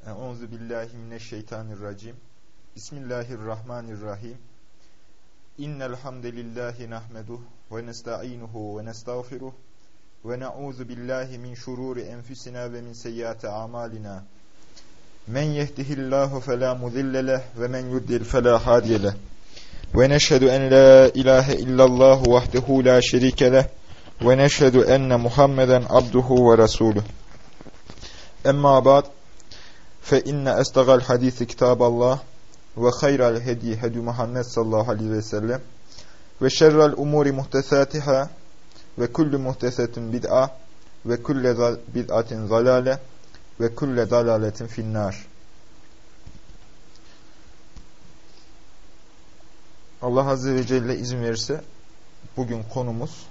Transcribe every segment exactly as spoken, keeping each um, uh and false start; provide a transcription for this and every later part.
Euzu billahi mineşşeytanirracim. Bismillahirrahmanirrahim. İnnel hamdelellahi nahmeduhu ve nestainuhu ve nestağfiruh ve na'uzu billahi min şururi enfusina ve min seyyiati amalina. Men yehdihillahu fela mudille leh ve men yudlil fela hadiye leh. Ve neşhedü en la ilahe illallah vahdehu la şerike leh ve neşhedü enne Muhammeden abduhu ve resuluh. Emma ba'd. Fe inne estagal hadisi kitaballah ve hayral hedi hedi Muhammed sallallahu aleyhi ve sellem ve şerrel umuri muhtesatiha ve kullu muhtesetin bid'a ve kullu bid'atin zalale ve kullu dalaletin finnar. Allah azze ve celle izin verirse bugün konumuz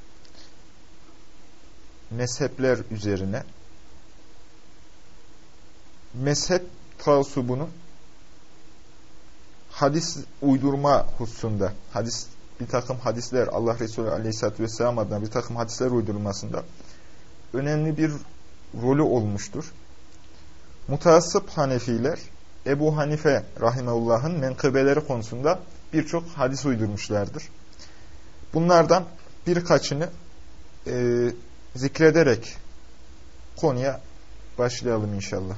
mezhepler üzerine. Mezhep taassubunun hadis uydurma hususunda, hadis bir takım hadisler, Allah Resulü Aleyhisselatü Vesselam adına bir takım hadisler uydurulmasında önemli bir rolü olmuştur. Mutaassıp Hanefiler, Ebu Hanife Rahimehullah'ın menkıbeleri konusunda birçok hadis uydurmuşlardır. Bunlardan birkaçını e, zikrederek konuya başlayalım inşallah.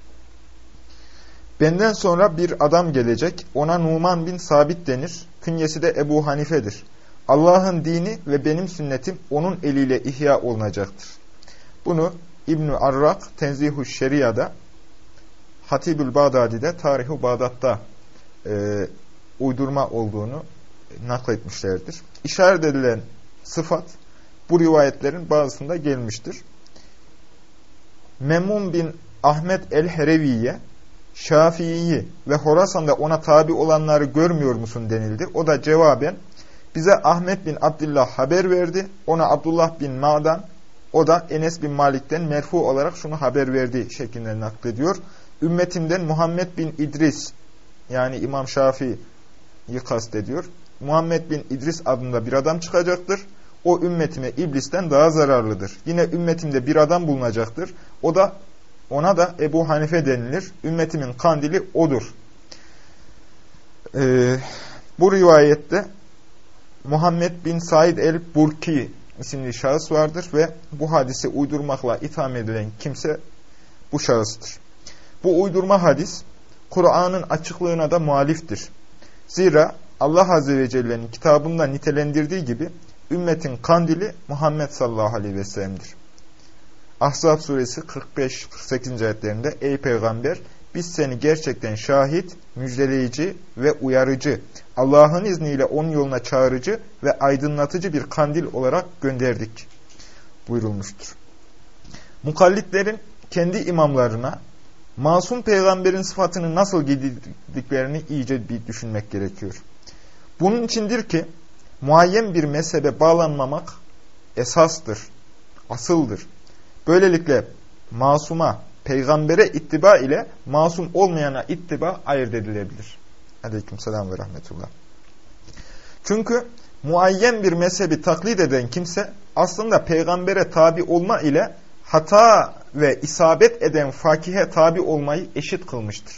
Benden sonra bir adam gelecek, ona Numan bin Sabit denir, künyesi de Ebu Hanife'dir. Allah'ın dini ve benim sünnetim onun eliyle ihya olunacaktır. Bunu İbn-i Arrak, Tenzih-ü Şeria'da, Hatibül Bağdadi'de, Tarih-i Bağdat'ta e, uydurma olduğunu nakletmişlerdir. İşaret edilen sıfat, bu rivayetlerin bazısında gelmiştir. Memmun bin Ahmet el-Hereviye, Şafii'yi ve Horasan'da ona tabi olanları görmüyor musun denildi. O da cevaben, bize Ahmet bin Abdullah haber verdi. Ona Abdullah bin Ma'dan, o da Enes bin Malik'ten merfu olarak şunu haber verdi şeklinde naklediyor. Ümmetimden Muhammed bin İdris, yani İmam Şafii'yi kastediyor. Muhammed bin İdris adında bir adam çıkacaktır. O ümmetime iblisten daha zararlıdır. Yine ümmetimde bir adam bulunacaktır. O da Ona da Ebu Hanife denilir. Ümmetimin kandili odur. Ee, bu rivayette Muhammed bin Said el-Burki isimli şahıs vardır ve bu hadisi uydurmakla itham edilen kimse bu şahıstır. Bu uydurma hadis, Kur'an'ın açıklığına da muhaliftir. Zira Allah Azze ve Celle'nin kitabında nitelendirdiği gibi ümmetin kandili Muhammed sallallahu aleyhi ve sellem'dir. Ahzab suresi kırk beş kırk sekiz ayetlerinde ey peygamber biz seni gerçekten şahit, müjdeleyici ve uyarıcı, Allah'ın izniyle onun yoluna çağırıcı ve aydınlatıcı bir kandil olarak gönderdik buyurulmuştur. Mukallitlerin kendi imamlarına masum peygamberin sıfatını nasıl giydirdiklerini iyice bir düşünmek gerekiyor. Bunun içindir ki muayyen bir mezhebe bağlanmamak esastır, asıldır. Böylelikle masuma, peygambere ittiba ile masum olmayana ittiba ayırt edilebilir. Aleykümselam ve rahmetullah. Çünkü muayyen bir mezhebi taklit eden kimse aslında peygambere tabi olma ile hata ve isabet eden fakihe tabi olmayı eşit kılmıştır.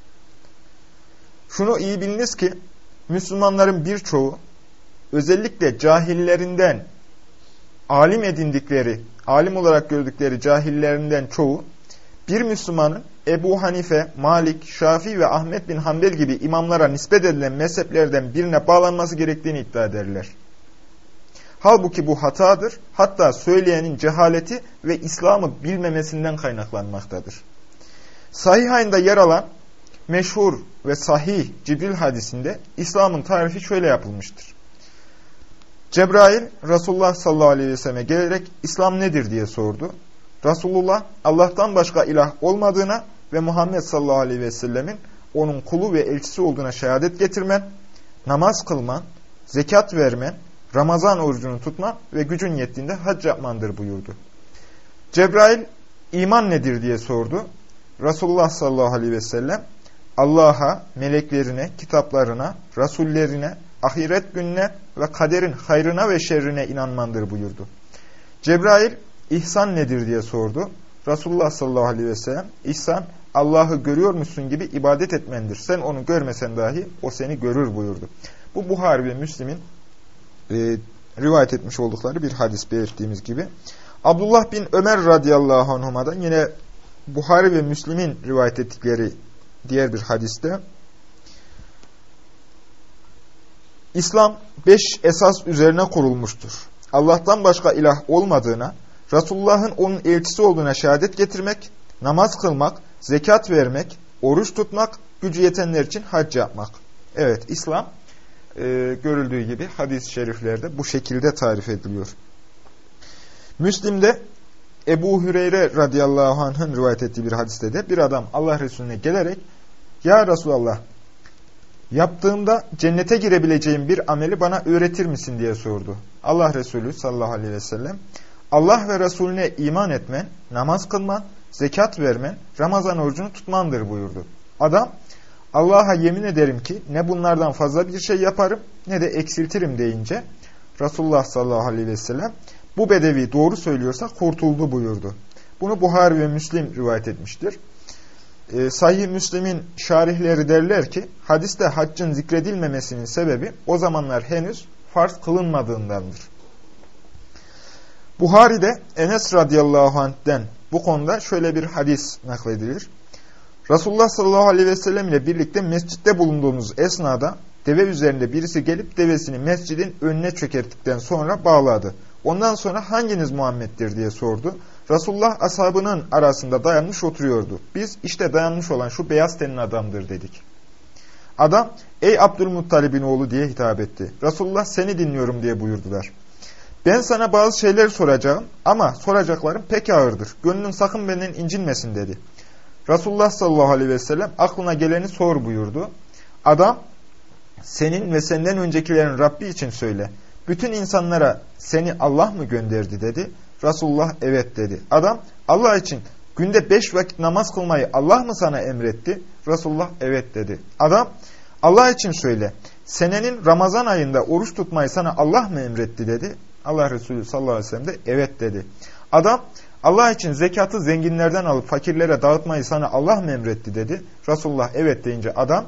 Şunu iyi biliniz ki Müslümanların birçoğu özellikle cahillerinden alim edindikleri, alim olarak gördükleri cahillerinden çoğu, bir Müslümanın Ebu Hanife, Malik, Şafii ve Ahmet bin Hanbel gibi imamlara nispet edilen mezheplerden birine bağlanması gerektiğini iddia ederler. Halbuki bu hatadır, hatta söyleyenin cehaleti ve İslam'ı bilmemesinden kaynaklanmaktadır. Sahihayn'da yer alan meşhur ve sahih Cibril hadisinde İslam'ın tarifi şöyle yapılmıştır. Cebrail, Resulullah sallallahu aleyhi ve selleme gelerek İslam nedir diye sordu. Resulullah, Allah'tan başka ilah olmadığına ve Muhammed sallallahu aleyhi ve sellemin onun kulu ve elçisi olduğuna şehadet getirmen, namaz kılman, zekat vermen, Ramazan orucunu tutman ve gücün yettiğinde hac yapmandır buyurdu. Cebrail, iman nedir diye sordu. Resulullah sallallahu aleyhi ve sellem, Allah'a, meleklerine, kitaplarına, rasullerine, ahiret gününe ve kaderin hayrına ve şerrine inanmandır buyurdu. Cebrail, ihsan nedir diye sordu. Resulullah sallallahu aleyhi ve sellem, İhsan, Allah'ı görüyor musun gibi ibadet etmendir. Sen onu görmesen dahi o seni görür buyurdu. Bu Buhari ve Müslim'in e, rivayet etmiş oldukları bir hadis belirttiğimiz gibi. Abdullah bin Ömer radıyallahu anhuma'dan yine Buhari ve Müslim'in rivayet ettikleri diğer bir hadiste, İslam beş esas üzerine kurulmuştur. Allah'tan başka ilah olmadığına, Resulullah'ın onun elçisi olduğuna şehadet getirmek, namaz kılmak, zekat vermek, oruç tutmak, gücü yetenler için hac yapmak. Evet, İslam e, görüldüğü gibi hadis-i şeriflerde bu şekilde tarif ediliyor. Müslim'de Ebu Hüreyre radıyallahu anh'ın rivayet ettiği bir hadiste de bir adam Allah Resulüne gelerek, "Ya Resulallah, yaptığımda cennete girebileceğim bir ameli bana öğretir misin?" diye sordu. Allah Resulü sallallahu aleyhi ve sellem, Allah ve Resulüne iman etmen, namaz kılman, zekat vermen, Ramazan orucunu tutmandır buyurdu. Adam, Allah'a yemin ederim ki ne bunlardan fazla bir şey yaparım ne de eksiltirim deyince, Resulullah sallallahu aleyhi ve sellem, bu bedevi doğru söylüyorsa kurtuldu buyurdu. Bunu Buhari ve Müslim rivayet etmiştir. Ee, Sahih Müslim'in şarihleri derler ki, hadiste haccın zikredilmemesinin sebebi o zamanlar henüz farz kılınmadığındandır. Buhari'de Enes radıyallahu anh'den bu konuda şöyle bir hadis nakledilir. Resulullah sallallahu aleyhi ve sellem ile birlikte mescitte bulunduğumuz esnada deve üzerinde birisi gelip devesini mescidin önüne çökerttikten sonra bağladı. Ondan sonra hanginiz Muhammed'dir diye sordu. Resulullah ashabının arasında dayanmış oturuyordu. Biz işte dayanmış olan şu beyaz tenli adamdır dedik. Adam, ey Abdülmuttalib'in oğlu diye hitap etti. Resulullah seni dinliyorum diye buyurdular. Ben sana bazı şeyler soracağım ama soracaklarım pek ağırdır. Gönlün sakın benden incinmesin dedi. Resulullah sallallahu aleyhi ve sellem aklına geleni sor buyurdu. Adam, senin ve senden öncekilerin Rabbi için söyle. Bütün insanlara seni Allah mı gönderdi dedi. Resulullah evet dedi. Adam, Allah için günde beş vakit namaz kılmayı Allah mı sana emretti? Resulullah evet dedi. Adam, Allah için söyle. Senenin Ramazan ayında oruç tutmayı sana Allah mı emretti dedi. Allah Resulü sallallahu aleyhi ve sellem de evet dedi. Adam, Allah için zekatı zenginlerden alıp fakirlere dağıtmayı sana Allah mı emretti dedi. Resulullah evet deyince adam,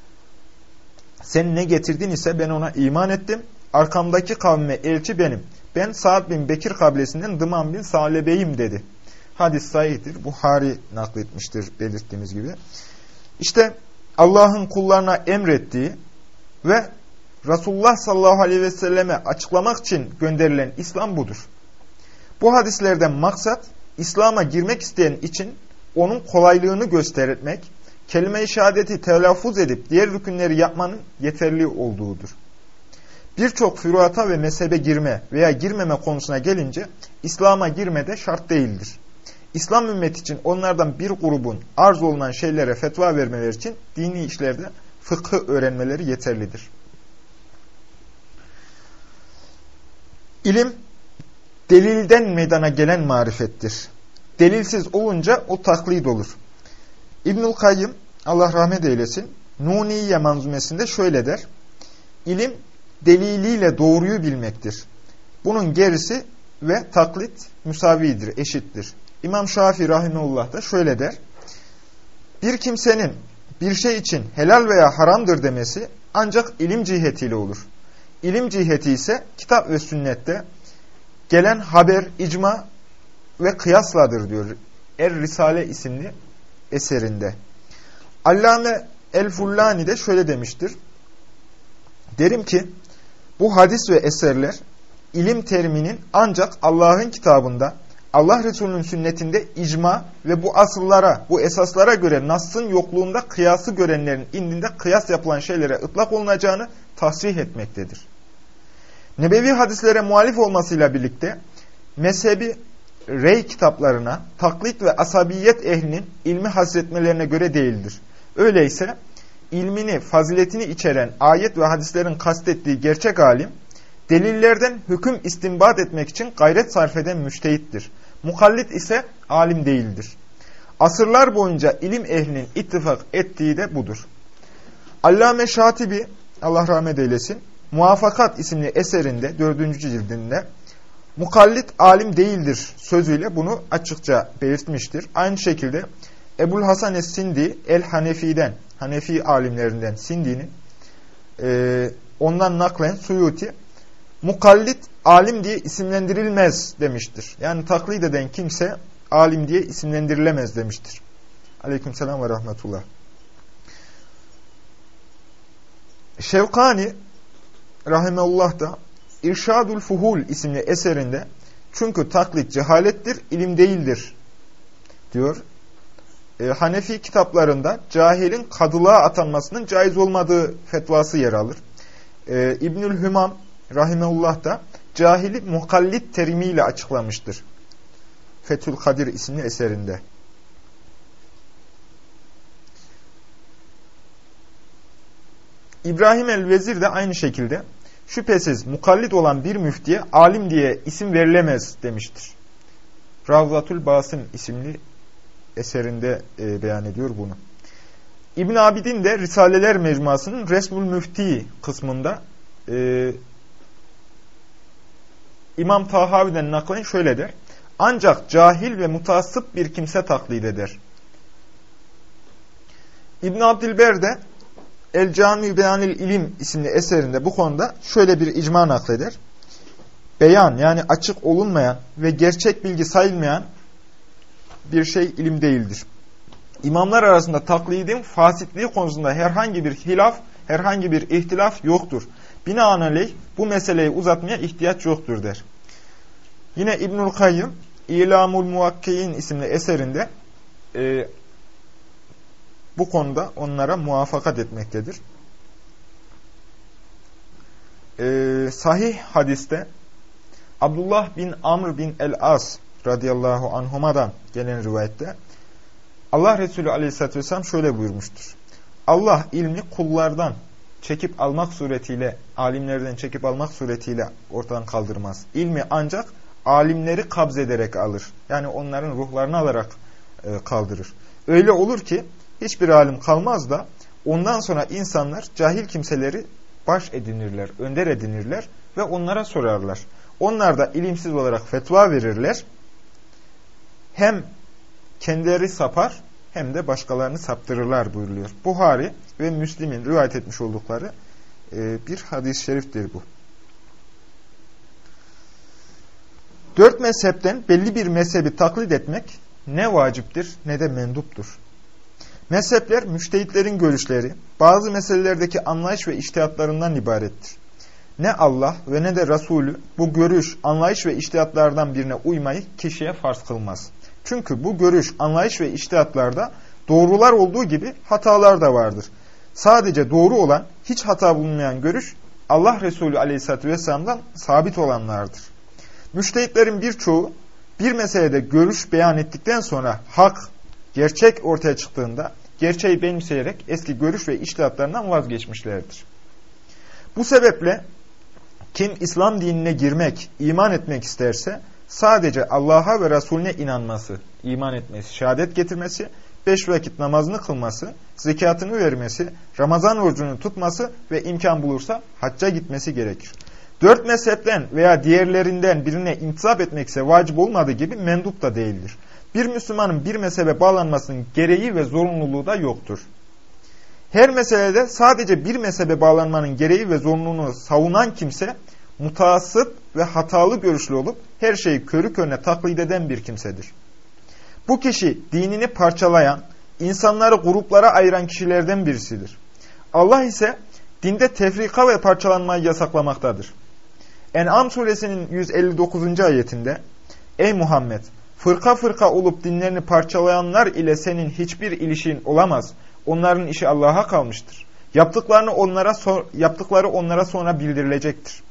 sen ne getirdin ise ben ona iman ettim. Arkamdaki kavme elçi benim. Ben Sa'd bin Bekir kabilesinden Dıman bin Salebe'yim dedi. Hadis sahihtir. Buhari nakletmiştir belirttiğimiz gibi. İşte Allah'ın kullarına emrettiği ve Resulullah sallallahu aleyhi ve selleme açıklamak için gönderilen İslam budur. Bu hadislerden maksat, İslam'a girmek isteyen için onun kolaylığını göstermek, kelime-i şehadeti telaffuz edip diğer rükünleri yapmanın yeterli olduğudur. Birçok füruata ve mezhebe girme veya girmeme konusuna gelince, İslam'a girme de şart değildir. İslam ümmeti için onlardan bir grubun arz olunan şeylere fetva vermeleri için dini işlerde fıkhı öğrenmeleri yeterlidir. İlim, delilden meydana gelen marifettir. Delilsiz olunca o taklid olur. İbnül Kayyım, Allah rahmet eylesin, Nuniye manzumesinde şöyle der. İlim, deliliyle doğruyu bilmektir. Bunun gerisi ve taklit müsavidir, eşittir. İmam Şafii rahimehullah da şöyle der. Bir kimsenin bir şey için helal veya haramdır demesi ancak ilim cihetiyle olur. İlim ciheti ise kitap ve sünnette gelen haber, icma ve kıyasladır diyor Er-Risale isimli eserinde. Allame El-Fullani de şöyle demiştir. Derim ki bu hadis ve eserler ilim teriminin ancak Allah'ın kitabında, Allah Resulü'nün sünnetinde icma ve bu asıllara, bu esaslara göre Nas'ın yokluğunda kıyası görenlerin indinde kıyas yapılan şeylere ıtlak olunacağını tasrih etmektedir. Nebevi hadislere muhalif olmasıyla birlikte mezhebi rey kitaplarına, taklit ve asabiyet ehlinin ilmi hasretmelerine göre değildir. Öyleyse ilmini, faziletini içeren ayet ve hadislerin kastettiği gerçek alim, delillerden hüküm istinbat etmek için gayret sarf eden müştehittir. Mukallit ise alim değildir. Asırlar boyunca ilim ehlinin ittifak ettiği de budur. Allame Şatibi, Allah rahmet eylesin, Muvafakat isimli eserinde, dördüncü cildinde, Mukallit alim değildir sözüyle bunu açıkça belirtmiştir. Aynı şekilde Ebul Hasan es-Sindi el-Hanefi'den, Hanefi alimlerinden Sindi'nin e, ondan naklen Suyuti, mukallit alim diye isimlendirilmez demiştir. Yani taklit eden kimse alim diye isimlendirilemez demiştir. Aleykümselam ve rahmetullah. Şevkani rahimeullah da İrşadul Fuhul isimli eserinde çünkü taklit cehalettir, ilim değildir diyor. E, Hanefi kitaplarında cahilin kadılığa atanmasının caiz olmadığı fetvası yer alır. E, İbnül Hümam rahimeullah da cahili mukallit terimiyle açıklamıştır. Fethül Kadir isimli eserinde. İbrahim el-Vezir de aynı şekilde şüphesiz mukallit olan bir müftiye alim diye isim verilemez demiştir. Ravzatul Basım isimli eserinde e, beyan ediyor bunu. İbn Abidin de Risaleler Mecmuası'nın Resmül Müfti kısmında e, İmam Tahavi'den naklen şöyle der. Ancak cahil ve mutaassıp bir kimse taklit eder. İbn Abdilber de El-Cami Beyanil İlim isimli eserinde bu konuda şöyle bir icma nakleder. Beyan yani açık olunmayan ve gerçek bilgi sayılmayan bir şey ilim değildir. İmamlar arasında taklidin fasitliği konusunda herhangi bir hilaf, herhangi bir ihtilaf yoktur. Binaenaleyh bu meseleyi uzatmaya ihtiyaç yoktur der. Yine İbnül Kayyım İlamul Muvakkiin isimli eserinde e, bu konuda onlara muvaffakat etmektedir. Ee, sahih hadiste Abdullah bin Amr bin el-As radıyallahu anhuma'dan gelen rivayette Allah Resulü aleyhissalatü vesselam şöyle buyurmuştur. Allah ilmi kullardan çekip almak suretiyle, alimlerden çekip almak suretiyle ortadan kaldırmaz. İlmi ancak alimleri kabzederek alır. Yani onların ruhlarını alarak e, kaldırır. Öyle olur ki hiçbir alim kalmaz da ondan sonra insanlar cahil kimseleri baş edinirler, önder edinirler ve onlara sorarlar. Onlar da ilimsiz olarak fetva verirler. Hem kendileri sapar hem de başkalarını saptırırlar buyuruluyor. Buhari ve Müslim'in rivayet etmiş oldukları bir hadis-i şeriftir bu. Dört mezhepten belli bir mezhebi taklit etmek ne vaciptir ne de menduptur. Mezhepler, müştehitlerin görüşleri, bazı meselelerdeki anlayış ve içtihatlarından ibarettir. Ne Allah ve ne de Resulü bu görüş, anlayış ve içtihatlardan birine uymayı kişiye farz kılmaz. Çünkü bu görüş, anlayış ve içtihatlarda doğrular olduğu gibi hatalar da vardır. Sadece doğru olan, hiç hata bulunmayan görüş, Allah Resulü Aleyhisselatü Vesselam'dan sabit olanlardır. Müştehitlerin birçoğu bir meselede görüş beyan ettikten sonra hak, gerçek ortaya çıktığında gerçeği benimseyerek eski görüş ve içtihatlarından vazgeçmişlerdir. Bu sebeple kim İslam dinine girmek, iman etmek isterse sadece Allah'a ve Resulüne inanması, iman etmesi, şehadet getirmesi, beş vakit namazını kılması, zekatını vermesi, Ramazan orucunu tutması ve imkan bulursa hacca gitmesi gerekir. Dört mezhepten veya diğerlerinden birine intisap etmek ise vacip olmadığı gibi mendup da değildir. Bir Müslümanın bir mezhebe bağlanmasının gereği ve zorunluluğu da yoktur. Her meselede sadece bir mezhebe bağlanmanın gereği ve zorunluluğunu savunan kimse, mutaassıp ve hatalı görüşlü olup her şeyi körü körüne taklit eden bir kimsedir. Bu kişi dinini parçalayan, insanları gruplara ayıran kişilerden birisidir. Allah ise dinde tefrika ve parçalanmayı yasaklamaktadır. En'am suresinin yüz elli dokuzuncu ayetinde, Ey Muhammed! Fırka fırka olup dinlerini parçalayanlar ile senin hiçbir ilişkin olamaz. Onların işi Allah'a kalmıştır. Yaptıklarını onlara sor, yaptıkları onlara sonra bildirilecektir.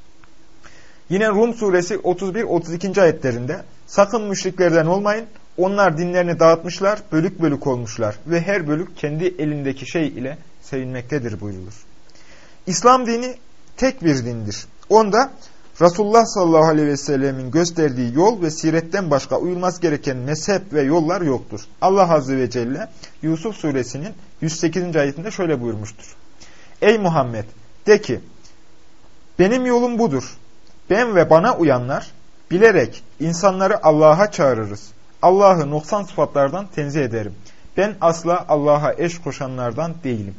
Yine Rum suresi otuz bir otuz iki. ayetlerinde sakın müşriklerden olmayın. Onlar dinlerini dağıtmışlar, bölük bölük olmuşlar ve her bölük kendi elindeki şey ile sevinmektedir buyurulur. İslam dini tek bir dindir. Onda Resulullah sallallahu aleyhi ve sellemin gösterdiği yol ve siretten başka uyulması gereken mezhep ve yollar yoktur. Allah azze ve celle Yusuf suresinin yüz sekizinci ayetinde şöyle buyurmuştur. Ey Muhammed! De ki, benim yolum budur. Ben ve bana uyanlar Bilerek insanları Allah'a çağırırız. Allah'ı noksan sıfatlardan tenzih ederim. Ben asla Allah'a eş koşanlardan değilim.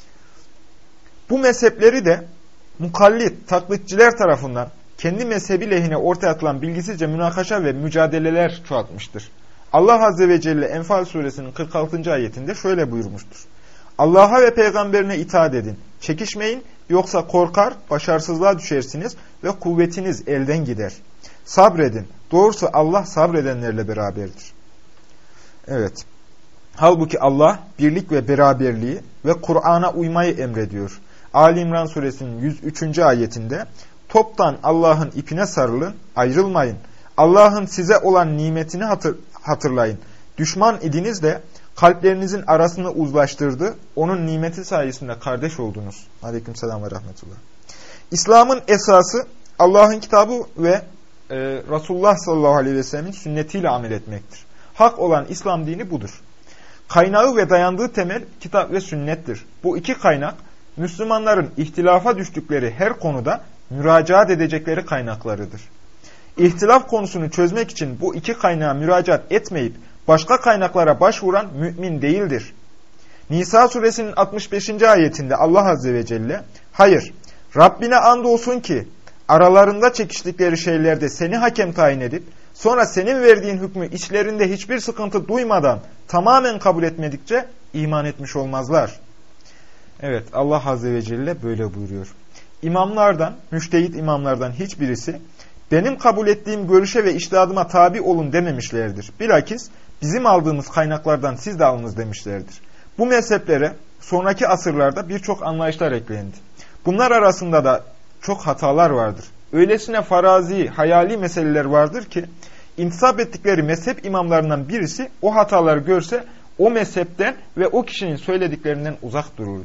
Bu mezhepleri de mukallit, taklitçiler tarafından kendi mezhebi lehine ortaya atılan bilgisizce münakaşa ve mücadeleler çoğaltmıştır. Allah Azze ve Celle Enfal suresinin kırk altıncı ayetinde şöyle buyurmuştur. Allah'a ve peygamberine itaat edin. Çekişmeyin, yoksa korkar, başarısızlığa düşersiniz ve kuvvetiniz elden gider. Sabredin. Doğrusu Allah sabredenlerle beraberdir. Evet. Halbuki Allah birlik ve beraberliği ve Kur'an'a uymayı emrediyor. Ali İmran suresinin yüz üçüncü ayetinde toptan Allah'ın ipine sarılın, ayrılmayın. Allah'ın size olan nimetini hatır, hatırlayın. Düşman idiniz de kalplerinizin arasını uzlaştırdı. Onun nimeti sayesinde kardeş oldunuz. Aleykümselam ve rahmetullah. İslam'ın esası Allah'ın kitabı ve e, Resulullah sallallahu aleyhi ve sellemin sünnetiyle amel etmektir. Hak olan İslam dini budur. Kaynağı ve dayandığı temel kitap ve sünnettir. Bu iki kaynak Müslümanların ihtilafa düştükleri her konuda müracaat edecekleri kaynaklarıdır. İhtilaf konusunu çözmek için bu iki kaynağa müracaat etmeyip başka kaynaklara başvuran mümin değildir. Nisa suresinin altmış beşinci ayetinde Allah Azze ve Celle, hayır, Rabbine andolsun ki aralarında çekiştikleri şeylerde seni hakem tayin edip sonra senin verdiğin hükmü içlerinde hiçbir sıkıntı duymadan tamamen kabul etmedikçe iman etmiş olmazlar. Evet, Allah Azze ve Celle böyle buyuruyor. İmamlardan, müştehit imamlardan hiçbirisi benim kabul ettiğim görüşe ve içtihadıma tabi olun dememişlerdir. Bilakis bizim aldığımız kaynaklardan siz de alınız demişlerdir. Bu mezheplere sonraki asırlarda birçok anlayışlar eklendi. Bunlar arasında da çok hatalar vardır. Öylesine farazi, hayali meseleler vardır ki intisap ettikleri mezhep imamlarından birisi o hataları görse o mezhepten ve o kişinin söylediklerinden uzak dururdu.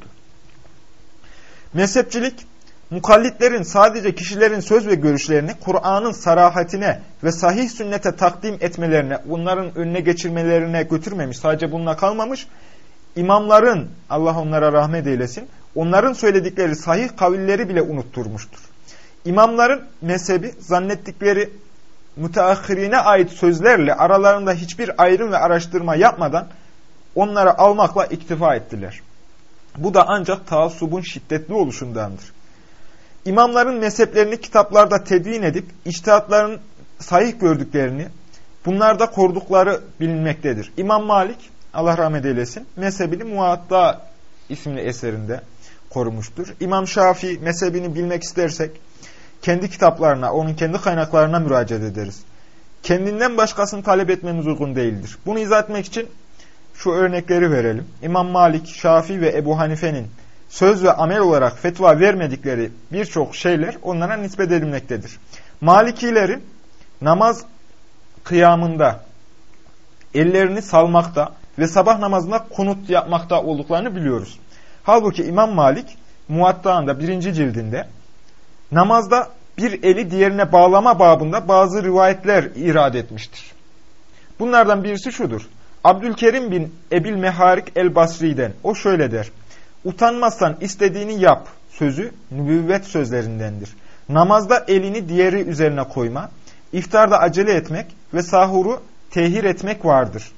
Mezhepçilik, mukallitlerin sadece kişilerin söz ve görüşlerini Kur'an'ın sarahatine ve sahih sünnete takdim etmelerine, bunların önüne geçirmelerine götürmemiş, sadece bununla kalmamış, imamların, Allah onlara rahmet eylesin, onların söyledikleri sahih kavilleri bile unutturmuştur. İmamların mezhebi zannettikleri müteahhirine ait sözlerle aralarında hiçbir ayrım ve araştırma yapmadan onları almakla iktifa ettiler. Bu da ancak taassubun şiddetli oluşundandır. İmamların mezheplerini kitaplarda tedvin edip içtihatların sahih gördüklerini, bunlarda korudukları bilinmektedir. İmam Malik, Allah rahmet eylesin, mezhebini Muvatta isimli eserinde korumuştur. İmam Şafii mezhebini bilmek istersek kendi kitaplarına, onun kendi kaynaklarına müracaat ederiz. Kendinden başkasını talep etmemiz uygun değildir. Bunu izah etmek için şu örnekleri verelim. İmam Malik, Şafii ve Ebu Hanife'nin söz ve amel olarak fetva vermedikleri birçok şeyler onlara nispet edilmektedir. Malikilerin namaz kıyamında ellerini salmakta ve sabah namazında kunut yapmakta olduklarını biliyoruz. Halbuki İmam Malik Muvatta'nda birinci cildinde namazda bir eli diğerine bağlama babında bazı rivayetler irad etmiştir. Bunlardan birisi şudur. Abdülkerim bin Ebil Meharik el-Basri'den o şöyle der. Utanmazsan istediğini yap sözü nübüvvet sözlerindendir. Namazda elini diğeri üzerine koyma, iftarda acele etmek ve sahuru tehir etmek vardır.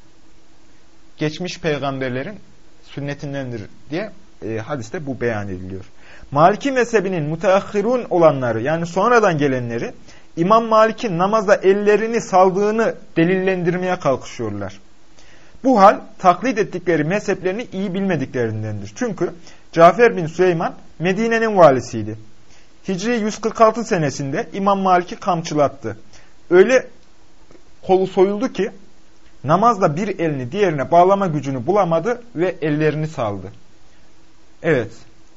Geçmiş peygamberlerin sünnetindendir diye e, hadiste bu beyan ediliyor. Maliki mezhebinin müteahhirun olanları yani sonradan gelenleri İmam Malik'in namazda ellerini saldığını delillendirmeye kalkışıyorlar. Bu hal taklit ettikleri mezheplerini iyi bilmediklerindendir. Çünkü Cafer bin Süleyman Medine'nin valisiydi. Hicri yüz kırk altı senesinde İmam Malik'i kamçılattı. Öyle kolu soyuldu ki namazda bir elini diğerine bağlama gücünü bulamadı ve ellerini saldı. Evet.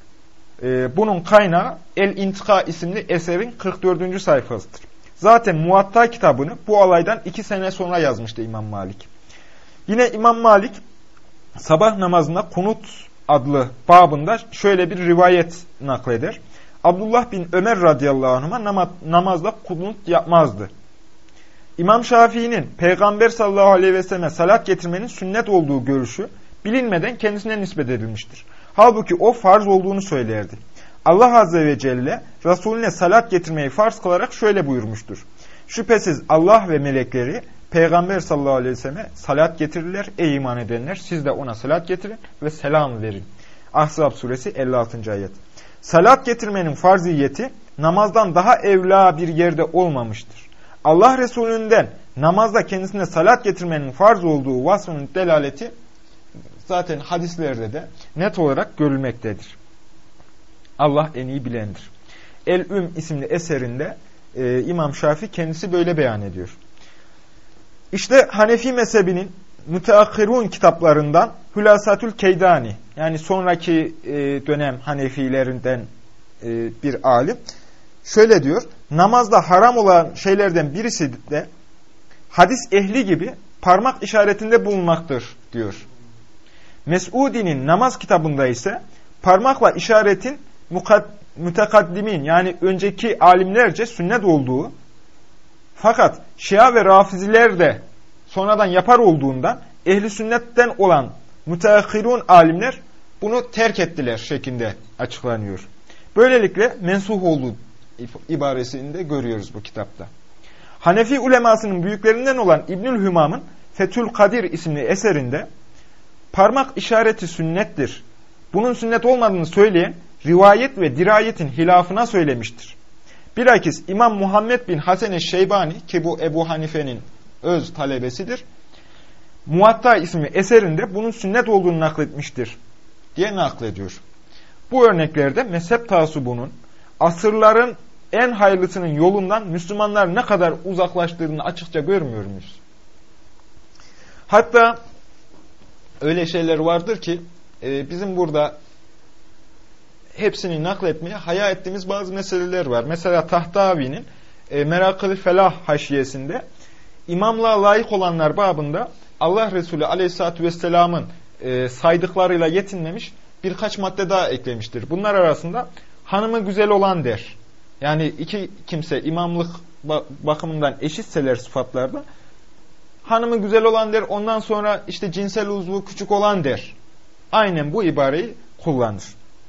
Ee, bunun kaynağı El-İntika isimli eserin kırk dördüncü sayfasıdır. Zaten Muvatta kitabını bu olaydan iki sene sonra yazmıştı İmam Malik. Yine İmam Malik sabah namazında kunut adlı babında şöyle bir rivayet nakleder. Abdullah bin Ömer radıyallahu anh'a namazda kunut yapmazdı. İmam Şafii'nin Peygamber sallallahu aleyhi ve selleme salat getirmenin sünnet olduğu görüşü bilinmeden kendisine nispet edilmiştir. Halbuki o farz olduğunu söylerdi. Allah Azze ve Celle Resulüne salat getirmeyi farz kılarak şöyle buyurmuştur. Şüphesiz Allah ve melekleri Peygamber sallallahu aleyhi ve selleme salat getirirler. Ey iman edenler, siz de ona salat getirin ve selam verin. Ahzab suresi elli altıncı ayet. Salat getirmenin farziyeti namazdan daha evla bir yerde olmamıştır. Allah Resulü'nden namazda kendisine salat getirmenin farz olduğu vasfının delaleti zaten hadislerde de net olarak görülmektedir. Allah en iyi bilendir. El-Üm isimli eserinde e, İmam Şafii kendisi böyle beyan ediyor. İşte Hanefi mezhebinin müteakhirun kitaplarından Hülasatül Keydani, yani sonraki e, dönem Hanefilerinden e, bir alim şöyle diyor: namazda haram olan şeylerden birisi de hadis ehli gibi parmak işaretinde bulunmaktır diyor. Mes'udi'nin namaz kitabında ise parmakla işaretin mütekaddimin, yani önceki alimlerce sünnet olduğu, fakat Şia ve Rafiziler de sonradan yapar olduğundan ehli sünnetten olan müteahhirun alimler bunu terk ettiler şeklinde açıklanıyor. Böylelikle mensuh olduğu ibaresini de görüyoruz bu kitapta. Hanefi ulemasının büyüklerinden olan İbnül Hümam'ın Fethül Kadir isimli eserinde parmak işareti sünnettir, bunun sünnet olmadığını söyleyen rivayet ve dirayetin hilafına söylemiştir. Bilakis İmam Muhammed bin Hasan-ı-Şeybani, ki bu Ebu Hanife'nin öz talebesidir, Muvatta isimli eserinde bunun sünnet olduğunu nakletmiştir diye naklediyor. Bu örneklerde mezhep taassubunun asırların en hayırlısının yolundan Müslümanlar ne kadar uzaklaştığını açıkça görmüyor muyuz? Hatta öyle şeyler vardır ki e, bizim burada hepsini nakletmeye haya ettiğimiz bazı meseleler var. Mesela Tahtavi'nin e, Merakı-ı Felah haşiyesinde imamlığa layık olanlar babında Allah Resulü Aleyhisselatü Vesselam'ın e, saydıklarıyla yetinmemiş, birkaç madde daha eklemiştir. Bunlar arasında hanımı güzel olan der. Yani iki kimse imamlık bakımından eşitseler sıfatlarda, hanımı güzel olan der, ondan sonra işte cinsel uzvu küçük olan der. Aynen bu ibareyi kullanır.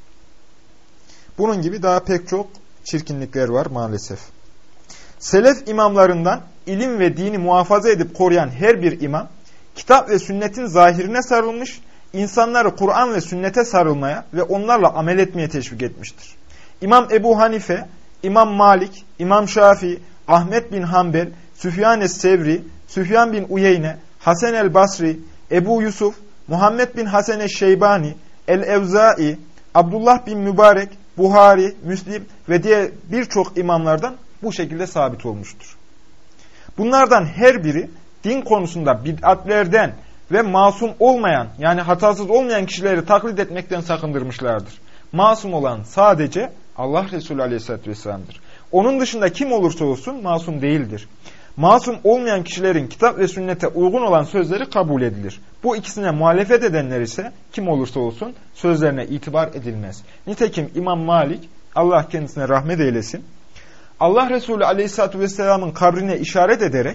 Bunun gibi daha pek çok çirkinlikler var maalesef. Selef imamlarından ilim ve dini muhafaza edip koruyan her bir imam, kitap ve sünnetin zahirine sarılmış, insanları Kur'an ve sünnete sarılmaya ve onlarla amel etmeye teşvik etmiştir. İmam Ebu Hanife, İmam Malik, İmam Şafii, Ahmet bin Hanbel, Süfyan es-Sevri, Süfyan bin Uyeyne, Hasan el-Basri, Ebu Yusuf, Muhammed bin Hasan-ı-Şeybani, El-Evzai, Abdullah bin Mübarek, Buhari, Müslim ve diğer birçok imamlardan bu şekilde sabit olmuştur. Bunlardan her biri din konusunda bid'atlerden ve masum olmayan, yani hatasız olmayan kişileri taklit etmekten sakındırmışlardır. Masum olan sadece Allah Resulü Aleyhisselatü Vesselam'dır. Onun dışında kim olursa olsun masum değildir. Masum olmayan kişilerin kitap ve sünnete uygun olan sözleri kabul edilir. Bu ikisine muhalefet edenler ise kim olursa olsun sözlerine itibar edilmez. Nitekim İmam Malik, Allah kendisine rahmet eylesin, Allah Resulü Aleyhisselatü Vesselam'ın kabrine işaret ederek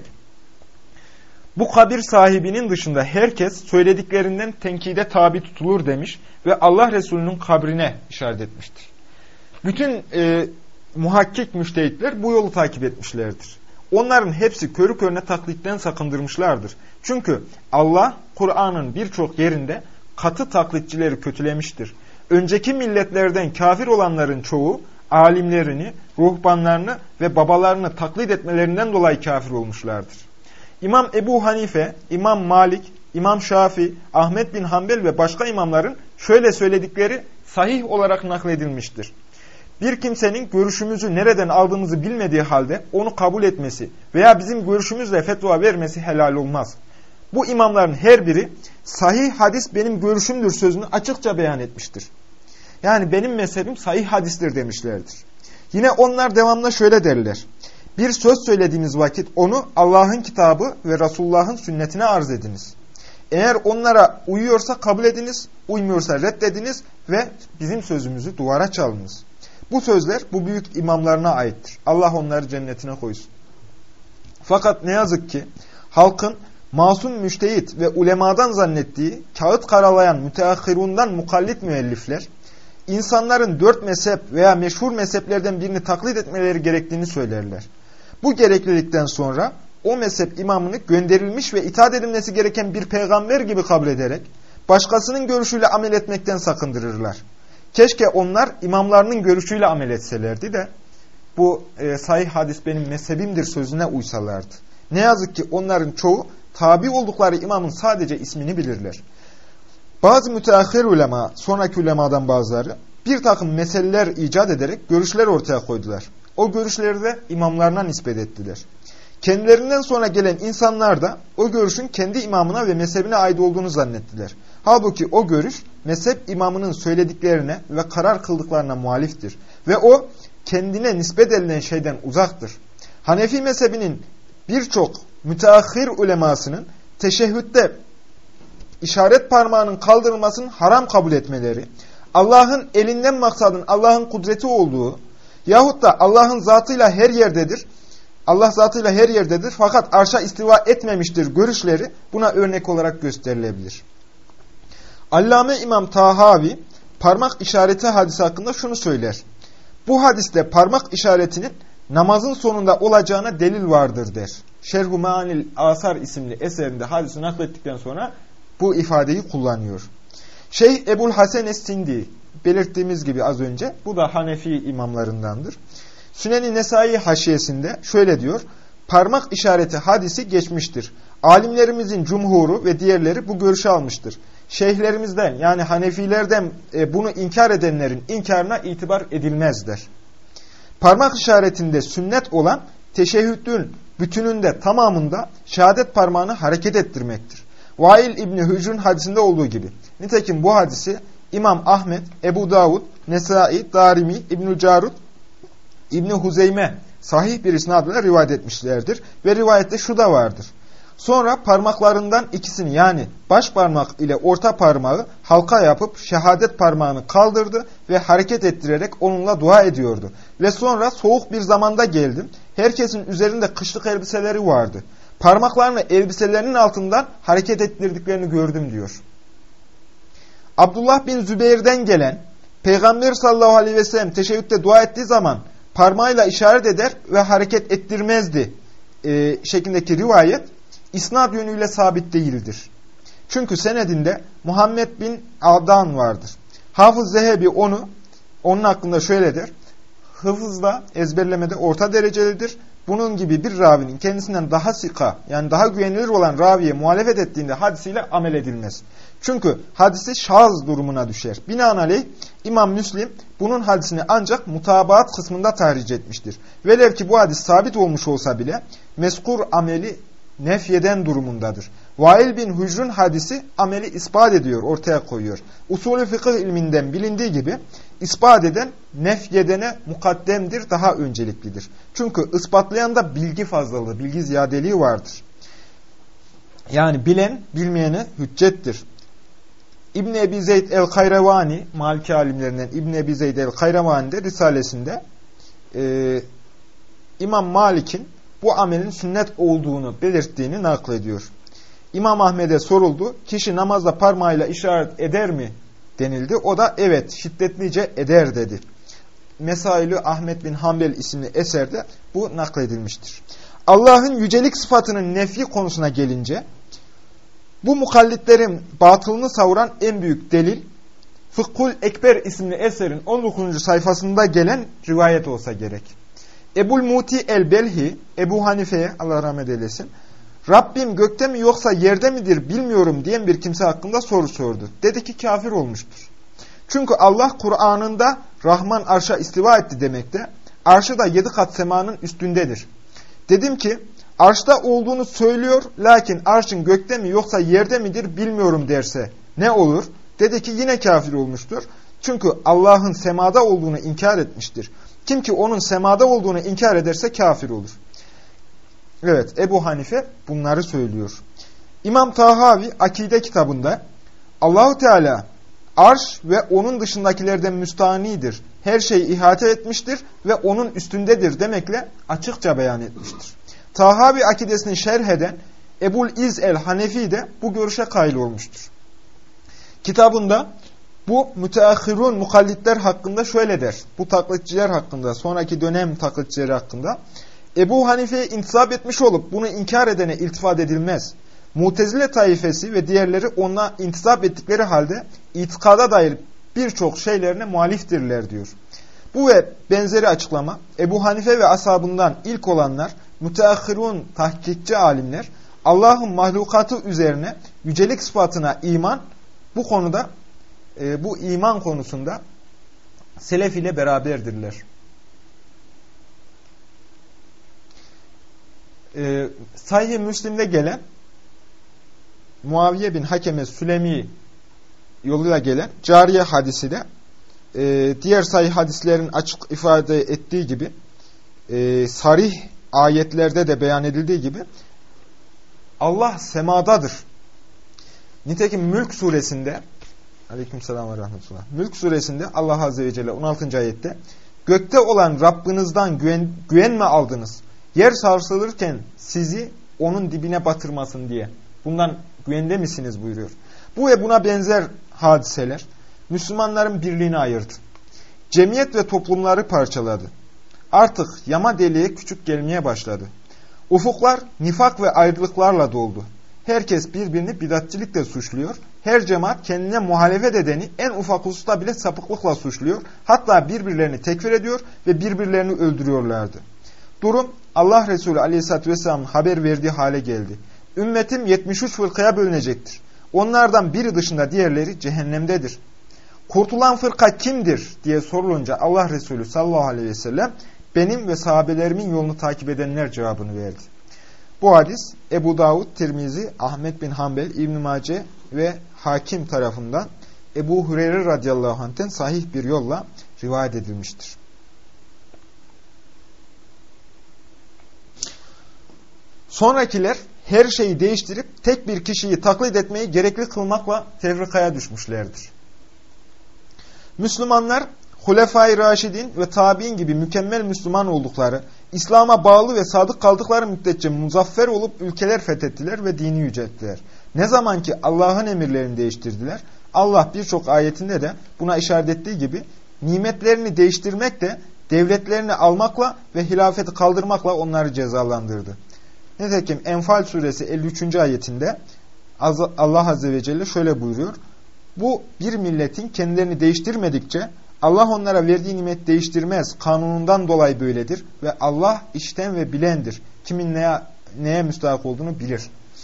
bu kabir sahibinin dışında herkes söylediklerinden tenkide tabi tutulur demiş ve Allah Resulü'nün kabrine işaret etmiştir. Bütün e, muhakkik müştehitler bu yolu takip etmişlerdir. Onların hepsi körü körüne taklitten sakındırmışlardır. Çünkü Allah Kur'an'ın birçok yerinde katı taklitçileri kötülemiştir. Önceki milletlerden kafir olanların çoğu alimlerini, ruhbanlarını ve babalarını taklit etmelerinden dolayı kafir olmuşlardır. İmam Ebu Hanife, İmam Malik, İmam Şafii, Ahmet bin Hanbel ve başka imamların şöyle söyledikleri sahih olarak nakledilmiştir. Bir kimsenin görüşümüzü nereden aldığımızı bilmediği halde onu kabul etmesi veya bizim görüşümüzle fetva vermesi helal olmaz. Bu imamların her biri sahih hadis benim görüşümdür sözünü açıkça beyan etmiştir. Yani benim mezhebim sahih hadistir demişlerdir. Yine onlar devamlı şöyle derler: bir söz söylediğiniz vakit onu Allah'ın kitabı ve Resulullah'ın sünnetine arz ediniz. Eğer onlara uyuyorsa kabul ediniz, uymuyorsa reddediniz ve bizim sözümüzü duvara çalınız. Bu sözler bu büyük imamlarına aittir. Allah onları cennetine koysun. Fakat ne yazık ki halkın masum müştehit ve ulemadan zannettiği kağıt karalayan müteahhirundan mukallit müellifler, insanların dört mezhep veya meşhur mezheplerden birini taklit etmeleri gerektiğini söylerler. Bu gereklilikten sonra o mezhep imamını gönderilmiş ve itaat edilmesi gereken bir peygamber gibi kabul ederek başkasının görüşüyle amel etmekten sakındırırlar. Keşke onlar imamlarının görüşüyle amel etselerdi de bu e, sahih hadis benim mezhebimdir sözüne uysalardı. Ne yazık ki onların çoğu tabi oldukları imamın sadece ismini bilirler. Bazı müteahhir ulema, sonraki ulemadan bazıları bir takım meseleler icat ederek görüşler ortaya koydular. O görüşleri de imamlarına nispet ettiler. Kendilerinden sonra gelen insanlar da o görüşün kendi imamına ve mezhebine ait olduğunu zannettiler. Halbuki o görüş mezhep imamının söylediklerine ve karar kıldıklarına muhaliftir. Ve o kendine nispet edilen şeyden uzaktır. Hanefi mezhebinin birçok müteahhir ulemasının teşehhütte işaret parmağının kaldırılmasını haram kabul etmeleri, Allah'ın elinden maksadın Allah'ın kudreti olduğu yahut da Allah'ın zatıyla her yerdedir, Allah zatıyla her yerdedir fakat arşa istiva etmemiştir görüşleri buna örnek olarak gösterilebilir. Allame İmam Tahavi parmak işareti hadisi hakkında şunu söyler. Bu hadiste parmak işaretinin namazın sonunda olacağına delil vardır der. Şerh-u Meanil Asar isimli eserinde hadisi naklettikten sonra bu ifadeyi kullanıyor. Şeyh Ebul Hasan Es-Sindi belirttiğimiz gibi az önce bu da Hanefi imamlarındandır. Sünen-i Nesai haşiyesinde şöyle diyor. Parmak işareti hadisi geçmiştir. Alimlerimizin cumhuru ve diğerleri bu görüşü almıştır. Şeyhlerimizden yani Hanefilerden e, bunu inkar edenlerin inkarına itibar edilmez der. Parmak işaretinde sünnet olan teşehhüdün bütününde tamamında şehadet parmağını hareket ettirmektir. Vail İbni Hücr'ün hadisinde olduğu gibi. Nitekim bu hadisi İmam Ahmet, Ebu Davud, Nesai, Darimi, İbn-i Carud, İbn-i Huzeyme sahih bir isnadıyla rivayet etmişlerdir. Ve rivayette şu da vardır. Sonra parmaklarından ikisini yani baş parmak ile orta parmağı halka yapıp şehadet parmağını kaldırdı ve hareket ettirerek onunla dua ediyordu. Ve sonra soğuk bir zamanda geldim. Herkesin üzerinde kışlık elbiseleri vardı. Parmaklarını elbiselerinin altından hareket ettirdiklerini gördüm diyor. Abdullah bin Zübeyir'den gelen Peygamber sallallahu aleyhi ve sellem teşebbütte dua ettiği zaman parmağıyla işaret eder ve hareket ettirmezdi e, şeklindeki rivayet isnad yönüyle sabit değildir. Çünkü senedinde Muhammed bin Adan vardır. Hafız Zehebi onu onun hakkında şöyle der. Hıfızda, ezberlemede orta derecelidir. Bunun gibi bir ravinin kendisinden daha sika yani daha güvenilir olan raviye muhalefet ettiğinde hadisiyle amel edilmez. Çünkü hadisi şaz durumuna düşer. Binaenaleyh İmam Müslim bunun hadisini ancak mutabaat kısmında tahric etmiştir. Velev ki bu hadis sabit olmuş olsa bile meskur ameli nefyeden durumundadır. Vail bin Hücr'ün hadisi ameli ispat ediyor, ortaya koyuyor. Usulü fıkıh ilminden bilindiği gibi ispat eden nefyedene mukaddemdir, daha önceliklidir. Çünkü ispatlayan da bilgi fazlalığı, bilgi ziyadeliği vardır. Yani bilen bilmeyene hüccettir. İbn-i Ebi Zeyd el-Kayravani, Maliki alimlerinden İbn-i Ebi Zeyd el-Kayravani'de Risalesinde e, İmam Malik'in bu amelin sünnet olduğunu belirttiğini naklediyor. İmam Ahmed'e soruldu, kişi namazda parmağıyla işaret eder mi denildi. O da evet şiddetlice eder dedi. Mesailü Ahmed bin Hanbel isimli eserde bu nakledilmiştir. Allah'ın yücelik sıfatının nefi konusuna gelince, bu mukallitlerin batılını savuran en büyük delil, Fıkhul Ekber isimli eserin on dokuzuncu sayfasında gelen rivayet olsa gerek. Ebul Muti el-Belhi, Ebu Hanife'ye Allah rahmet eylesin, Rabbim gökte mi yoksa yerde midir bilmiyorum diyen bir kimse hakkında soru sordu. Dedi ki kafir olmuştur. Çünkü Allah Kur'an'ında Rahman arşa istiva etti demekte, arşı da yedi kat semanın üstündedir. Dedim ki arşta olduğunu söylüyor, lakin arşın gökte mi yoksa yerde midir bilmiyorum derse ne olur? Dedi ki yine kafir olmuştur. Çünkü Allah'ın semada olduğunu inkar etmiştir. Kim ki onun semada olduğunu inkar ederse kafir olur. Evet, Ebu Hanife bunları söylüyor. İmam Tahavi Akide kitabında Allahu Teala arş ve onun dışındakilerden müstahanidir. Her şeyi ihate etmiştir ve onun üstündedir demekle açıkça beyan etmiştir. Tahavi akidesini şerh eden Ebul İz el-Hanefi de bu görüşe kail olmuştur. Kitabında bu müteahhirun mukallitler hakkında şöyle der. Bu taklitçiler hakkında, sonraki dönem taklitçileri hakkında. Ebu Hanife'ye intisap etmiş olup bunu inkar edene iltifat edilmez. Mutezile taifesi ve diğerleri ona intisap ettikleri halde itikada dair birçok şeylerine muhaliftirler diyor. Bu ve benzeri açıklama Ebu Hanife ve ashabından ilk olanlar müteahhirun tahkikçi alimler Allah'ın mahlukatı üzerine yücelik sıfatına iman bu konuda e, bu iman konusunda selef ile beraberdirler. E, Sahih-i Müslim'de gelen Muaviye bin Hakeme Sülemi yoluyla gelen Cariye hadisi de e, diğer sahih hadislerin açık ifade ettiği gibi e, sarih ayetlerde de beyan edildiği gibi Allah semadadır. Nitekim Mülk suresinde Aleykümselam ve rahmetullah. Mülk suresinde Allah Azze ve Celle on altıncı ayette gökte olan Rabbinizden güven, güvenme aldınız. Yer sarsılırken sizi onun dibine batırmasın diye. Bundan güvende misiniz buyuruyor. Bu ve buna benzer hadiseler Müslümanların birliğini ayırdı. Cemiyet ve toplumları parçaladı. Artık yama deliğe küçük gelmeye başladı. Ufuklar nifak ve ayrılıklarla doldu. Herkes birbirini bidatçilikle suçluyor. Her cemaat kendine muhalefet edeni en ufak hususta bile sapıklıkla suçluyor. Hatta birbirlerini tekfir ediyor ve birbirlerini öldürüyorlardı. Durum Allah Resulü Aleyhisselatü Vesselam'ın haber verdiği hale geldi. Ümmetim yetmiş üç fırkaya bölünecektir. Onlardan biri dışında diğerleri cehennemdedir. Kurtulan fırka kimdir diye sorulunca Allah Resulü sallallahu aleyhi ve sellem benim ve sahabelerimin yolunu takip edenler cevabını verdi. Bu hadis Ebu Davud, Tirmizi, Ahmet bin Hanbel, İbn-i Mace ve Hakim tarafından Ebu Hureyre radıyallahu anh'ten sahih bir yolla rivayet edilmiştir. Sonrakiler her şeyi değiştirip tek bir kişiyi taklit etmeyi gerekli kılmakla tefrikaya düşmüşlerdir. Müslümanlar Hulefai Raşidin ve Tabi'in gibi mükemmel Müslüman oldukları, İslam'a bağlı ve sadık kaldıkları müddetçe muzaffer olup ülkeler fethettiler ve dini yücelttiler. Ne zaman ki Allah'ın emirlerini değiştirdiler, Allah birçok ayetinde de buna işaret ettiği gibi nimetlerini değiştirmek de devletlerini almakla ve hilafeti kaldırmakla onları cezalandırdı. Nitekim Enfal suresi elli üçüncü ayetinde Allah Azze ve Celle şöyle buyuruyor. Bu bir milletin kendilerini değiştirmedikçe Allah onlara verdiği nimet değiştirmez. Kanunundan dolayı böyledir. Ve Allah işten ve bilendir. Kimin neye, neye müstahak olduğunu bilir.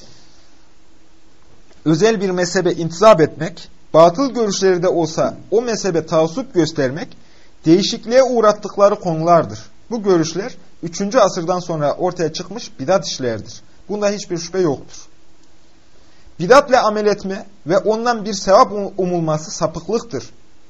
Özel bir mezhebe intisap etmek, batıl görüşleri de olsa o mezhebe taassup göstermek, değişikliğe uğrattıkları konulardır. Bu görüşler üçüncü asırdan sonra ortaya çıkmış bidat işlerdir. Bunda hiçbir şüphe yoktur. Bidatle amel etme ve ondan bir sevap umulması sapıklıktır.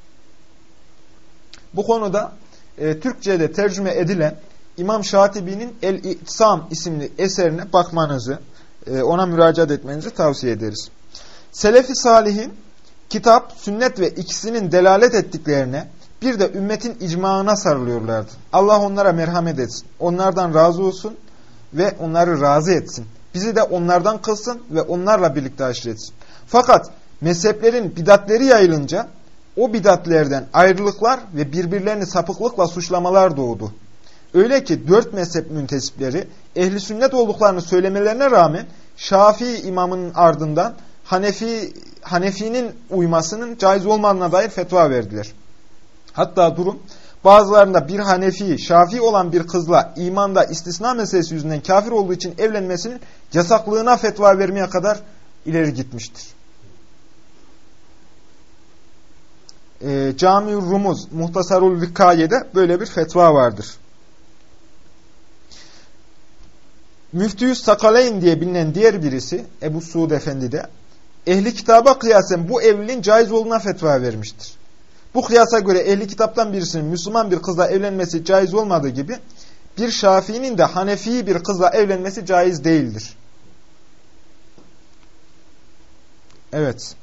Bu konuda e, Türkçe'de tercüme edilen İmam Şatibi'nin El-İ'tisam isimli eserine bakmanızı, e, ona müracaat etmenizi tavsiye ederiz. Selefi Salihin, kitap, sünnet ve ikisinin delalet ettiklerine, bir de ümmetin icmağına sarılıyorlardı. Allah onlara merhamet etsin, onlardan razı olsun ve onları razı etsin. Bizi de onlardan kılsın ve onlarla birlikte haşretsin. Fakat mezheplerin bidatleri yayılınca o bidatlerden ayrılıklar ve birbirlerini sapıklıkla suçlamalar doğdu. Öyle ki dört mezhep müntesipleri ehli sünnet olduklarını söylemelerine rağmen Şafii imamının ardından Hanefi, Hanefi'nin uymasının caiz olmadığına dair fetva verdiler. Hatta durum bazılarında bir Hanefi, Şafii olan bir kızla imanda istisna meselesi yüzünden kafir olduğu için evlenmesinin yasaklığına fetva vermeye kadar ileri gitmiştir. E, Cami-ül Rumuz, Muhtasarul Vikaye'de böyle bir fetva vardır. Müftüyü Sakaleyn diye bilinen diğer birisi Ebu Suud Efendi de ehli kitaba kıyasen bu evliliğin caiz olduğuna fetva vermiştir. Bu kıyasa göre ehli kitaptan birisinin Müslüman bir kızla evlenmesi caiz olmadığı gibi bir Şafii'nin de Hanefi bir kızla evlenmesi caiz değildir. Evet.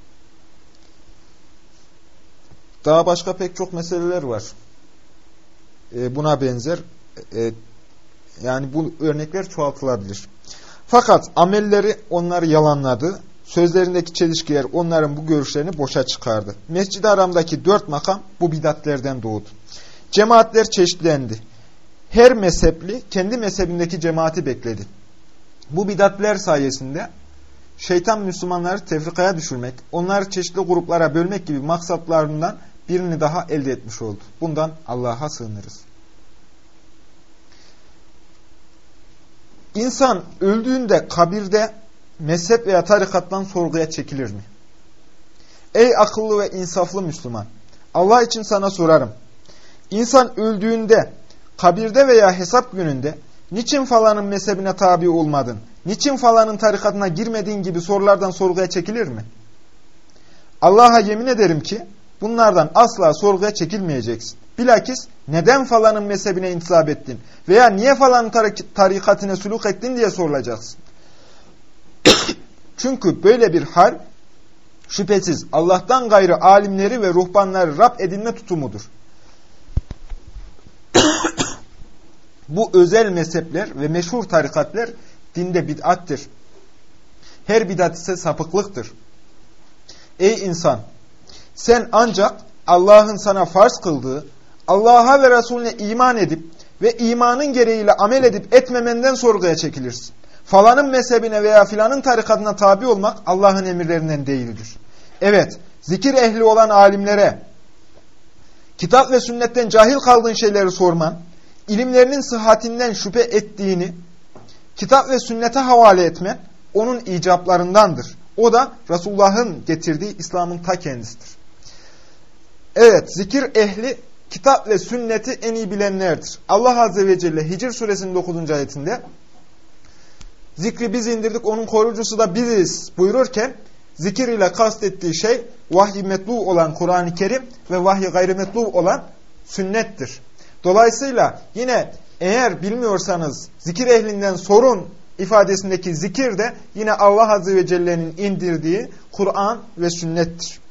Daha başka pek çok meseleler var. E, buna benzer. E, yani bu örnekler çoğaltılabilir. Fakat amelleri onları yalanladı. Sözlerindeki çelişkiler onların bu görüşlerini boşa çıkardı. Mescid-i Haram'daki dört makam bu bidatlerden doğdu. Cemaatler çeşitlendi. her mezhepli kendi mezhebindeki cemaati bekledi. Bu bidatler sayesinde şeytan Müslümanları tefrikaya düşürmek, onları çeşitli gruplara bölmek gibi maksatlarından birini daha elde etmiş oldu. Bundan Allah'a sığınırız. İnsan öldüğünde kabirde mezhep veya tarikattan sorguya çekilir mi? Ey akıllı ve insaflı Müslüman! Allah için sana sorarım. İnsan öldüğünde, kabirde veya hesap gününde niçin falanın mezhebine tabi olmadın, niçin falanın tarikatına girmediğin gibi sorulardan sorguya çekilir mi? Allah'a yemin ederim ki bunlardan asla sorguya çekilmeyeceksin. Bilakis neden falanın mezhebine intisap ettin veya niye falanın tarik tarikatine suluk ettin diye sorulacaksın. Çünkü böyle bir hal şüphesiz Allah'tan gayrı alimleri ve ruhbanları Rab edinme tutumudur. Bu özel mezhepler ve meşhur tarikatler dinde bid'attir. Her bid'at ise sapıklıktır. Ey insan! Sen ancak Allah'ın sana farz kıldığı, Allah'a ve Resulüne iman edip ve imanın gereğiyle amel edip etmemenden sorguya çekilirsin. Falanın mezhebine veya filanın tarikatına tabi olmak Allah'ın emirlerinden değildir. Evet, zikir ehli olan alimlere, kitap ve sünnetten cahil kaldığın şeyleri sorman, ilimlerinin sıhhatinden şüphe ettiğini, kitap ve sünnete havale etmen, onun icaplarındandır. O da Resulullah'ın getirdiği İslam'ın ta kendisidir. Evet, zikir ehli, kitap ve sünneti en iyi bilenlerdir. Allah Azze ve Celle Hicr suresinin dokuzuncu ayetinde, zikri biz indirdik, onun koruyucusu da biziz buyururken, zikir ile kastettiği şey, vahyi metlu olan Kur'an-ı Kerim ve vahyi gayrimetlu olan sünnettir. Dolayısıyla yine eğer bilmiyorsanız zikir ehlinden sorun ifadesindeki zikir de yine Allah Azze ve Celle'nin indirdiği Kur'an ve sünnettir.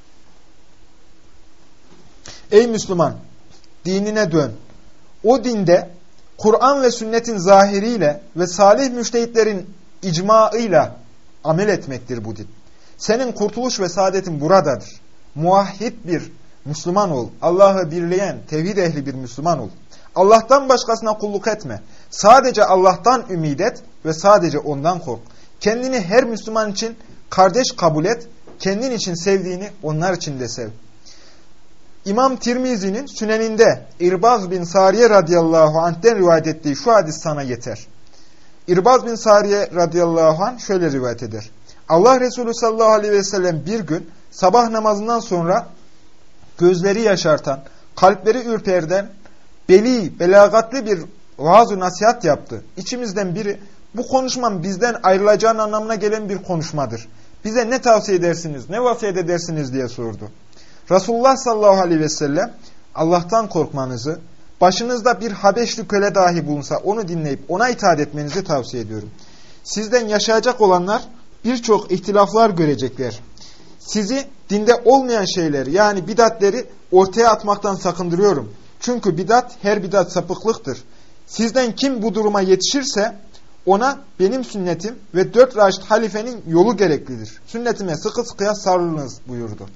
Ey Müslüman! Dinine dön. O dinde Kur'an ve sünnetin zahiriyle ve salih müştehitlerin icmaıyla amel etmektir bu din. Senin kurtuluş ve saadetin buradadır. Muvahhid bir Müslüman ol. Allah'ı birleyen, tevhid ehli bir Müslüman ol. Allah'tan başkasına kulluk etme. Sadece Allah'tan ümid et ve sadece ondan kork. Kendini her Müslüman için kardeş kabul et. Kendin için sevdiğini onlar için de sev. İmam Tirmizi'nin Süneninde İrbaz bin Sariye radıyallahu anh'ten rivayet ettiği şu hadis sana yeter. İrbaz bin Sariye radıyallahu anh şöyle rivayet eder. Allah Resulü sallallahu aleyhi ve sellem bir gün sabah namazından sonra gözleri yaşartan, kalpleri ürperden, beli, belagatlı bir vaaz-ı nasihat yaptı. İçimizden biri, bu konuşmam bizden ayrılacağın anlamına gelen bir konuşmadır. Bize ne tavsiye edersiniz, ne vasiyet edersiniz diye sordu. Resulullah sallallahu aleyhi ve sellem, Allah'tan korkmanızı, başınızda bir Habeşli köle dahi bulunsa onu dinleyip ona itaat etmenizi tavsiye ediyorum. Sizden yaşayacak olanlar birçok ihtilaflar görecekler. Sizi dinde olmayan şeyler yani bidatleri ortaya atmaktan sakındırıyorum. Çünkü bidat her bidat sapıklıktır. Sizden kim bu duruma yetişirse ona benim sünnetim ve dört raşid halifenin yolu gereklidir. Sünnetime sıkı sıkıya sarılınız buyurdu.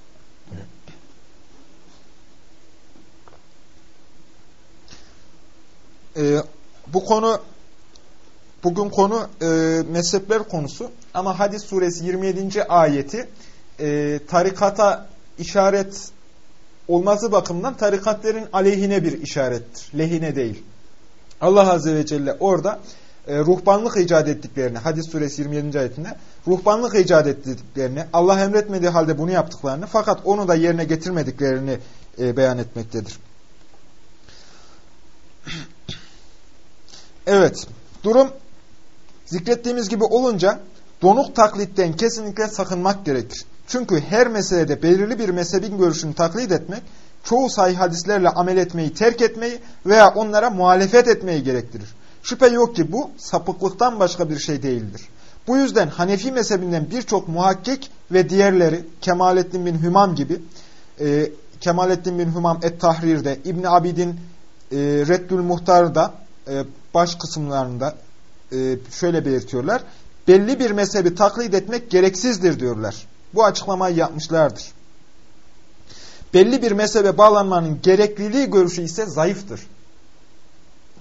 Ee, bu konu bugün konu e, mezhepler konusu ama Hadis suresi yirmi yedinci ayeti e, tarikata işaret olması bakımından tarikatlerin aleyhine bir işarettir. Lehine değil. Allah Azze ve Celle orada e, ruhbanlık icat ettiklerini, Hadis suresi yirmi yedinci ayetinde ruhbanlık icat ettiklerini, Allah emretmediği halde bunu yaptıklarını fakat onu da yerine getirmediklerini e, beyan etmektedir. Evet, durum zikrettiğimiz gibi olunca donuk taklitten kesinlikle sakınmak gerekir. Çünkü her meselede belirli bir mezhebin görüşünü taklit etmek, çoğu sahih hadislerle amel etmeyi terk etmeyi veya onlara muhalefet etmeyi gerektirir. Şüphe yok ki bu sapıklıktan başka bir şey değildir. Bu yüzden Hanefi mezhebinden birçok muhakkik ve diğerleri Kemalettin bin Hümam gibi, e, Kemalettin bin Hümam Et-Tahrir'de, İbn Abidin e, Reddül Muhtar'da e, baş kısımlarında e, şöyle belirtiyorlar. Belli bir mezhebi taklit etmek gereksizdir diyorlar. Bu açıklamayı yapmışlardır. Belli bir mezhebe bağlanmanın gerekliliği görüşü ise zayıftır.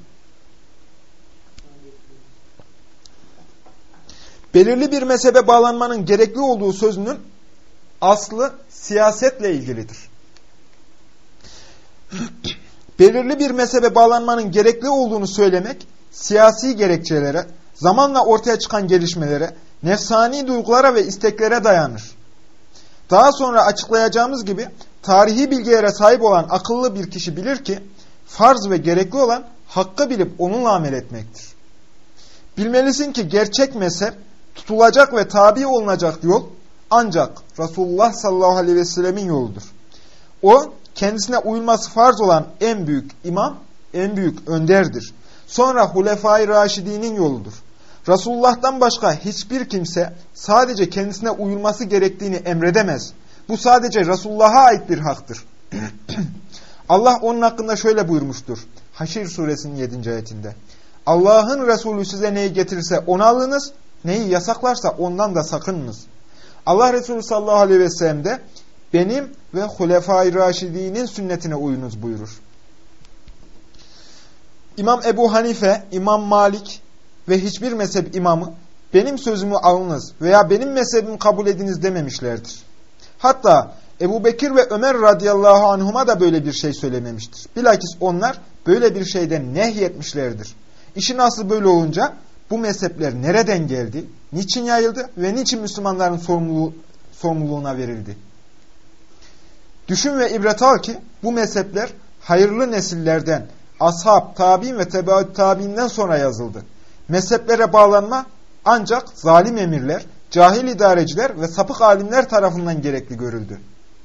Belirli bir mezhebe bağlanmanın gerekli olduğu sözünün aslı siyasetle ilgilidir. Belirli bir mezhebe bağlanmanın gerekli olduğunu söylemek, siyasi gerekçelere, zamanla ortaya çıkan gelişmelere, nefsani duygulara ve isteklere dayanır. Daha sonra açıklayacağımız gibi, tarihi bilgilere sahip olan akıllı bir kişi bilir ki, farz ve gerekli olan hakkı bilip onunla amel etmektir. Bilmelisin ki gerçek mezhep, tutulacak ve tabi olunacak yol, ancak Resulullah sallallahu aleyhi ve sellemin yoludur. O, kendisine uyulması farz olan en büyük imam, en büyük önderdir. Sonra Hulefai Raşidinin yoludur. Resulullah'tan başka hiçbir kimse sadece kendisine uyulması gerektiğini emredemez. Bu sadece Resulullah'a ait bir haktır. Allah onun hakkında şöyle buyurmuştur. Haşr suresinin yedinci ayetinde. Allah'ın Resulü size neyi getirirse onu alınız, neyi yasaklarsa ondan da sakınınız. Allah Resulü sallallahu aleyhi ve sellem de benim ve Hulefai Raşidinin sünnetine uyunuz buyurur. İmam Ebu Hanife, İmam Malik ve hiçbir mezhep imamı benim sözümü alınız veya benim mezhebimi kabul ediniz dememişlerdir. Hatta Ebu Bekir ve Ömer radıyallahu anhuma da böyle bir şey söylememiştir. Bilakis onlar böyle bir şeyden nehyetmişlerdir. İşin aslı böyle olunca bu mezhepler nereden geldi, niçin yayıldı ve niçin Müslümanların sorumluluğu, sorumluluğuna verildi? Düşün ve ibret al ki bu mezhepler hayırlı nesillerden, ashab, tabi'in ve tebaüt tabi'inden sonra yazıldı. Mezheplere bağlanma ancak zalim emirler, cahil idareciler ve sapık alimler tarafından gerekli görüldü.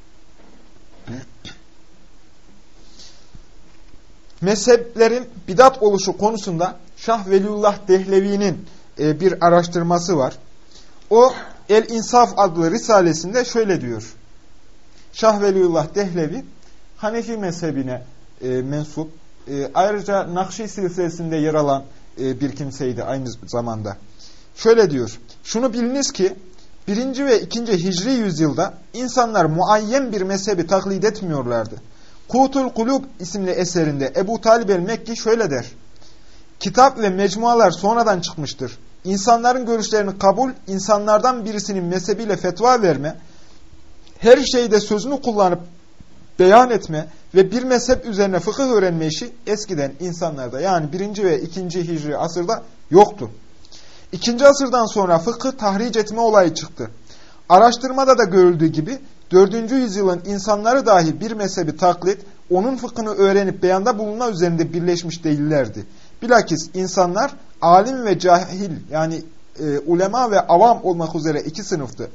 Mezheplerin bidat oluşu konusunda Şah Veliullah Dehlevi'nin e, bir araştırması var. O El-İnsaf adlı risalesinde şöyle diyor. Şah Veliullah Dehlevi Hanefi mezhebine e, mensup, e, ayrıca Nakşi silsilesinde yer alan e, bir kimseydi aynı zamanda. Şöyle diyor, şunu biliniz ki birinci ve ikinci Hicri yüzyılda insanlar muayyen bir mezhebi taklit etmiyorlardı. Kutul Kulub isimli eserinde Ebu Talib el-Mekki şöyle der. Kitap ve mecmualar sonradan çıkmıştır. İnsanların görüşlerini kabul, insanlardan birisinin mezhebiyle fetva verme, her şeyde sözünü kullanıp beyan etme ve bir mezhep üzerine fıkıh öğrenme işi eskiden insanlarda yani birinci ve ikinci Hicri asırda yoktu. İkinci asırdan sonra fıkıh tahric etme olayı çıktı. Araştırmada da görüldüğü gibi dördüncü yüzyılın insanları dahi bir mezhebi taklit, onun fıkhını öğrenip beyanda bulunma üzerinde birleşmiş değillerdi. Bilakis insanlar alim ve cahil yani e, ulema ve avam olmak üzere iki sınıftı.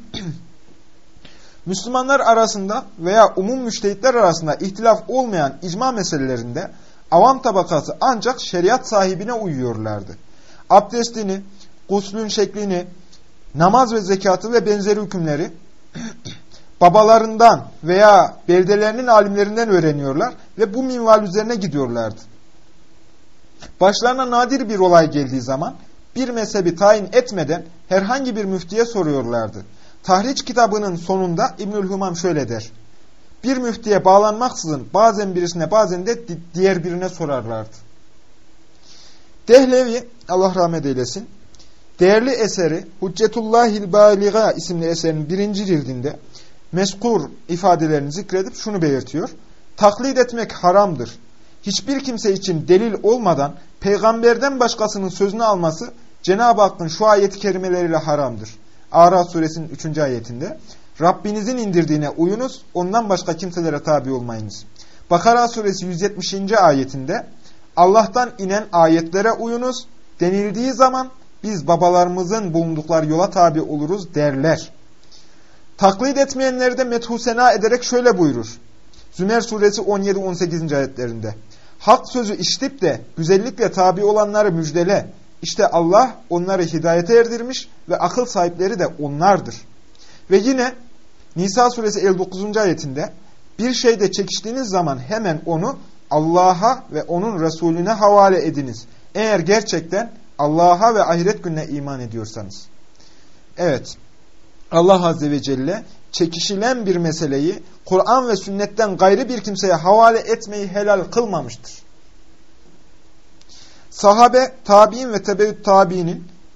Müslümanlar arasında veya umum müştehitler arasında ihtilaf olmayan icma meselelerinde avam tabakası ancak şeriat sahibine uyuyorlardı. Abdestini, guslün şeklini, namaz ve zekatı ve benzeri hükümleri babalarından veya beldelerinin alimlerinden öğreniyorlar ve bu minval üzerine gidiyorlardı. Başlarına nadir bir olay geldiği zaman bir mezhebi tayin etmeden herhangi bir müftiye soruyorlardı. Tahriç kitabının sonunda İbnül Humam şöyle der. Bir müftiye bağlanmaksızın bazen birisine bazen de diğer birine sorarlardı. Dehlevi, Allah rahmet eylesin, değerli eseri Hüccetullahil Baliga isimli eserinin birinci cildinde mezkur ifadelerini zikredip şunu belirtiyor. Taklit etmek haramdır. Hiçbir kimse için delil olmadan peygamberden başkasının sözünü alması Cenab-ı Hakk'ın şu ayet-i kerimeleriyle haramdır. Araf suresinin üçüncü ayetinde Rabbinizin indirdiğine uyunuz, ondan başka kimselere tabi olmayınız. Bakara suresi yüz yetmişinci ayetinde Allah'tan inen ayetlere uyunuz denildiği zaman biz babalarımızın bulundukları yola tabi oluruz derler. Taklit etmeyenleri de methu sena ederek şöyle buyurur. Zümer suresi on yedi on sekizinci ayetlerinde. Hak sözü işitip de güzellikle tabi olanları müjdele. İşte Allah onları hidayete erdirmiş ve akıl sahipleri de onlardır. Ve yine Nisa suresi elli dokuzuncu ayetinde bir şeyde çekiştiğiniz zaman hemen onu Allah'a ve onun Resulüne havale ediniz. Eğer gerçekten Allah'a ve ahiret gününe iman ediyorsanız. Evet, Allah Azze ve Celle çekişilen bir meseleyi Kur'an ve sünnetten gayrı bir kimseye havale etmeyi helal kılmamıştır. Sahabe, tabi'in ve tebeüt tabi'inin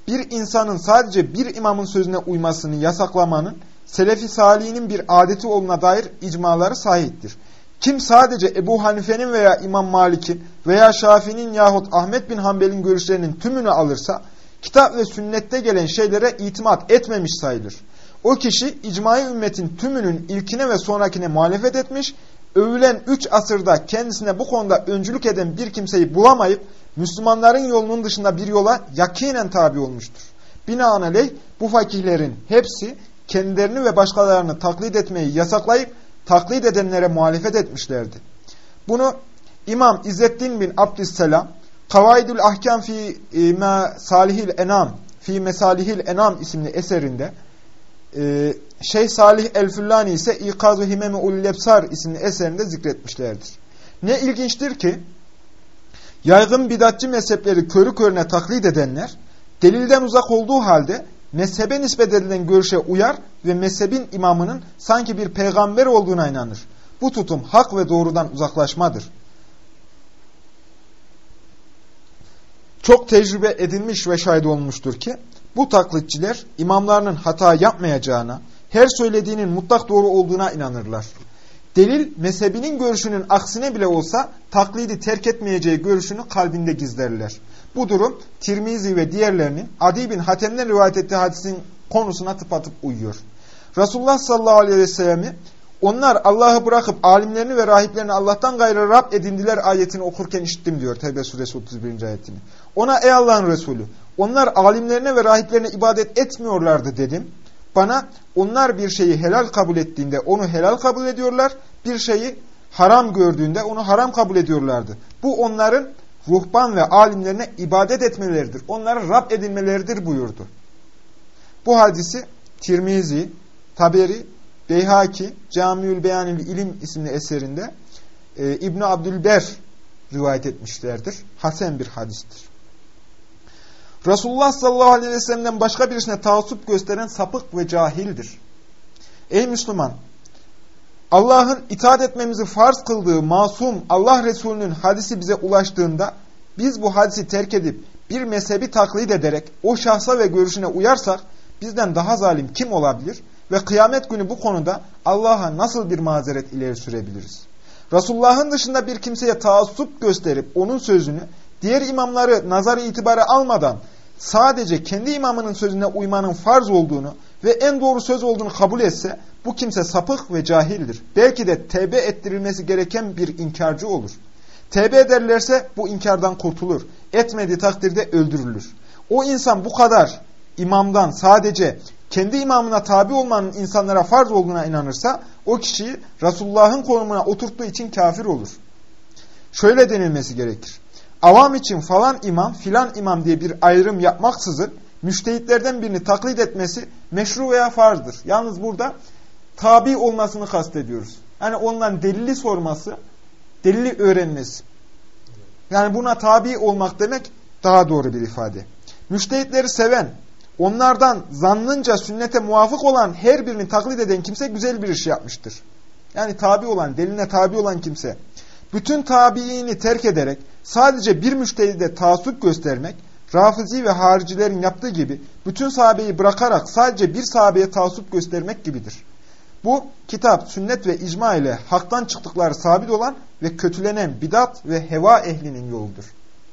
bir insanın sadece bir imamın sözüne uymasını yasaklamanın Selefi Salihinin bir adeti olduğuna dair icmaları sahihtir. Kim sadece Ebu Hanife'nin veya İmam Malik'in veya Şafii'nin yahut Ahmet bin Hanbel'in görüşlerinin tümünü alırsa, kitap ve sünnette gelen şeylere itimat etmemiş sayılır. O kişi icma-i ümmetin tümünün ilkine ve sonrakine muhalefet etmiş, övülen üç asırda kendisine bu konuda öncülük eden bir kimseyi bulamayıp, Müslümanların yolunun dışında bir yola yakinen tabi olmuştur. Binaenaleyh bu fakihlerin hepsi kendilerini ve başkalarını taklit etmeyi yasaklayıp, taklit edenlere muhalefet etmişlerdi. Bunu İmam İzzettin bin Abdüsselam, Kavaidül Ahkam fi Mesalihil Enam fi Mesalihil Enam isimli eserinde, Ee, Şeyh Salih El-Füllani ise İkaz-ı Himem-i Ul-Lebsar isimli eserinde zikretmişlerdir. Ne ilginçtir ki, yaygın bidatçı mezhepleri körü körüne taklit edenler, delilden uzak olduğu halde mezhebe nispet edilen görüşe uyar ve mezhebin imamının sanki bir peygamber olduğuna inanır. Bu tutum hak ve doğrudan uzaklaşmadır. Çok tecrübe edilmiş ve şahit olmuştur ki, bu taklitçiler imamlarının hata yapmayacağına, her söylediğinin mutlak doğru olduğuna inanırlar. Delil mezhebinin görüşünün aksine bile olsa taklidi terk etmeyeceği görüşünü kalbinde gizlerler. Bu durum Tirmizi ve diğerlerinin Adi bin Hatem'den rivayet ettiği hadisin konusuna tıpatıp uyuyor. Resulullah sallallahu aleyhi ve sellem'i onlar Allah'ı bırakıp alimlerini ve rahiplerini Allah'tan gayrı Rab edindiler ayetini okurken işittim diyor Tevbe suresi otuz birinci ayetini. Ona ey Allah'ın Resulü, onlar alimlerine ve rahiplerine ibadet etmiyorlardı dedim. Bana onlar bir şeyi helal kabul ettiğinde onu helal kabul ediyorlar, bir şeyi haram gördüğünde onu haram kabul ediyorlardı. Bu onların ruhban ve alimlerine ibadet etmeleridir. Onları Rab edinmeleridir buyurdu. Bu hadisi Tirmizi, Taberi, Beyhaki, Camiül Beyanil İlim isimli eserinde e, İbn-i Abdülber rivayet etmişlerdir. Hasen bir hadistir. Resulullah sallallahu aleyhi ve sellem'den başka birisine taassup gösteren sapık ve cahildir. Ey Müslüman! Allah'ın itaat etmemizi farz kıldığı masum Allah Resulü'nün hadisi bize ulaştığında biz bu hadisi terk edip bir mezhebi taklit ederek o şahsa ve görüşüne uyarsak bizden daha zalim kim olabilir ve kıyamet günü bu konuda Allah'a nasıl bir mazeret ileri sürebiliriz? Resulullah'ın dışında bir kimseye taassup gösterip onun sözünü diğer imamları nazarı itibara almadan sadece kendi imamının sözüne uymanın farz olduğunu ve en doğru söz olduğunu kabul etse bu kimse sapık ve cahildir. Belki de tevbe ettirilmesi gereken bir inkarcı olur. Tevbe ederlerse bu inkardan kurtulur. Etmediği takdirde öldürülür. O insan bu kadar imamdan sadece kendi imamına tabi olmanın insanlara farz olduğuna inanırsa o kişiyi Resulullah'ın konumuna oturttuğu için kafir olur. Şöyle denilmesi gerekir. Avam için falan imam filan imam diye bir ayrım yapmaksızın müştehitlerden birini taklit etmesi meşru veya farzdır. Yalnız burada tabi olmasını kastediyoruz. Yani ondan delili sorması, delili öğrenmesi. Yani buna tabi olmak demek daha doğru bir ifade. Müştehitleri seven, onlardan zannınca sünnete muvafık olan her birini taklit eden kimse güzel bir iş yapmıştır. Yani tabi olan, deliline tabi olan kimse. Bütün tabiini terk ederek sadece bir müştehide taassup göstermek, Rafizi ve haricilerin yaptığı gibi bütün sahabeyi bırakarak sadece bir sahabeye taassup göstermek gibidir. Bu kitap, sünnet ve icma ile haktan çıktıkları sabit olan ve kötülenen bidat ve heva ehlinin yoludur.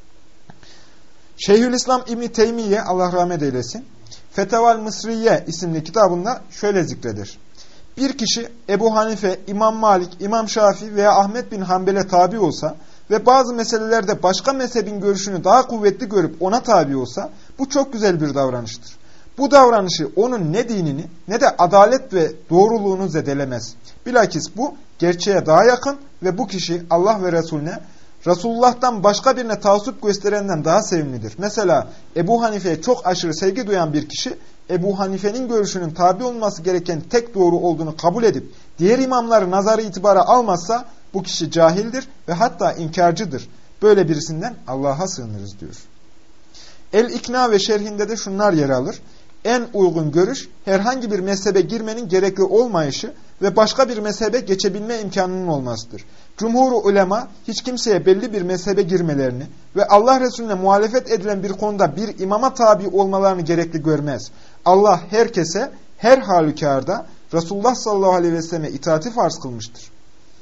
Şeyhülislam İbn Teymiye Allah rahmet eylesin, Feteval Mısriye isimli kitabında şöyle zikredir. Bir kişi Ebu Hanife, İmam Malik, İmam Şafii veya Ahmet bin Hanbel'e tabi olsa ve bazı meselelerde başka mezhebin görüşünü daha kuvvetli görüp ona tabi olsa bu çok güzel bir davranıştır. Bu davranışı onun ne dinini ne de adalet ve doğruluğunu zedelemez. Bilakis bu gerçeğe daha yakın ve bu kişi Allah ve Resulüne, Resulullah'tan başka birine taassup gösterenden daha sevimlidir. Mesela Ebu Hanife'ye çok aşırı sevgi duyan bir kişi, Ebu Hanife'nin görüşünün tabi olması gereken tek doğru olduğunu kabul edip diğer imamları nazarı itibara almazsa bu kişi cahildir ve hatta inkarcıdır. Böyle birisinden Allah'a sığınırız diyor. El-İkna ve şerhinde de şunlar yer alır. en uygun görüş herhangi bir mezhebe girmenin gerekli olmayışı ve başka bir mezhebe geçebilme imkanının olmasıdır. Cumhur-u ulema hiç kimseye belli bir mezhebe girmelerini ve Allah Resulüne muhalefet edilen bir konuda bir imama tabi olmalarını gerekli görmez. Allah herkese her halükarda Resulullah sallallahu aleyhi ve selleme itaati farz kılmıştır.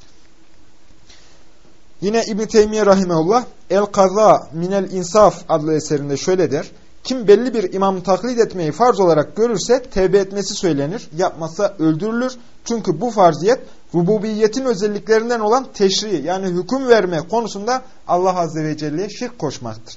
Yine İbn-i Teymiye rahimehullah El-Kaza Minel İnsaf adlı eserinde şöyle der. Kim belli bir imamı taklit etmeyi farz olarak görürse tevbe etmesi söylenir. Yapmazsa öldürülür. Çünkü bu farziyet rububiyetin özelliklerinden olan teşri yani hüküm verme konusunda Allah Azze ve Celle'ye şirk koşmaktır.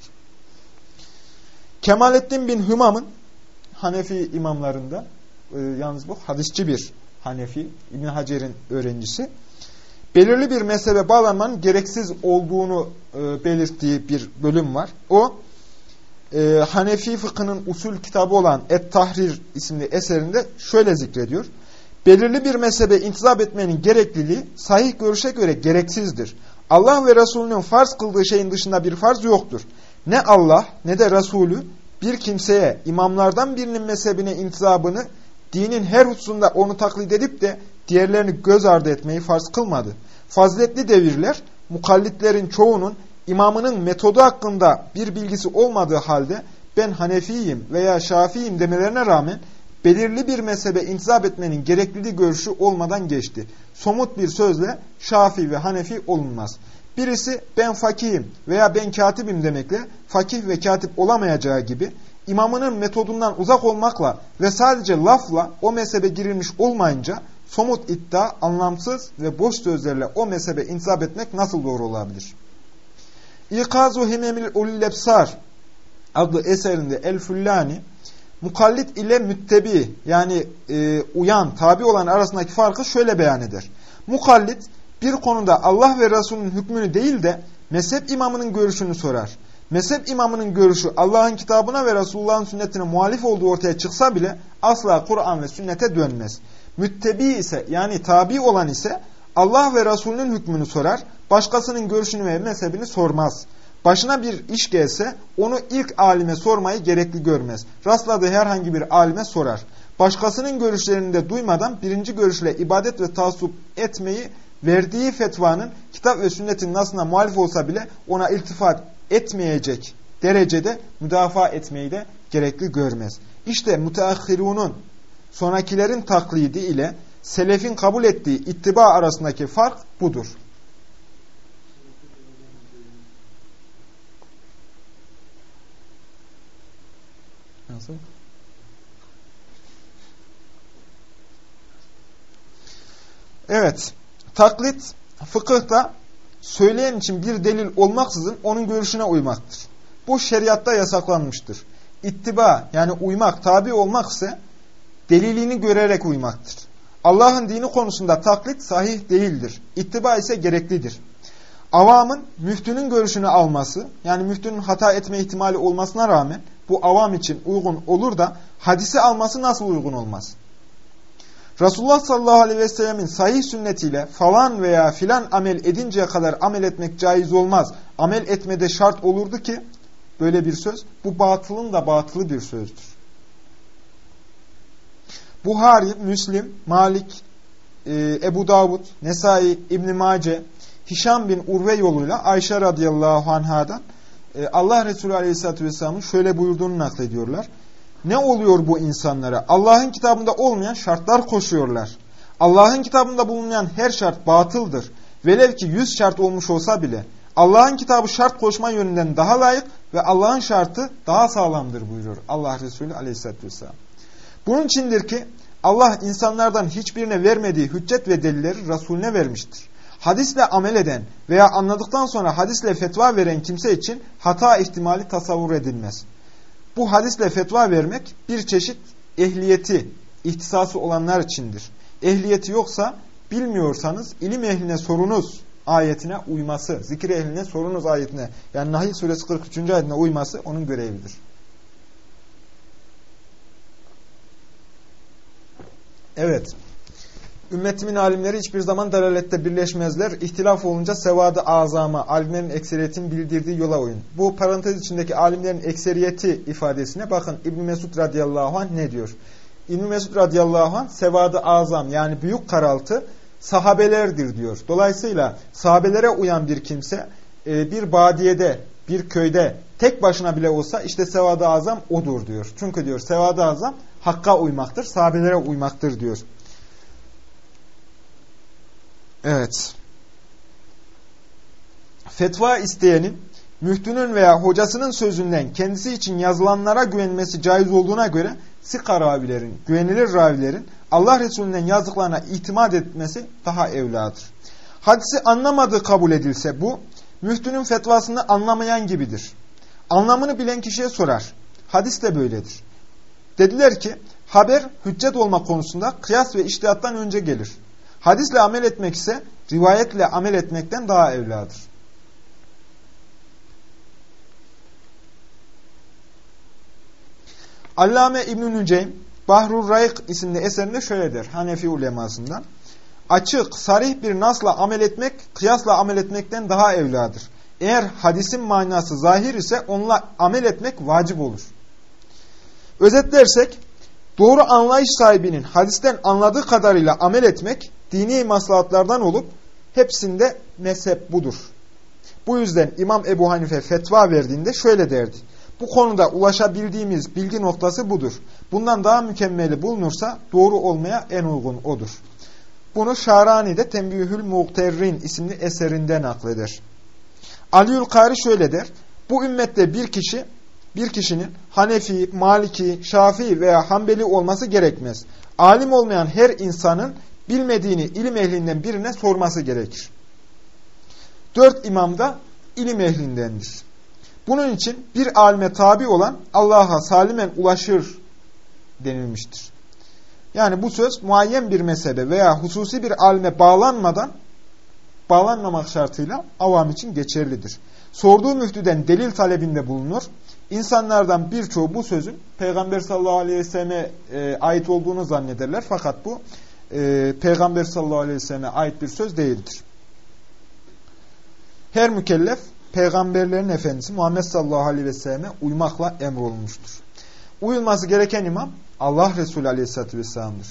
Kemalettin bin Hümam'ın Hanefi imamlarında e, yalnız bu hadisçi bir Hanefi, İbn Hacer'in öğrencisi. Belirli bir mezhebe bağlanmanın gereksiz olduğunu e, belirttiği bir bölüm var. O e, Hanefi fıkhının usul kitabı olan Et-Tahrir isimli eserinde şöyle zikrediyor. Belirli bir mezhebe intizap etmenin gerekliliği sahih görüşe göre gereksizdir. Allah ve Resulünün farz kıldığı şeyin dışında bir farz yoktur. Ne Allah ne de Resulü bir kimseye imamlardan birinin mezhebine intizabını dinin her hususunda onu taklit edip de diğerlerini göz ardı etmeyi farz kılmadı. Faziletli devirler mukallitlerin çoğunun imamının metodu hakkında bir bilgisi olmadığı halde ben Hanefiyim veya Şafiiyim demelerine rağmen belirli bir mezhebe intizap etmenin gerekliliği görüşü olmadan geçti. Somut bir sözle Şafii ve Hanefi olunmaz. Birisi ben fakihim veya ben katibim demekle fakih ve katip olamayacağı gibi imamının metodundan uzak olmakla ve sadece lafla o mezhebe girilmiş olmayınca somut iddia, anlamsız ve boş sözlerle o mezhebe intizap etmek nasıl doğru olabilir? İkazu Himemil Ulilebsar adlı eserinde El-Fullani mukallit ile müttebi yani e, uyan, tabi olan arasındaki farkı şöyle beyan eder. Mukallit bir konuda Allah ve Resulünün hükmünü değil de mezhep imamının görüşünü sorar. Mezhep imamının görüşü Allah'ın kitabına ve Resulullah'ın sünnetine muhalif olduğu ortaya çıksa bile asla Kur'an ve sünnete dönmez. Müttebi ise yani tabi olan ise Allah ve Resulünün hükmünü sorar, başkasının görüşünü ve mezhebini sormaz. Başına bir iş gelse onu ilk alime sormayı gerekli görmez. Rastladığı herhangi bir alime sorar. Başkasının görüşlerini de duymadan birinci görüşle ibadet ve taassup etmeyi verdiği fetvanın kitap ve sünnetin nasına muhalif olsa bile ona iltifat etmeyecek derecede müdafaa etmeyi de gerekli görmez. İşte müteahhirunun sonrakilerin taklidi ile selefin kabul ettiği ittiba arasındaki fark budur. Nasıl? Evet. Taklit fıkıhta söyleyen için bir delil olmaksızın onun görüşüne uymaktır. Bu şeriatta yasaklanmıştır. İttiba yani uymak, tabi olmak ise delilini görerek uymaktır. Allah'ın dini konusunda taklit sahih değildir. İttiba ise gereklidir. Avamın müftünün görüşünü alması, yani müftünün hata etme ihtimali olmasına rağmen bu avam için uygun olur da hadisi alması nasıl uygun olmaz? Resulullah sallallahu aleyhi ve sellemin sahih sünnetiyle falan veya filan amel edinceye kadar amel etmek caiz olmaz. Amel etmede şart olurdu ki böyle bir söz, bu batılın da batılı bir sözdür. Buhari, Müslim, Malik, e, Ebu Davud, Nesai, İbn-i Mace, Hişam bin Urve yoluyla Ayşe radıyallahu anhadan e, Allah Resulü aleyhissalatü vesselamın şöyle buyurduğunu naklediyorlar. Ne oluyor bu insanlara? Allah'ın kitabında olmayan şartlar koşuyorlar. Allah'ın kitabında bulunmayan her şart batıldır. Velev ki yüz şart olmuş olsa bile Allah'ın kitabı şart koşma yönünden daha layık ve Allah'ın şartı daha sağlamdır buyuruyor Allah Resulü aleyhissalatü vesselam. Bunun içindir ki Allah insanlardan hiçbirine vermediği hüccet ve delilleri Resulüne vermiştir. Hadisle amel eden veya anladıktan sonra hadisle fetva veren kimse için hata ihtimali tasavvur edilmez. Bu hadisle fetva vermek bir çeşit ehliyeti, ihtisası olanlar içindir. Ehliyeti yoksa bilmiyorsanız ilim ehline sorunuz ayetine uyması, zikir ehline sorunuz ayetine yani Nahl suresi kırk üçüncü ayetine uyması onun görevidir. Evet. Ümmetimin alimleri hiçbir zaman dalalette birleşmezler. İhtilaf olunca sevadı azama, alimlerin ekseriyetinin bildirdiği yola uyun. Bu parantez içindeki alimlerin ekseriyeti ifadesine bakın İbn Mesud radıyallahu anh ne diyor? İbn Mesud radıyallahu anh sevadı azam yani büyük karaltı sahabelerdir diyor. Dolayısıyla sahabelere uyan bir kimse bir badiyede, bir köyde tek başına bile olsa işte sevadı azam odur diyor. Çünkü diyor sevadı azam hakka uymaktır, sahabelere uymaktır diyor. Evet. Fetva isteyenin, müftünün veya hocasının sözünden kendisi için yazılanlara güvenmesi caiz olduğuna göre sika ravilerin, güvenilir ravilerin Allah Resulü'nden yazdıklarına itimat etmesi daha evladır. Hadisi anlamadığı kabul edilse bu, müftünün fetvasını anlamayan gibidir. Anlamını bilen kişiye sorar. Hadis de böyledir. Dediler ki, haber hüccet olma konusunda kıyas ve içtihattan önce gelir. Hadisle amel etmek ise rivayetle amel etmekten daha evladır. Allame İbn-i Nüceym, Bahrur Raik isimli eserinde şöyle der, Hanefi ulemasından. Açık, sarih bir nasla amel etmek, kıyasla amel etmekten daha evladır. Eğer hadisin manası zahir ise onunla amel etmek vacip olur. Özetlersek, doğru anlayış sahibinin hadisten anladığı kadarıyla amel etmek, dini maslahatlardan olup, hepsinde mezhep budur. Bu yüzden İmam Ebu Hanife fetva verdiğinde şöyle derdi. Bu konuda ulaşabildiğimiz bilgi noktası budur. Bundan daha mükemmeli bulunursa doğru olmaya en uygun odur. Bunu Şarani'de Tembihül Muğterrin isimli eserinde nakleder. Aliül Kari şöyle der. Bu ümmette bir kişi, bir kişinin Hanefi, Maliki, Şafii veya Hanbeli olması gerekmez. Alim olmayan her insanın bilmediğini ilim ehlinden birine sorması gerekir. Dört imam da ilim ehlindendir. Bunun için bir alime tabi olan Allah'a salimen ulaşır denilmiştir. Yani bu söz muayyen bir mezhebe veya hususi bir alime bağlanmadan, bağlanmamak şartıyla avam için geçerlidir. Sorduğu müftüden delil talebinde bulunur. İnsanlardan birçoğu bu sözün Peygamber sallallahu aleyhi ve selleme e, ait olduğunu zannederler. Fakat bu e, Peygamber sallallahu aleyhi ve selleme ait bir söz değildir. Her mükellef peygamberlerin efendisi Muhammed sallallahu aleyhi ve selleme uymakla emrolunmuştur. Uyulması gereken imam Allah Resulü aleyhissalatü vesselam'dır.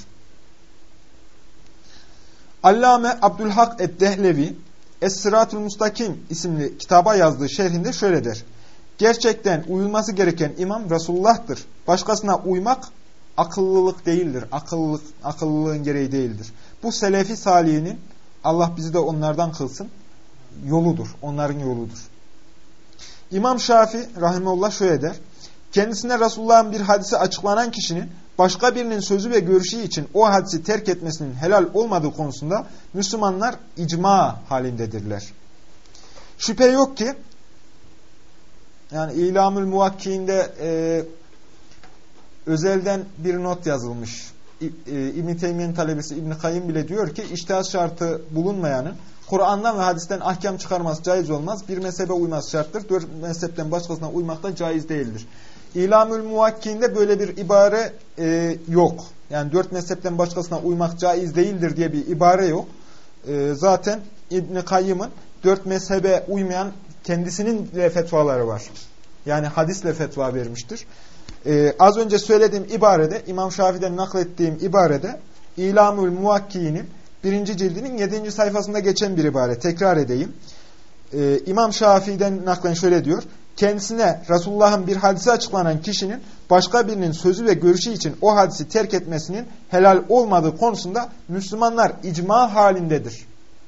Allame Abdülhak Eddehlevi Es-Sıratul Mustakim isimli kitaba yazdığı şerhinde şöyle der. Gerçekten uyulması gereken imam Resulullah'tır. Başkasına uymak akıllılık değildir. Akıllılık, akıllılığın gereği değildir. Bu selefi salihinin, Allah bizi de onlardan kılsın, yoludur. Onların yoludur. İmam Şafii rahimehullah şöyle der. Kendisine Resulullah'ın bir hadisi açıklanan kişinin başka birinin sözü ve görüşü için o hadisi terk etmesinin helal olmadığı konusunda Müslümanlar icma halindedirler. Şüphe yok ki yani İlamül Muvakki'inde e, özelden bir not yazılmış. E, İbn-i Teymiye'nin talebesi İbn-i Kayyim bile diyor ki içtihat şartı bulunmayanın Kur'an'dan ve hadisten ahkam çıkarması caiz olmaz. Bir mezhebe uyması şarttır. Dört mezhepten başkasına uymak da caiz değildir. İlamül Muvakki'inde böyle bir ibare e, yok. Yani dört mezhepten başkasına uymak caiz değildir diye bir ibare yok. E, zaten İbn-i Kayyım'ın dört mezhebe uymayan kendisinin de fetvaları var. Yani hadisle fetva vermiştir. E, az önce söylediğim ibarede, İmam Şafii'den naklettiğim ibarede İlamül Muvakki'nin birinci cildinin yedinci sayfasında geçen bir ibare. Tekrar edeyim. Ee, İmam Şafii'den naklen şöyle diyor. Kendisine Resulullah'ın bir hadisi açıklanan kişinin başka birinin sözü ve görüşü için o hadisi terk etmesinin helal olmadığı konusunda Müslümanlar icma halindedir.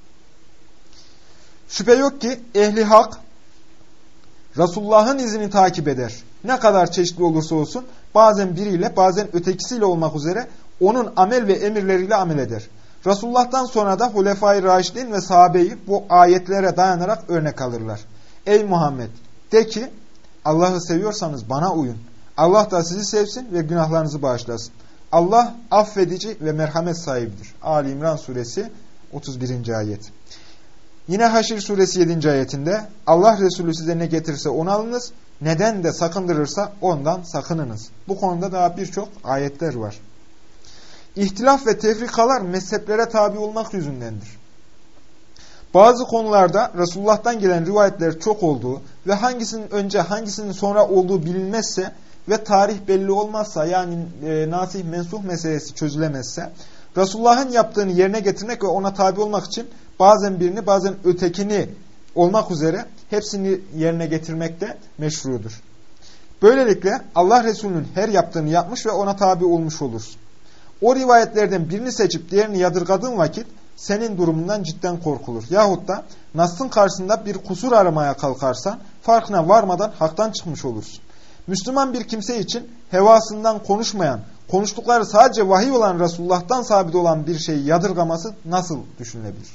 Şüphe yok ki ehli hak Resulullah'ın izini takip eder. Ne kadar çeşitli olursa olsun bazen biriyle bazen ötekisiyle olmak üzere onun amel ve emirleriyle amel eder. Resulullah'tan sonra da Hulefai Raşidin ve sahabeyi bu ayetlere dayanarak örnek alırlar. Ey Muhammed! De ki, Allah'ı seviyorsanız bana uyun. Allah da sizi sevsin ve günahlarınızı bağışlasın. Allah affedici ve merhamet sahibidir. Ali İmran suresi otuz birinci ayet. Yine Haşr suresi yedinci ayetinde Allah Resulü size ne getirirse onu alınız, neden de sakındırırsa ondan sakınınız. Bu konuda daha birçok ayetler var. İhtilaf ve tefrikalar mezheplere tabi olmak yüzündendir. Bazı konularda Resulullah'tan gelen rivayetler çok olduğu ve hangisinin önce hangisinin sonra olduğu bilinmezse ve tarih belli olmazsa, yani e, nasih mensuh meselesi çözülemezse, Resulullah'ın yaptığını yerine getirmek ve ona tabi olmak için bazen birini bazen ötekini olmak üzere hepsini yerine getirmek de meşrudur. Böylelikle Allah Resulü'nün her yaptığını yapmış ve ona tabi olmuş olursun. O rivayetlerden birini seçip diğerini yadırgadığın vakit senin durumundan cidden korkulur. Yahut da Nas'ın karşısında bir kusur aramaya kalkarsan farkına varmadan haktan çıkmış olursun. Müslüman bir kimse için hevasından konuşmayan, konuştukları sadece vahiy olan Resulullah'tan sabit olan bir şeyi yadırgaması nasıl düşünülebilir?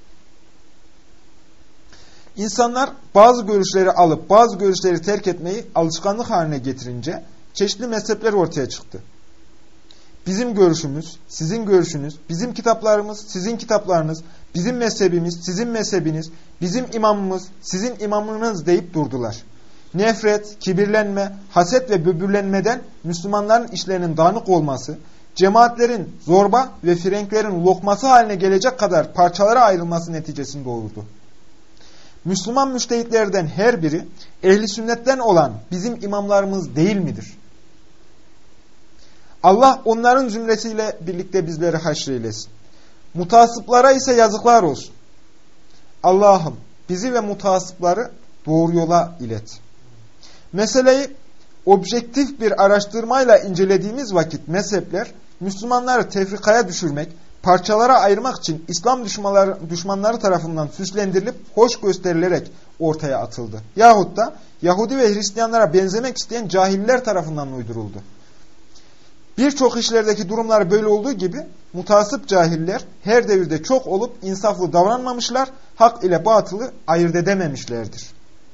İnsanlar bazı görüşleri alıp bazı görüşleri terk etmeyi alışkanlık haline getirince çeşitli mezhepler ortaya çıktı. Bizim görüşümüz, sizin görüşünüz, bizim kitaplarımız, sizin kitaplarınız, bizim mezhebimiz, sizin mezhebiniz, bizim imamımız, sizin imamınız deyip durdular. Nefret, kibirlenme, haset ve böbürlenmeden Müslümanların işlerinin dağınık olması, cemaatlerin zorba ve frenklerin lokması haline gelecek kadar parçalara ayrılması neticesinde olurdu. Müslüman müştehitlerden her biri ehli sünnetten olan bizim imamlarımız değil midir? Allah onların zümresiyle birlikte bizleri haşreylesin. Mutasıplara ise yazıklar olsun. Allah'ım bizi ve mutasıpları doğru yola ilet. Meseleyi objektif bir araştırmayla incelediğimiz vakit mezhepler Müslümanları tefrikaya düşürmek, parçalara ayırmak için İslam düşmanları, düşmanları tarafından süslendirilip hoş gösterilerek ortaya atıldı. Yahut da Yahudi ve Hristiyanlara benzemek isteyen cahiller tarafından uyduruldu. Birçok işlerdeki durumlar böyle olduğu gibi mutasip cahiller her devirde çok olup insaflı davranmamışlar, hak ile batılı ayırt edememişlerdir.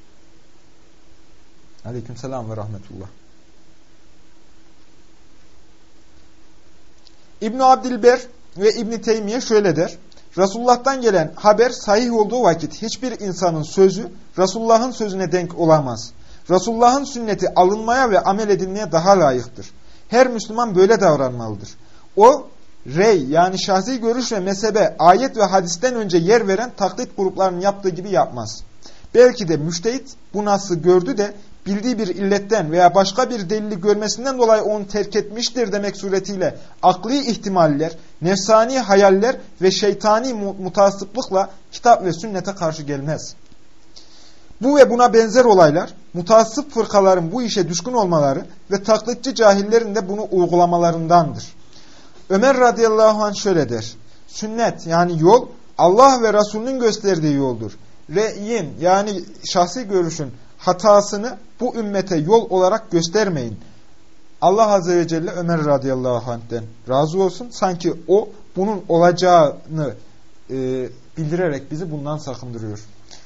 Aleykümselam ve rahmetullah. İbn Abdilber ve İbn Teymiye şöyle der: Resulullah'tan gelen haber sahih olduğu vakit hiçbir insanın sözü Resulullah'ın sözüne denk olamaz. Resulullah'ın sünneti alınmaya ve amel edilmeye daha layıktır. Her Müslüman böyle davranmalıdır. O, rey yani şahsi görüş ve mezhebe ayet ve hadisten önce yer veren taklit gruplarının yaptığı gibi yapmaz. Belki de müştehit bu nası gördü de bildiği bir illetten veya başka bir delili görmesinden dolayı onu terk etmiştir demek suretiyle akli ihtimaller, nefsani hayaller ve şeytani mutasıplıkla kitap ve sünnete karşı gelmez. Bu ve buna benzer olaylar, mutasip fırkaların bu işe düşkün olmaları ve taklitçi cahillerin de bunu uygulamalarındandır. Ömer radıyallahu anh şöyle der: sünnet yani yol, Allah ve Resulünün gösterdiği yoldur. Re'yin yani şahsi görüşün hatasını bu ümmete yol olarak göstermeyin. Allah azze ve celle Ömer radıyallahu anh'ten razı olsun. Sanki o bunun olacağını e, bildirerek bizi bundan sakındırıyor.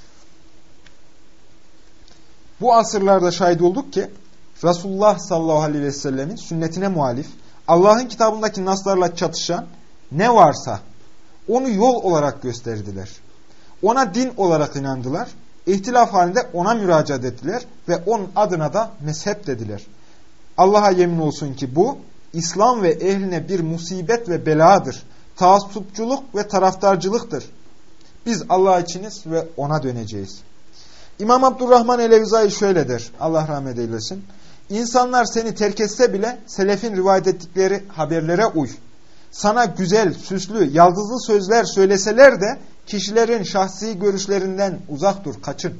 Bu asırlarda şahit olduk ki Resulullah sallallahu aleyhi ve sellemin sünnetine muhalif, Allah'ın kitabındaki naslarla çatışan ne varsa onu yol olarak gösterdiler. Ona din olarak inandılar. İhtilaf halinde ona müracaat ettiler ve onun adına da mezhep dediler. Allah'a yemin olsun ki bu İslam ve ehline bir musibet ve beladır. Taassupçuluk ve taraftarcılıktır. Biz Allah içiniz ve ona döneceğiz. İmam Abdurrahman el-Evzai şöyle der: Allah rahmet eylesin. İnsanlar seni terk etse bile selefin rivayet ettikleri haberlere uy. Sana güzel, süslü, yaldızlı sözler söyleseler de kişilerin şahsi görüşlerinden uzak dur, kaçın.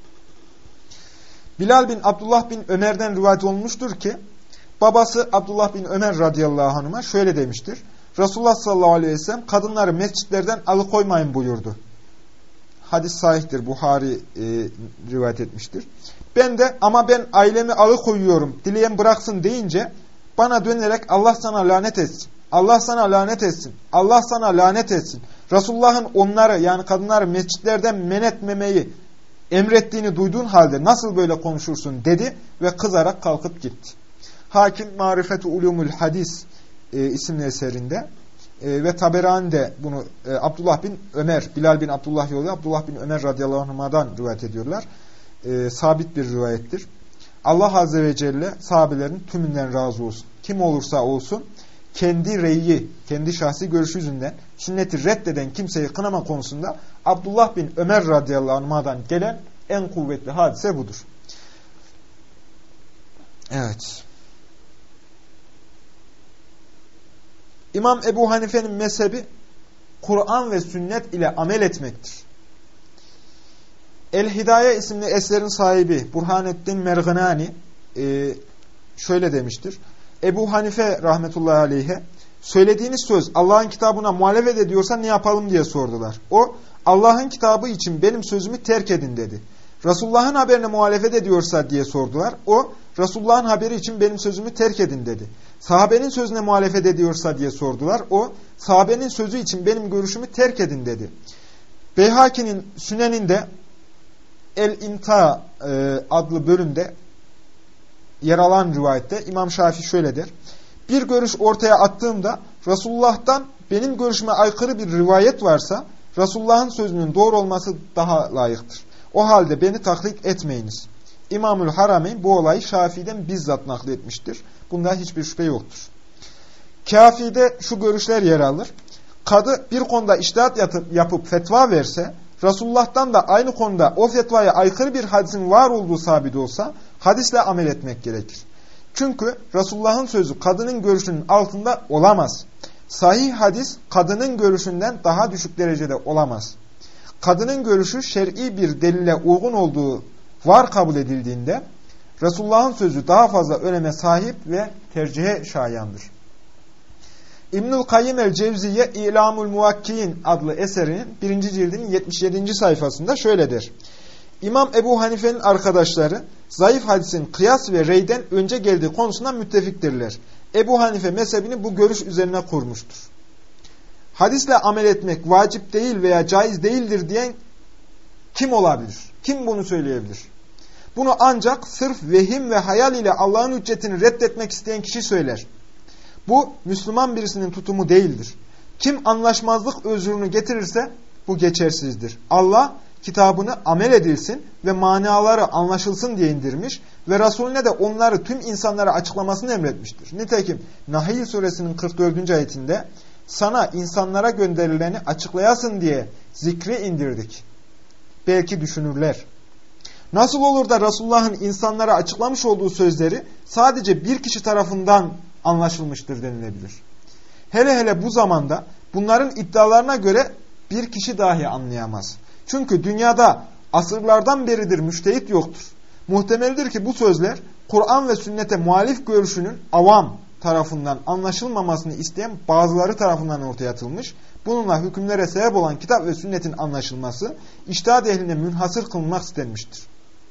Bilal bin Abdullah bin Ömer'den rivayet olmuştur ki babası Abdullah bin Ömer radıyallahu anh'a şöyle demiştir: Resulullah sallallahu aleyhi ve sellem kadınları mescitlerden alıkoymayın buyurdu. Hadis sahihtir. Buhari e, rivayet etmiştir. Ben de ama ben ailemi alıkoyuyorum, dileyen bıraksın deyince bana dönerek Allah sana lanet etsin. Allah sana lanet etsin. Allah sana lanet etsin. Resulullah'ın onları yani kadınları mescitlerden men etmemeyi emrettiğini duyduğun halde nasıl böyle konuşursun dedi ve kızarak kalkıp gitti. Hakim Marifet-i Ulumul Hadis e, isimli eserinde e, ve Taberani de bunu e, Abdullah bin Ömer, Bilal bin Abdullah yolu Abdullah bin Ömer radıyallahu anh'dan rivayet ediyorlar. E, sabit bir rivayettir. Allah azze ve celle sahabelerin tümünden razı olsun. Kim olursa olsun kendi reyi, kendi şahsi görüşü yüzünden sünneti reddeden kimseyi kınama konusunda Abdullah bin Ömer radıyallahu anh'dan gelen en kuvvetli hadise budur. Evet. İmam Ebu Hanife'nin mezhebi Kur'an ve sünnet ile amel etmektir. El-Hidaye isimli eserin sahibi Burhaneddin Mergınani e, şöyle demiştir. Ebu Hanife rahmetullahi aleyhe, söylediğiniz söz Allah'ın kitabına muhalefet ediyorsa ne yapalım diye sordular. O, Allah'ın kitabı için benim sözümü terk edin dedi. Resulullah'ın haberine muhalefet ediyorsa diye sordular. O, Resulullah'ın haberi için benim sözümü terk edin dedi. Sahabenin sözüne muhalefet ediyorsa diye sordular. O, sahabenin sözü için benim görüşümü terk edin dedi. Beyhaki'nin Sünen'inde El-İmta e, adlı bölümde yer alan rivayette İmam Şafii şöyle der. Bir görüş ortaya attığımda Resulullah'tan benim görüşüme aykırı bir rivayet varsa Resulullah'ın sözünün doğru olması daha layıktır. O halde beni taklit etmeyiniz. İmamül Harameyn bu olayı Şafii'den bizzat nakletmiştir. Bunda hiçbir şüphe yoktur. Kâfi'de şu görüşler yer alır. Kadı bir konuda içtihat yapıp fetva verse, Resulullah'tan da aynı konuda o fetvaya aykırı bir hadisin var olduğu sabit olsa, hadisle amel etmek gerekir. Çünkü Resulullah'ın sözü kadının görüşünün altında olamaz. Sahih hadis kadının görüşünden daha düşük derecede olamaz. Kadının görüşü şer'i bir delile uygun olduğu var kabul edildiğinde, Resulullah'ın sözü daha fazla öneme sahip ve tercihe şayandır. İbnül Kayyim el-Cevziye İlamul Muvakkiin adlı eserinin birinci cildinin yetmiş yedinci sayfasında şöyle der. İmam Ebu Hanife'nin arkadaşları zayıf hadisin kıyas ve reyden önce geldiği konusunda müttefiktirler. Ebu Hanife mezhebini bu görüş üzerine kurmuştur. Hadisle amel etmek vacip değil veya caiz değildir diyen kim olabilir? Kim bunu söyleyebilir? Bunu ancak sırf vehim ve hayal ile Allah'ın hüccetini reddetmek isteyen kişi söyler. Bu Müslüman birisinin tutumu değildir. Kim anlaşmazlık özrünü getirirse bu geçersizdir. Allah kitabını amel edilsin ve manaları anlaşılsın diye indirmiş ve Resulüne de onları tüm insanlara açıklamasını emretmiştir. Nitekim Nahil suresinin kırk dördüncü ayetinde sana insanlara gönderileni açıklayasın diye zikri indirdik. Belki düşünürler. Nasıl olur da Resulullah'ın insanlara açıklamış olduğu sözleri sadece bir kişi tarafından anlaşılmıştır denilebilir. Hele hele bu zamanda bunların iddialarına göre bir kişi dahi anlayamaz. Çünkü dünyada asırlardan beridir müştehit yoktur. Muhtemeldir ki bu sözler Kur'an ve sünnete muhalif görüşünün avam tarafından anlaşılmamasını isteyen bazıları tarafından ortaya atılmış. Bununla hükümlere sebep olan kitap ve sünnetin anlaşılması içtihat ehline münhasır kılınmak istenmiştir.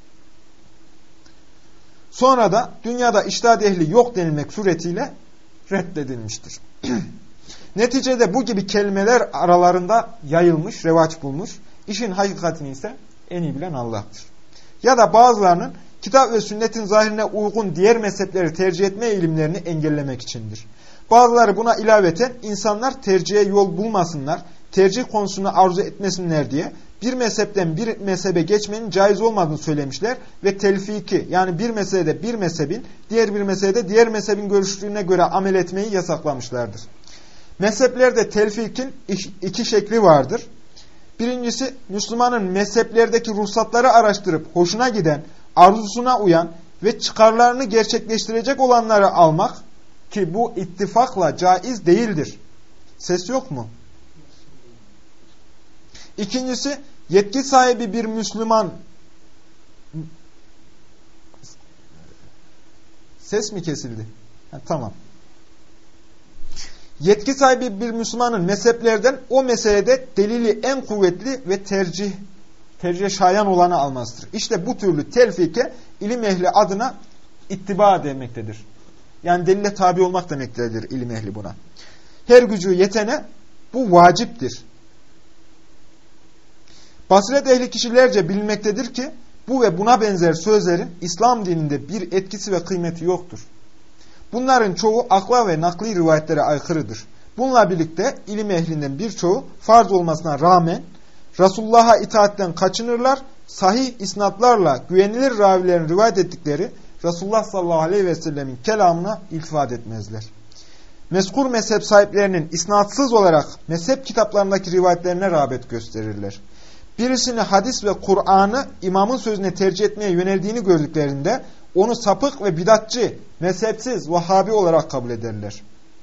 Sonra da dünyada içtihat ehli yok denilmek suretiyle reddedilmiştir. Neticede bu gibi kelimeler aralarında yayılmış, revaç bulmuş. İşin hakikatini ise en iyi bilen Allah'tır. Ya da bazılarının kitap ve sünnetin zahirine uygun diğer mezhepleri tercih etme eğilimlerini engellemek içindir. Bazıları buna ilaveten insanlar tercihe yol bulmasınlar, tercih konusunu arzu etmesinler diye bir mezhepten bir mezhebe geçmenin caiz olmadığını söylemişler ve telfiki yani bir meselede bir mezhebin diğer bir meselede diğer mezhebin görüşlerine göre amel etmeyi yasaklamışlardır. Mezheplerde telfikin iki şekli vardır. Birincisi Müslümanın mezheplerdeki ruhsatları araştırıp hoşuna giden, arzusuna uyan ve çıkarlarını gerçekleştirecek olanları almak ki bu ittifakla caiz değildir. Ses yok mu? İkincisi yetki sahibi bir Müslüman ses mi kesildi? Ha, tamam. Yetki sahibi bir Müslümanın mezheplerden o meselede delili en kuvvetli ve tercih tercih şayan olanı almasıdır. İşte bu türlü telfike ilim ehli adına ittiba demektedir. Yani delile tabi olmak demektedir ilim ehli buna. Her gücü yetene bu vaciptir. Basiret ehli kişilerce bilinmektedir ki bu ve buna benzer sözlerin İslam dininde bir etkisi ve kıymeti yoktur. Bunların çoğu akla ve nakli rivayetlere aykırıdır. Bununla birlikte ilim ehlinden birçoğu farz olmasına rağmen Resulullah'a itaatten kaçınırlar, sahih isnatlarla güvenilir ravilerin rivayet ettikleri Resulullah sallallahu aleyhi ve sellemin kelamına iltifat etmezler. Mezkur mezhep sahiplerinin isnatsız olarak mezhep kitaplarındaki rivayetlerine rağbet gösterirler. Birisini hadis ve Kur'an'ı imamın sözüne tercih etmeye yöneldiğini gördüklerinde onu sapık ve bidatçı, mezhepsiz, Vahhabi olarak kabul ederler.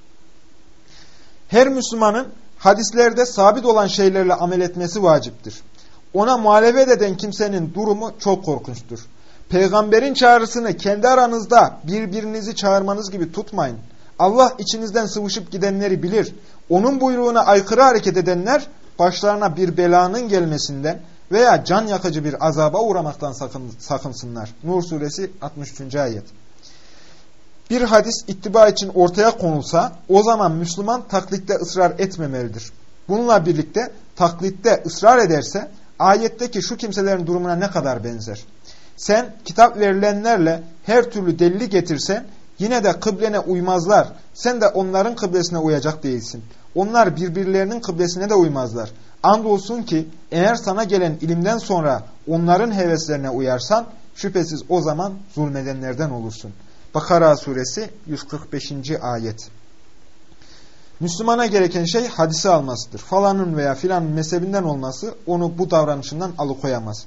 Her Müslümanın hadislerde sabit olan şeylerle amel etmesi vaciptir. Ona muhalefet eden kimsenin durumu çok korkunçtur. Peygamberin çağrısını kendi aranızda birbirinizi çağırmanız gibi tutmayın. Allah içinizden sıvışıp gidenleri bilir. Onun buyruğuna aykırı hareket edenler başlarına bir belanın gelmesinden veya can yakıcı bir azaba uğramaktan sakın, sakınsınlar. Nur suresi altmış üçüncü ayet. Bir hadis ittiba için ortaya konulsa o zaman Müslüman taklitte ısrar etmemelidir. Bununla birlikte taklitte ısrar ederse ayetteki şu kimselerin durumuna ne kadar benzer? Sen kitap verilenlerle her türlü delili getirsen yine de kıblene uymazlar. Sen de onların kıblesine uyacak değilsin. Onlar birbirlerinin kıblesine de uymazlar. Andolsun ki eğer sana gelen ilimden sonra onların heveslerine uyarsan şüphesiz o zaman zulmedenlerden olursun. Bakara suresi yüz kırk beşinci ayet. Müslümana gereken şey hadisi almasıdır. Falanın veya filanın mezhebinden olması onu bu davranışından alıkoyamaz.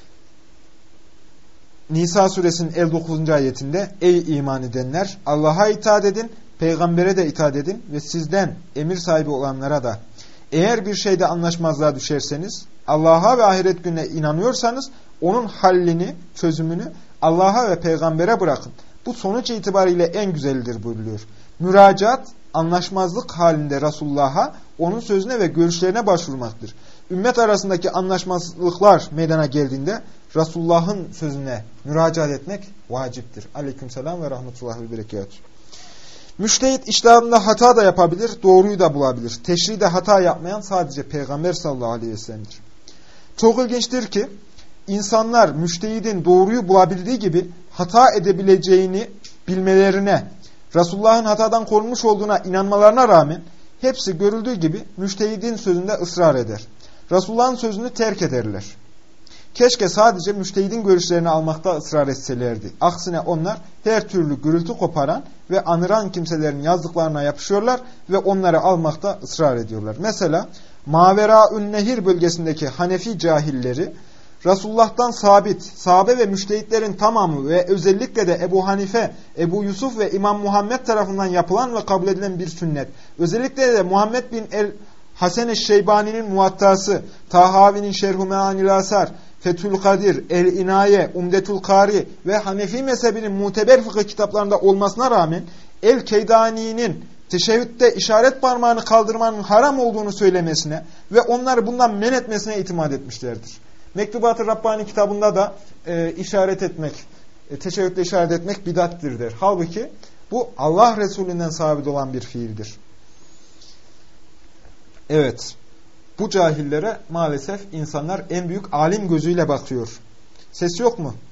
Nisa suresinin elli dokuzuncu ayetinde ey iman edenler Allah'a itaat edin, peygambere de itaat edin ve sizden emir sahibi olanlara da. Eğer bir şeyde anlaşmazlığa düşerseniz Allah'a ve ahiret gününe inanıyorsanız onun hallini, çözümünü Allah'a ve peygambere bırakın. Bu sonuç itibariyle en güzelidir buyuruyor. Müracaat anlaşmazlık halinde Resulullah'a, onun sözüne ve görüşlerine başvurmaktır. Ümmet arasındaki anlaşmazlıklar meydana geldiğinde Resulullah'ın sözüne müracaat etmek vaciptir. Aleykümselam ve rahmetullahi ve berekatuhu. Müştehit içtihadında hata da yapabilir, doğruyu da bulabilir. Teşride hata yapmayan sadece Peygamber sallallahu aleyhi ve sellem'dir. Çok ilginçtir ki insanlar müştehidin doğruyu bulabildiği gibi hata edebileceğini bilmelerine, Resulullah'ın hatadan korunmuş olduğuna inanmalarına rağmen hepsi görüldüğü gibi müştehidin sözünde ısrar eder. Resulullah'ın sözünü terk ederler. Keşke sadece müştehidin görüşlerini almakta ısrar etselerdi. Aksine onlar her türlü gürültü koparan ve anıran kimselerin yazdıklarına yapışıyorlar ve onları almakta ısrar ediyorlar. Mesela Maveraün Nehir bölgesindeki Hanefi cahilleri Resulullah'tan sabit, sahabe ve müştehitlerin tamamı ve özellikle de Ebu Hanife, Ebu Yusuf ve İmam Muhammed tarafından yapılan ve kabul edilen bir sünnet. Özellikle de Muhammed bin el Hasan-ı Şeybani'nin Muvattası, Tahavi'nin Şerh-ü Me'anil Asar, Fethül Kadir, El-İnaye, Umdetül Kari ve Hanefi mezhebinin muteber fıkıh kitaplarında olmasına rağmen El-Keydani'nin teşehhütte işaret parmağını kaldırmanın haram olduğunu söylemesine ve onları bundan men etmesine itimat etmişlerdir. Mektubat-ı Rabbani kitabında da e, işaret etmek, e, teşehhütte işaret etmek bidattir der. Halbuki bu Allah Resulü'nden sabit olan bir fiildir. Evet, bu cahillere maalesef insanlar en büyük alim gözüyle bakıyor. Ses yok mu?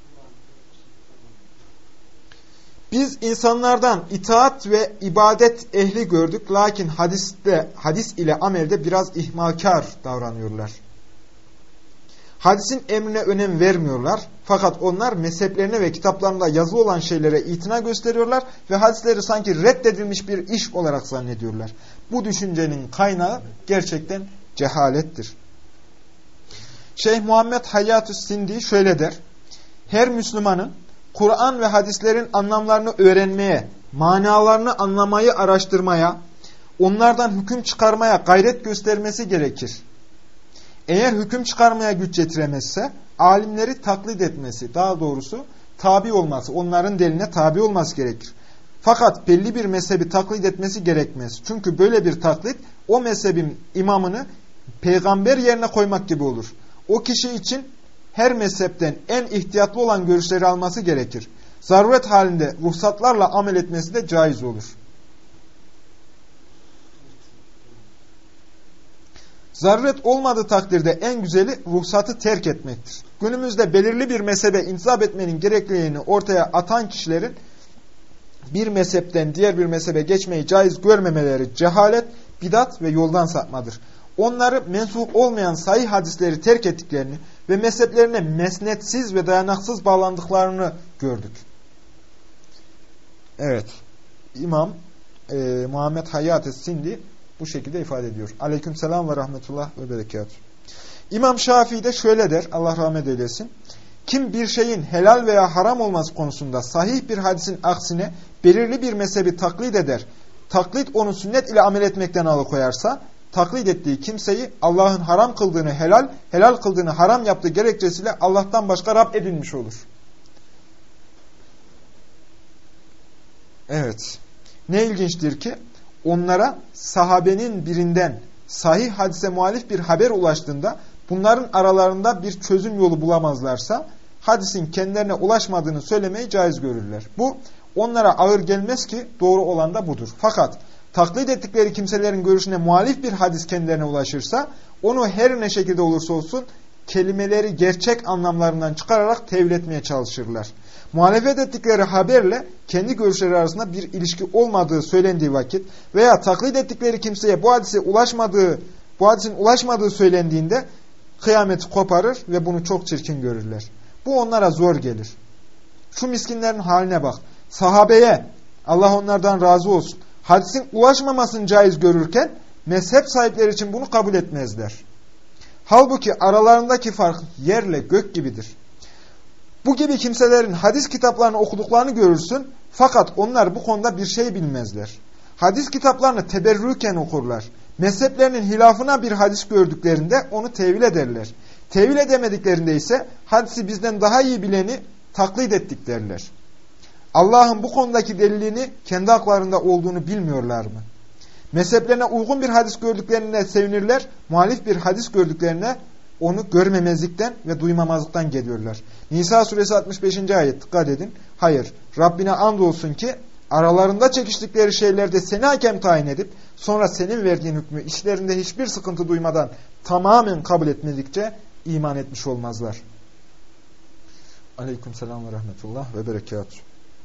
Biz insanlardan itaat ve ibadet ehli gördük. Lakin hadiste, hadis ile amelde biraz ihmalkar davranıyorlar. Hadisin emrine önem vermiyorlar. Fakat onlar mezheplerine ve kitaplarında yazılı olan şeylere itina gösteriyorlar ve hadisleri sanki reddedilmiş bir iş olarak zannediyorlar. Bu düşüncenin kaynağı gerçekten cehalettir. Şeyh Muhammed Hayyatü's Sindi şöyle der: her Müslümanın Kur'an ve hadislerin anlamlarını öğrenmeye, manalarını anlamayı araştırmaya, onlardan hüküm çıkarmaya gayret göstermesi gerekir. Eğer hüküm çıkarmaya güç yetiremezse, alimleri taklit etmesi, daha doğrusu tabi olması, onların deline tabi olması gerekir. Fakat belli bir mezhebi taklit etmesi gerekmez. Çünkü böyle bir taklit, o mezhebin imamını peygamber yerine koymak gibi olur. O kişi için her mezhepten en ihtiyatlı olan görüşleri alması gerekir. Zaruret halinde ruhsatlarla amel etmesi de caiz olur. Zaruret olmadığı takdirde en güzeli ruhsatı terk etmektir. Günümüzde belirli bir mezhebe intisap etmenin gerekliliğini ortaya atan kişilerin bir mezhepten diğer bir mezhebe geçmeyi caiz görmemeleri cehalet, bidat ve yoldan sapmadır. Onları mensup olmayan sahih hadisleri terk ettiklerini ve mezheplerine mesnetsiz ve dayanaksız bağlandıklarını gördük. Evet, İmam e, Muhammed Hayat Sindi bu şekilde ifade ediyor. Aleykümselam ve rahmetullah ve berekatuhu. İmam Şafii de şöyle der, Allah rahmet eylesin. Kim bir şeyin helal veya haram olması konusunda sahih bir hadisin aksine belirli bir mezhebi taklit eder, taklit onu sünnet ile amel etmekten alıkoyarsa, taklit ettiği kimseyi Allah'ın haram kıldığını helal, helal kıldığını haram yaptığı gerekçesiyle Allah'tan başka Rab edinmiş olur. Evet. Ne ilginçtir ki onlara sahabenin birinden sahih hadise muhalif bir haber ulaştığında bunların aralarında bir çözüm yolu bulamazlarsa hadisin kendilerine ulaşmadığını söylemeyi caiz görürler. Bu onlara ağır gelmez ki doğru olan da budur. Fakat taklit ettikleri kimselerin görüşüne muhalif bir hadis kendilerine ulaşırsa onu her ne şekilde olursa olsun kelimeleri gerçek anlamlarından çıkararak tevil etmeye çalışırlar. Muhalefet ettikleri haberle kendi görüşleri arasında bir ilişki olmadığı söylendiği vakit veya taklit ettikleri kimseye bu hadise ulaşmadığı, bu hadisin ulaşmadığı söylendiğinde kıyameti koparır ve bunu çok çirkin görürler. Bu onlara zor gelir. Şu miskinlerin haline bak. Sahabeye, Allah onlardan razı olsun, hadisin ulaşmamasını caiz görürken mezhep sahipleri için bunu kabul etmezler. Halbuki aralarındaki fark yerle gök gibidir. Bu gibi kimselerin hadis kitaplarını okuduklarını görürsün fakat onlar bu konuda bir şey bilmezler. Hadis kitaplarını teberrüken okurlar. Mezheplerinin hilafına bir hadis gördüklerinde onu tevil ederler. Tevil edemediklerinde ise hadisi bizden daha iyi bileni taklit ettik derler. Allah'ın bu konudaki delilini kendi haklarında olduğunu bilmiyorlar mı? Mezheplerine uygun bir hadis gördüklerine sevinirler, muhalif bir hadis gördüklerine onu görmemezlikten ve duymamazlıktan geliyorlar. Nisa suresi altmış beşinci ayet dikkat edin. Hayır, Rabbine andolsun ki aralarında çekiştikleri şeylerde seni hakem tayin edip sonra senin verdiğin hükmü işlerinde hiçbir sıkıntı duymadan tamamen kabul etmedikçe iman etmiş olmazlar. Aleykümselam ve rahmetullah ve berekatuhu.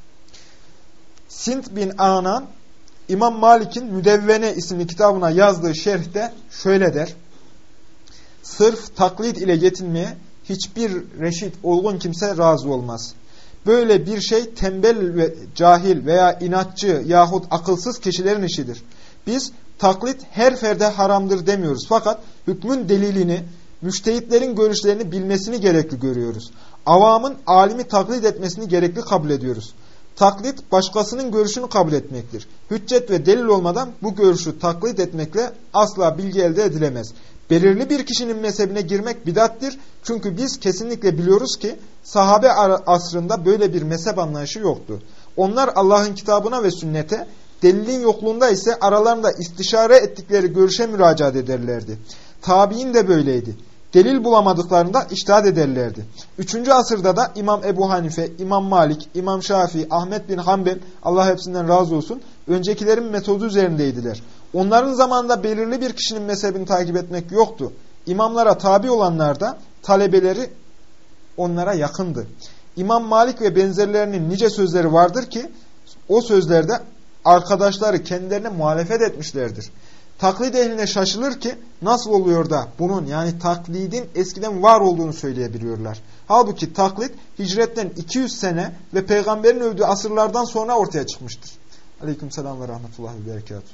Sint bin Anan İmam Malik'in Müdevvene isimli kitabına yazdığı şerhte şöyle der. Sırf taklit ile yetinmeye hiçbir reşit, olgun kimse razı olmaz. Böyle bir şey tembel ve cahil veya inatçı yahut akılsız kişilerin işidir. Biz taklit her ferde haramdır demiyoruz. Fakat hükmün delilini, müştehitlerin görüşlerini bilmesini gerekli görüyoruz. Avamın alimi taklit etmesini gerekli kabul ediyoruz. Taklit başkasının görüşünü kabul etmektir. Hüccet ve delil olmadan bu görüşü taklit etmekle asla bilgi elde edilemez. Belirli bir kişinin mezhebine girmek bidattir. Çünkü biz kesinlikle biliyoruz ki sahabe asrında böyle bir mezhep anlayışı yoktu. Onlar Allah'ın kitabına ve sünnete, delilin yokluğunda ise aralarında istişare ettikleri görüşe müracaat ederlerdi. Tabi'in de böyleydi. Delil bulamadıklarında içtihat ederlerdi. Üçüncü asırda da İmam Ebu Hanife, İmam Malik, İmam Şafii, Ahmet bin Hanbel, Allah hepsinden razı olsun, öncekilerin metodu üzerindeydiler. Onların zamanında belirli bir kişinin mezhebini takip etmek yoktu. İmamlara tabi olanlar da talebeleri onlara yakındı. İmam Malik ve benzerlerinin nice sözleri vardır ki o sözlerde arkadaşları kendilerine muhalefet etmişlerdir. Taklit ehline şaşılır ki nasıl oluyor da bunun yani taklidin eskiden var olduğunu söyleyebiliyorlar. Halbuki taklit hicretten iki yüz sene ve peygamberin övdüğü asırlardan sonra ortaya çıkmıştır. Aleykümselam ve rahmetullahi ve berekatuhu.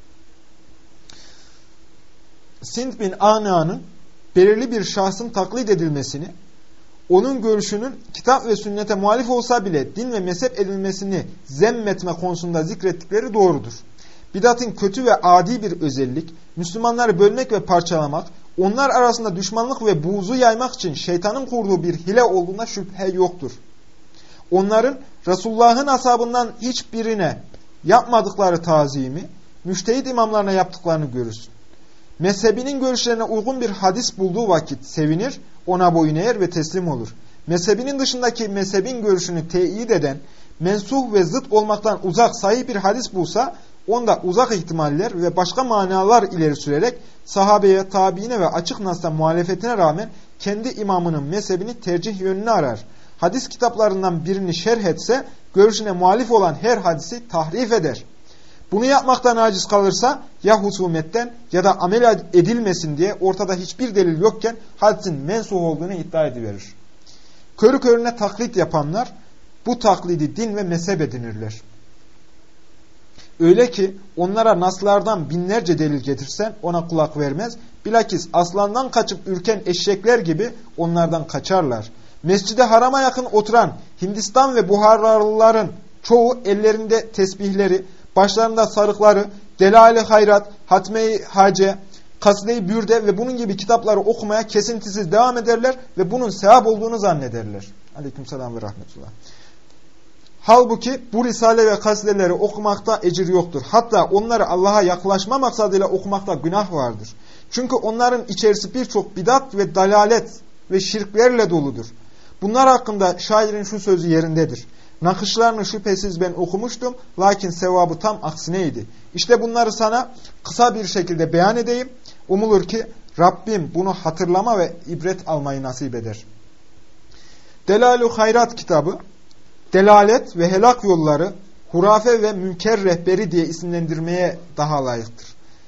Sint bin Ana'nın belirli bir şahsın taklit edilmesini, onun görüşünün kitap ve sünnete muhalif olsa bile din ve mezhep edilmesini zemmetme konusunda zikrettikleri doğrudur. Bidatın kötü ve adi bir özellik, Müslümanları bölmek ve parçalamak, onlar arasında düşmanlık ve buğzu yaymak için şeytanın kurduğu bir hile olduğuna şüphe yoktur. Onların Resulullah'ın ashabından hiçbirine yapmadıkları tazimi, müştehit imamlarına yaptıklarını görürsün. Mezhebinin görüşlerine uygun bir hadis bulduğu vakit sevinir, ona boyun eğer ve teslim olur. Mezhebinin dışındaki mezhebin görüşünü teyit eden, mensuh ve zıt olmaktan uzak sahih bir hadis bulsa, onda uzak ihtimaller ve başka manalar ileri sürerek sahabeye, tabiine ve açık nasla muhalefetine rağmen kendi imamının mezhebini tercih yönünü arar. Hadis kitaplarından birini şerh etse, görüşüne muhalif olan her hadisi tahrif eder. Bunu yapmaktan aciz kalırsa ya husumetten ya da amel edilmesin diye ortada hiçbir delil yokken hadisin mensuh olduğunu iddia ediverir. Körü körüne taklit yapanlar bu taklidi din ve mezhep edinirler. Öyle ki onlara naslardan binlerce delil getirsen ona kulak vermez. Bilakis aslandan kaçıp ürken eşekler gibi onlardan kaçarlar. Mescid-i Haram'a yakın oturan Hindistan ve Buharalıların çoğu ellerinde tesbihleri, başlarında sarıkları, Delal-i Hayrat, Hatme-i Hace, Kaside-i Bürde ve bunun gibi kitapları okumaya kesintisiz devam ederler ve bunun sevap olduğunu zannederler. Aleykümselam ve rahmetullah. Halbuki bu risale ve kasideleri okumakta ecir yoktur. Hatta onları Allah'a yaklaşma maksadıyla okumakta günah vardır. Çünkü onların içerisi birçok bidat ve dalalet ve şirklerle doludur. Bunlar hakkında şairin şu sözü yerindedir. Nakışlarını şüphesiz ben okumuştum, lakin sevabı tam aksineydi. İşte bunları sana kısa bir şekilde beyan edeyim. Umulur ki Rabbim bunu hatırlama ve ibret almayı nasip eder. Delal-ü Hayrat kitabı, delalet ve helak yolları, hurafe ve münker rehberi diye isimlendirmeye daha layıktır.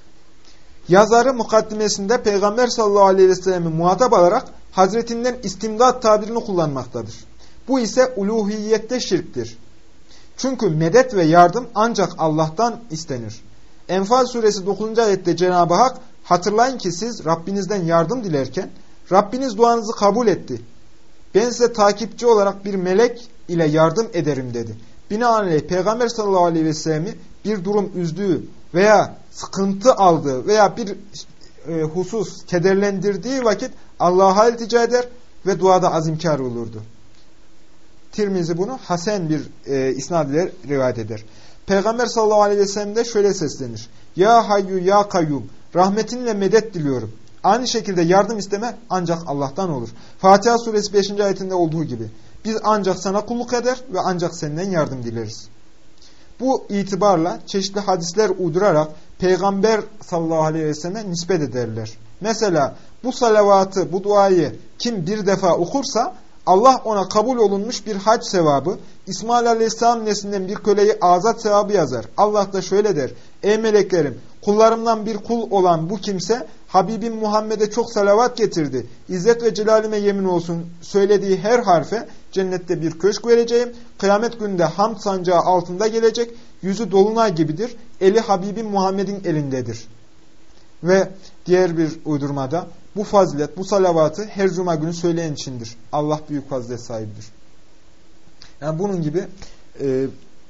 Yazarı mukaddimesinde Peygamber sallallahu aleyhi ve sellem'i muhatap alarak Hazretinden istimdat tabirini kullanmaktadır. Bu ise uluhiyette şirktir. Çünkü medet ve yardım ancak Allah'tan istenir. Enfal suresi dokuzuncu ayette Cenab-ı Hak, hatırlayın ki siz Rabbinizden yardım dilerken Rabbiniz duanızı kabul etti. Ben size takipçi olarak bir melek ile yardım ederim dedi. Binaenaleyh Peygamber sallallahu aleyhi ve sellem'i bir durum üzdüğü veya sıkıntı aldığı veya bir e, husus kederlendirdiği vakit Allah'a iltica eder ve duada azimkar olurdu. Tirmizi bunu hasen bir e, isnad ile rivayet eder. Peygamber sallallahu aleyhi ve sellem de şöyle seslenir. Ya hayyu ya kayyum, rahmetinle medet diliyorum. Aynı şekilde yardım isteme ancak Allah'tan olur. Fatiha suresi beşinci ayetinde olduğu gibi. Biz ancak sana kulluk eder ve ancak senden yardım dileriz. Bu itibarla çeşitli hadisler uydurarak Peygamber sallallahu aleyhi ve selleme nispet ederler. Mesela bu salavatı, bu duayı kim bir defa okursa Allah ona kabul olunmuş bir hac sevabı, İsmail aleyhisselam neslinden bir köleyi azat sevabı yazar. Allah da şöyle der. Ey meleklerim, kullarımdan bir kul olan bu kimse Habibim Muhammed'e çok salavat getirdi. İzzet ve celalime yemin olsun söylediği her harfe cennette bir köşk vereceğim. Kıyamet gününde hamd sancağı altında gelecek. Yüzü dolunay gibidir. Eli Habibim Muhammed'in elindedir. Ve diğer bir uydurmada bu fazilet, bu salavatı her cuma günü söyleyen içindir. Allah büyük fazilet sahibidir. Yani bunun gibi e,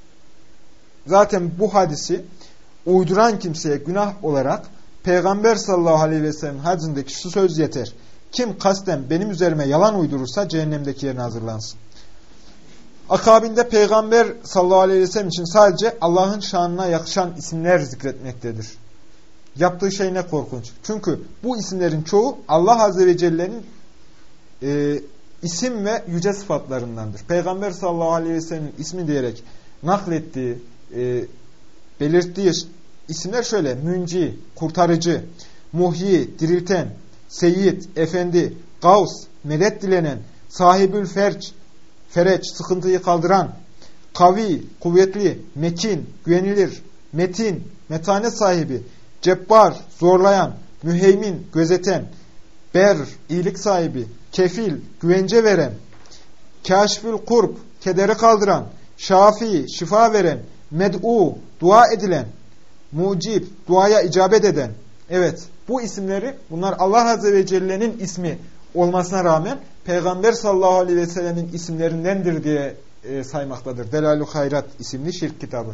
zaten bu hadisi uyduran kimseye günah olarak Peygamber sallallahu aleyhi ve sellem hadisindeki şu söz yeter. Kim kasten benim üzerime yalan uydurursa cehennemdeki yerine hazırlansın. Akabinde Peygamber sallallahu aleyhi ve sellem için sadece Allah'ın şanına yakışan isimler zikretmektedir. Yaptığı şey ne korkunç. Çünkü bu isimlerin çoğu Allah Azze ve Celle'nin e, isim ve yüce sıfatlarındandır. Peygamber sallallahu aleyhi ve sellem'in ismi diyerek naklettiği, e, belirttiği isimler şöyle: Münci, kurtarıcı, Muhyi, dirilten, Seyyid, efendi, Gavs, medet dilenen, Sahibül Ferç, fereç, sıkıntıyı kaldıran, Kavi, kuvvetli, Mekin, güvenilir, Metin, metanet sahibi, Cebbar, zorlayan, Müheymin, gözeten, Ber, iyilik sahibi, Kefil, güvence veren, Kâşfül Kurb, kederi kaldıran, Şafi, şifa veren, Med'u, dua edilen, Mucib, duaya icabet eden. Evet, bu isimleri, bunlar Allah Azze ve Celle'nin ismi olmasına rağmen Peygamber sallallahu aleyhi ve sellemin isimlerindendir diye e, saymaktadır. Delal-ü Hayrat isimli şirk kitabı.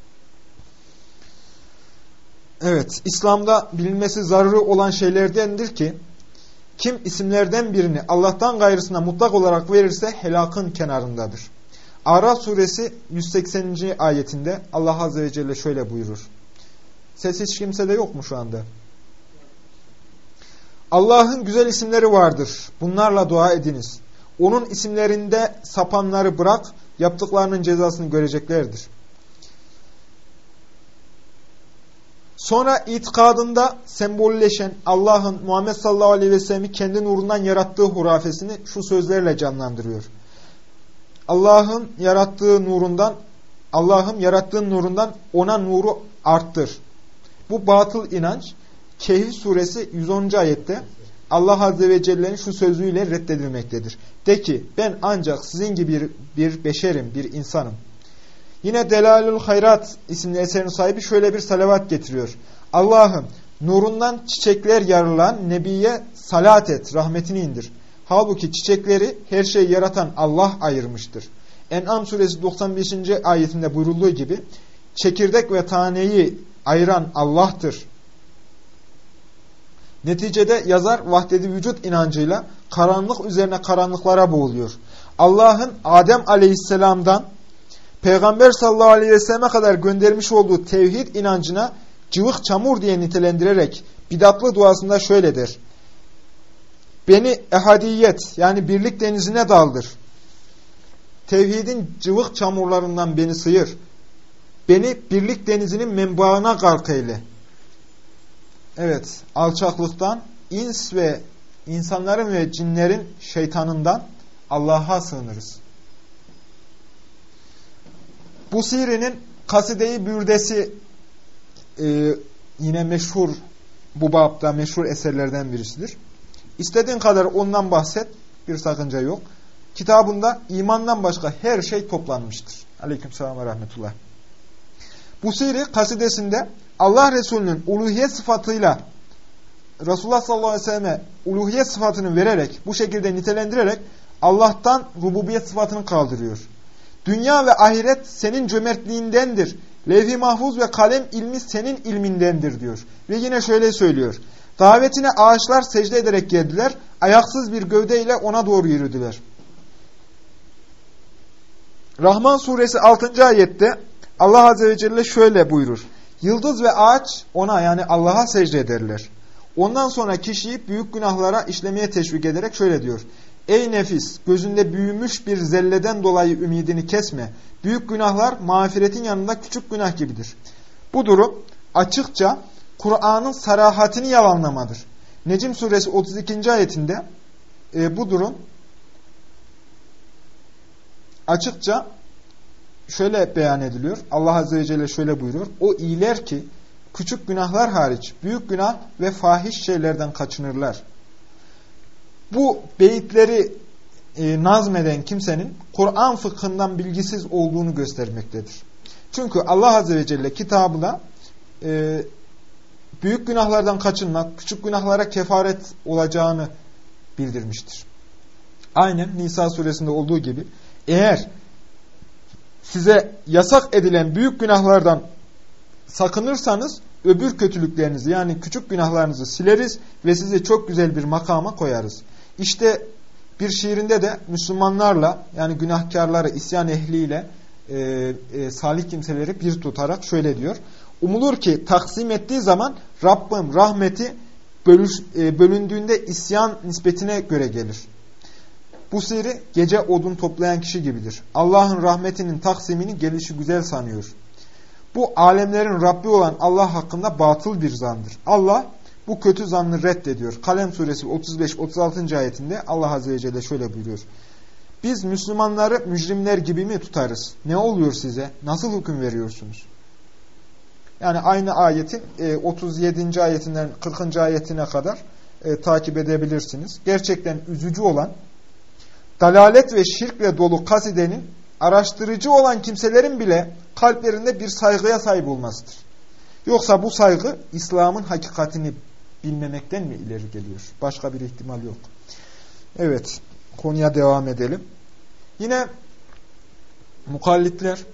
Evet, İslam'da bilinmesi zaruri olan şeylerdendir ki kim isimlerden birini Allah'tan gayrısına mutlak olarak verirse helakın kenarındadır. Araf suresi yüz sekseninci ayetinde Allah Azze ve Celle şöyle buyurur. Ses hiç kimsede yok mu şu anda? Allah'ın güzel isimleri vardır. Bunlarla dua ediniz. Onun isimlerinde sapanları bırak, yaptıklarının cezasını göreceklerdir. Sonra itikadında sembolleşen Allah'ın Muhammed sallallahu aleyhi ve sellem'i kendi nurundan yarattığı hurafesini şu sözlerle canlandırıyor. Allah'ın yarattığı nurundan, Allah'ım yarattığın nurundan ona nuru arttır. Bu batıl inanç Kehf suresi yüz onuncu ayette Allah Azze ve Celle'nin şu sözüyle reddedilmektedir. De ki ben ancak sizin gibi bir, bir beşerim, bir insanım. Yine Delalül Hayrat isimli eserin sahibi şöyle bir salavat getiriyor. Allah'ım nurundan çiçekler yarılan Nebi'ye salat et, rahmetini indir. Halbuki çiçekleri her şeyi yaratan Allah ayırmıştır. En'am suresi doksan beşinci ayetinde buyurulduğu gibi çekirdek ve taneyi ayıran Allah'tır. Neticede yazar vahdedi vücut inancıyla karanlık üzerine karanlıklara boğuluyor. Allah'ın Adem aleyhisselamdan Peygamber sallallahu aleyhi ve selleme kadar göndermiş olduğu tevhid inancına cıvık çamur diye nitelendirerek bidatlı duasında şöyle der. Beni ehadiyet yani birlik denizine daldır. Tevhidin cıvık çamurlarından beni sıyır. Beni birlik denizinin menbaına gark eyle. Evet, alçaklıktan, ins ve insanların ve cinlerin şeytanından Allah'a sığınırız. Busiri'nin Kaside-i Bürdesi e, yine meşhur, bu babda meşhur eserlerden birisidir. İstediğin kadar ondan bahset, bir sakınca yok. Kitabında imandan başka her şey toplanmıştır. Aleykümselam ve rahmetullah. Busiri kasidesinde Allah Resulü'nün uluhiyet sıfatıyla Resulullah sallallahu aleyhi ve selleme uluhiyet sıfatını vererek, bu şekilde nitelendirerek Allah'tan rububiyet sıfatını kaldırıyor. Dünya ve ahiret senin cömertliğindendir. Levh-i mahfuz ve kalem ilmi senin ilmindendir diyor. Ve yine şöyle söylüyor. Davetine ağaçlar secde ederek geldiler. Ayaksız bir gövdeyle ona doğru yürüdüler. Rahman suresi altıncı ayette Allah azze ve celle şöyle buyurur. Yıldız ve ağaç ona yani Allah'a secde ederler. Ondan sonra kişiyi büyük günahlara işlemeye teşvik ederek şöyle diyor. Ey nefis, gözünde büyümüş bir zelleden dolayı ümidini kesme. Büyük günahlar mağfiretin yanında küçük günah gibidir. Bu durum açıkça Kur'an'ın sarahatini yalanlamadır. Necm suresi otuz ikinci ayetinde e, bu durum açıkça şöyle beyan ediliyor. Allah azze ve celle şöyle buyuruyor. O iyiler ki küçük günahlar hariç büyük günah ve fahiş şeylerden kaçınırlar. Bu beyitleri e, nazmeden kimsenin Kur'an fıkhından bilgisiz olduğunu göstermektedir. Çünkü Allah azze ve celle kitabında e, büyük günahlardan kaçınmak, küçük günahlara kefaret olacağını bildirmiştir. Aynen Nisa suresinde olduğu gibi eğer size yasak edilen büyük günahlardan sakınırsanız öbür kötülüklerinizi yani küçük günahlarınızı sileriz ve sizi çok güzel bir makama koyarız. İşte bir şiirinde de Müslümanlarla yani günahkarları, isyan ehliyle e, e, salih kimseleri bir tutarak şöyle diyor. Umulur ki taksim ettiği zaman Rabbim rahmeti bölüş, e, bölündüğünde isyan nispetine göre gelir. Bu siri gece odun toplayan kişi gibidir. Allah'ın rahmetinin taksimini gelişi güzel sanıyor. Bu alemlerin Rabbi olan Allah hakkında batıl bir zandır. Allah bu kötü zannı reddediyor. Kalem suresi otuz beş otuz altıncı ayetinde Allah azze ve celle şöyle buyuruyor. Biz Müslümanları mücrimler gibi mi tutarız? Ne oluyor size? Nasıl hüküm veriyorsunuz? Yani aynı ayetin otuz yedinci ayetinden kırkıncı ayetine kadar e, takip edebilirsiniz. Gerçekten üzücü olan dalalet ve şirkle dolu kasidenin araştırıcı olan kimselerin bile kalplerinde bir saygıya sahip olmasıdır. Yoksa bu saygı İslam'ın hakikatini bilmemekten mi ileri geliyor? Başka bir ihtimal yok. Evet, konuya devam edelim. Yine mukallitler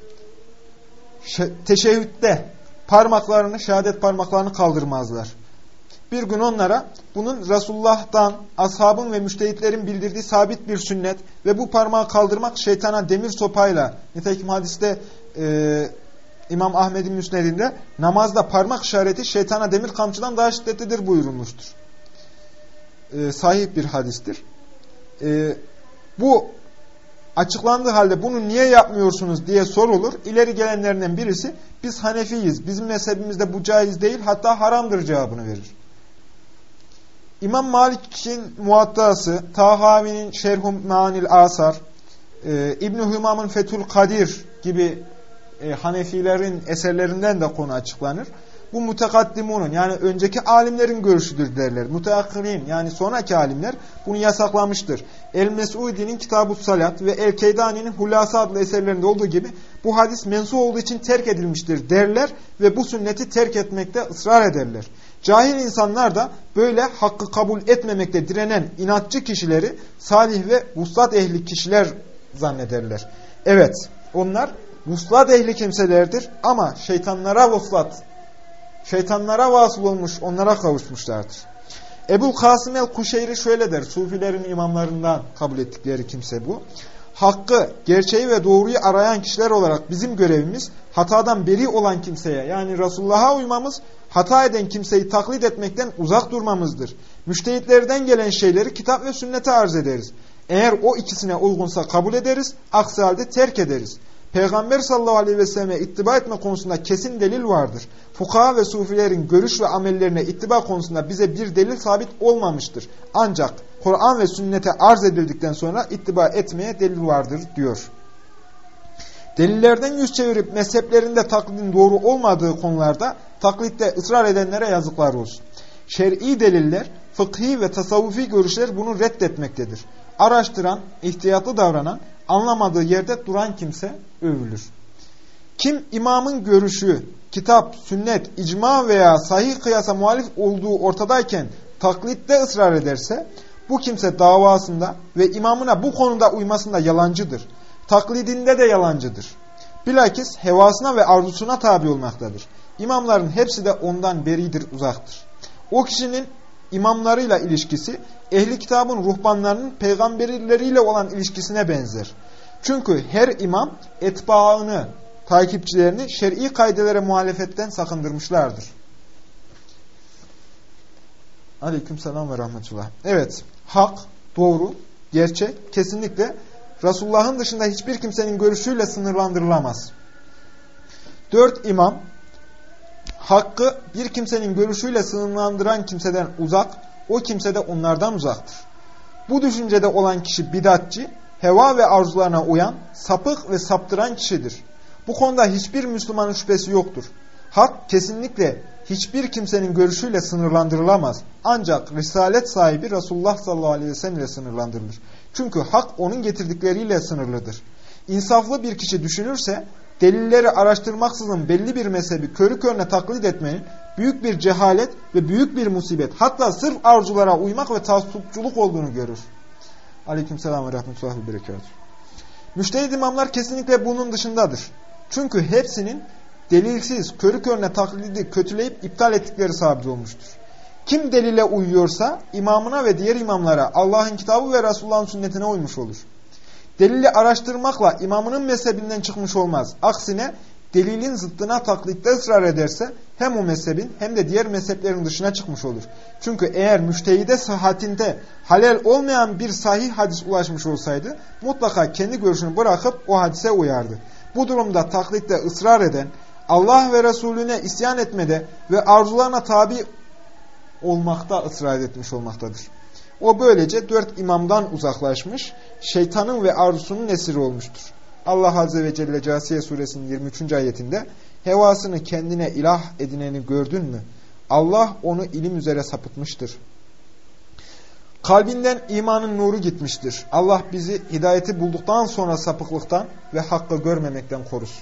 teşehhütte parmaklarını, şehadet parmaklarını kaldırmazlar. Bir gün onlara bunun Resulullah'tan, ashabın ve müştehitlerin bildirdiği sabit bir sünnet ve bu parmağı kaldırmak şeytana demir sopayla, nitekim hadiste e, İmam Ahmed'in müsnedinde namazda parmak işareti şeytana demir kamçıdan daha şiddetlidir buyurulmuştur. E, sahih bir hadistir. E, bu açıklandığı halde bunu niye yapmıyorsunuz diye sorulur. İleri gelenlerinden birisi biz Hanefiyiz, bizim mezhebimizde bu caiz değil hatta haramdır cevabını verir. İmam Malik'in Muattası, Tahavi'nin Şerh-ü Me'anil Asar, e, İbn-i Hümam'ın Fethül Kadir gibi e, Hanefilerin eserlerinden de konu açıklanır. bu mutekaddimunun yani önceki alimlerin görüşüdür derler. Müteakkirin yani sonraki alimler bunu yasaklamıştır. El-Mes'udi'nin Kitab-ı Salat ve El-Keydani'nin Hulasa adlı eserlerinde olduğu gibi bu hadis mensuh olduğu için terk edilmiştir derler ve bu sünneti terk etmekte ısrar ederler. Cahil insanlar da böyle hakkı kabul etmemekte direnen inatçı kişileri salih ve vuslat ehli kişiler zannederler. Evet, onlar vuslat ehli kimselerdir ama şeytanlara vuslat, şeytanlara vasıl olmuş, onlara kavuşmuşlardır. Ebu'l Kasım el-Kuşeyri şöyle der, Sufilerin imamlarından kabul ettikleri kimse bu. Hakkı, gerçeği ve doğruyu arayan kişiler olarak bizim görevimiz, hatadan beri olan kimseye yani Resulullah'a uymamız, hata eden kimseyi taklit etmekten uzak durmamızdır. Müştehitlerden gelen şeyleri kitap ve sünnete arz ederiz. Eğer o ikisine uygunsa kabul ederiz, aksi halde terk ederiz. Peygamber sallallahu aleyhi ve selleme ittiba etme konusunda kesin delil vardır. Fukaha ve sufilerin görüş ve amellerine ittiba konusunda bize bir delil sabit olmamıştır. Ancak Kur'an ve sünnete arz edildikten sonra ittiba etmeye delil vardır diyor. Delillerden yüz çevirip mezheplerinde taklidin doğru olmadığı konularda taklitte ısrar edenlere yazıklar olsun. Şer'i deliller, fıkhi ve tasavvufi görüşler bunu reddetmektedir. Araştıran, ihtiyatlı davranan, anlamadığı yerde duran kimse övülür. Kim imamın görüşü, kitap, sünnet, icma veya sahih kıyasa muhalif olduğu ortadayken taklitte ısrar ederse, bu kimse davasında ve imamına bu konuda uymasında yalancıdır. Taklidinde de yalancıdır. Bilakis hevasına ve arzusuna tabi olmaktadır. İmamların hepsi de ondan beridir, uzaktır. O kişinin imamlarıyla ilişkisi, ehli kitabın ruhbanlarının peygamberleriyle olan ilişkisine benzer. Çünkü her imam etbaını, takipçilerini şer'i kaidelere muhalefetten sakındırmışlardır. Aleykümselam ve rahmetullah. Evet, hak, doğru, gerçek, kesinlikle Resulullah'ın dışında hiçbir kimsenin görüşüyle sınırlandırılamaz. Dört imam, hakkı bir kimsenin görüşüyle sınırlandıran kimseden uzak, o kimse de onlardan uzaktır. Bu düşüncede olan kişi bidatçı, heva ve arzularına uyan, sapık ve saptıran kişidir. Bu konuda hiçbir Müslümanın şüphesi yoktur. Hak kesinlikle hiçbir kimsenin görüşüyle sınırlandırılamaz. Ancak risalet sahibi Resulullah sallallahu aleyhi ve sellem ile sınırlandırılır. Çünkü hak onun getirdikleriyle sınırlıdır. İnsaflı bir kişi düşünürse, delilleri araştırmaksızın belli bir mezhebi körü körüne taklit etmenin büyük bir cehalet ve büyük bir musibet, hatta sırf arzulara uymak ve taassupçuluk olduğunu görür. Aleykümselam ve rahmetullahi ve berekatuhu. Müştehid imamlar kesinlikle bunun dışındadır. Çünkü hepsinin delilsiz, körü körüne taklidi kötüleyip iptal ettikleri sabit olmuştur. Kim delile uyuyorsa imamına ve diğer imamlara, Allah'ın kitabı ve Resulullah'ın sünnetine uymuş olur. Delili araştırmakla imamının mezhebinden çıkmış olmaz. Aksine delilin zıttına taklitte ısrar ederse hem o mezhebin hem de diğer mezheplerin dışına çıkmış olur. Çünkü eğer müştehide sıhhatinde halel olmayan bir sahih hadis ulaşmış olsaydı mutlaka kendi görüşünü bırakıp o hadise uyardı. Bu durumda taklitte ısrar eden, Allah ve Resulüne isyan etmede ve arzularına tabi olmakta ısrar etmiş olmaktadır. O böylece dört imamdan uzaklaşmış, şeytanın ve arzusunun esiri olmuştur. Allah Azze ve Celle Câsiye suresinin yirmi üçüncü ayetinde hevasını kendine ilah edineni gördün mü? Allah onu ilim üzere sapıtmıştır. Kalbinden imanın nuru gitmiştir. Allah bizi hidayeti bulduktan sonra sapıklıktan ve hakkı görmemekten korusun.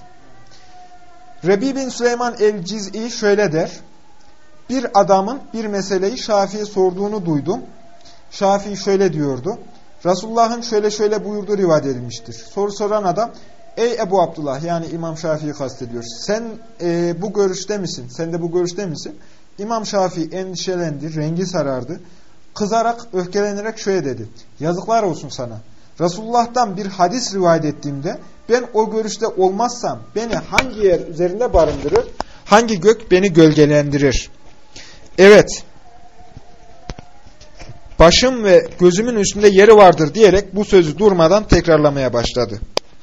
Rebi bin Süleyman el-Ciz'i şöyle der. Bir adamın bir meseleyi Şafii'ye sorduğunu duydum. Şafii şöyle diyordu. Resulullah'ın şöyle şöyle buyurduğu rivayet edilmiştir. Soru soran adam, ey Ebu Abdullah, yani İmam Şafii'yi kastediyor. Sen e, bu görüşte misin? Sen de bu görüşte misin? İmam Şafii endişelendi, rengi sarardı. Kızarak, öfkelenerek şöyle dedi. Yazıklar olsun sana. Resulullah'tan bir hadis rivayet ettiğimde ben o görüşte olmazsam beni hangi yer üzerinde barındırır? Hangi gök beni gölgelendirir? Evet. Başım ve gözümün üstünde yeri vardır diyerek bu sözü durmadan tekrarlamaya başladı.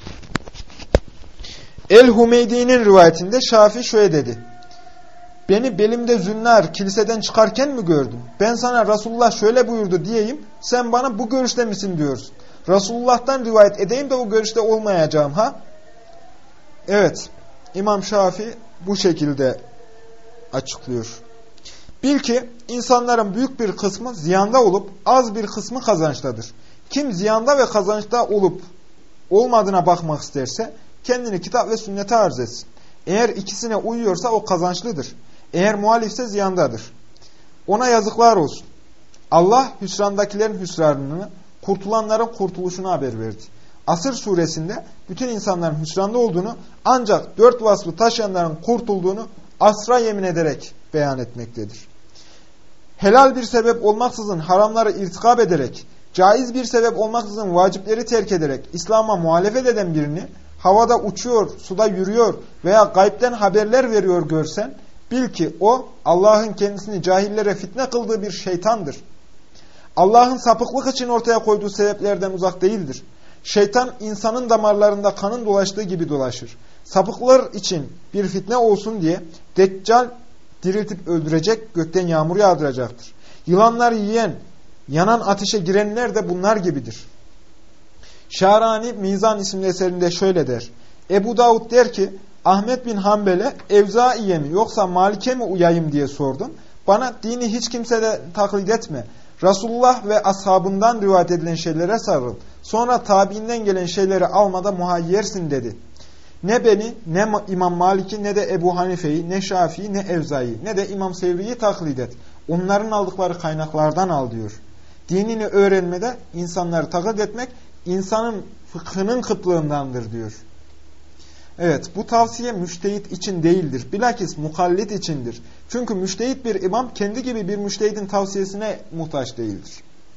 El-Humeydi'nin rivayetinde Şafii şöyle dedi. Beni belimde zünnar kiliseden çıkarken mi gördün? Ben sana Resulullah şöyle buyurdu diyeyim, sen bana bu görüşte misin diyorsun. Resulullah'tan rivayet edeyim de o görüşte olmayacağım ha? Evet, İmam Şafii bu şekilde açıklıyor. Bil ki insanların büyük bir kısmı ziyanda olup az bir kısmı kazançtadır. Kim ziyanda ve kazançta olup olmadığına bakmak isterse kendini kitap ve sünnete arz etsin. Eğer ikisine uyuyorsa o kazançlıdır. Eğer muhalifse ziyandadır. Ona yazıklar olsun. Allah hüsrandakilerin hüsranını, kurtulanların kurtuluşunu haber verdi. Asır suresinde bütün insanların hüsranda olduğunu ancak dört vasfı taşıyanların kurtulduğunu asra yemin ederek beyan etmektedir. Helal bir sebep olmaksızın haramları irtikab ederek, caiz bir sebep olmaksızın vacipleri terk ederek İslam'a muhalefet eden birini havada uçuyor, suda yürüyor veya gaybden haberler veriyor görsen, bil ki o Allah'ın kendisini cahillere fitne kıldığı bir şeytandır. Allah'ın sapıklık için ortaya koyduğu sebeplerden uzak değildir. Şeytan insanın damarlarında kanın dolaştığı gibi dolaşır. Sapıklar için bir fitne olsun diye Deccal diriltip öldürecek, gökten yağmur yağdıracaktır. Yılanları yiyen, yanan ateşe girenler de bunlar gibidir. Şarani Mizan isimli eserinde şöyle der. Ebu Davud der ki, Ahmet bin Hanbel'e Evzai'ye mi yoksa Malik'e mi uyayım diye sordum. Bana dini hiç kimsede taklit etme. Resulullah ve ashabından rivayet edilen şeylere sarıl. Sonra tabiinden gelen şeyleri almada muhayyersin dedi. Ne beni, ne İmam Malik'i, ne de Ebu Hanife'yi, ne Şafii'yi, ne Evzai'yi, ne de İmam Sevri'yi taklit et. Onların aldıkları kaynaklardan al diyor. Dinini öğrenmede insanları taklit etmek, insanın fıkhının kıtlığındandır diyor. Evet, bu tavsiye müştehit için değildir. Bilakis mukallit içindir. Çünkü müştehit bir imam kendi gibi bir müştehidin tavsiyesine muhtaç değildir.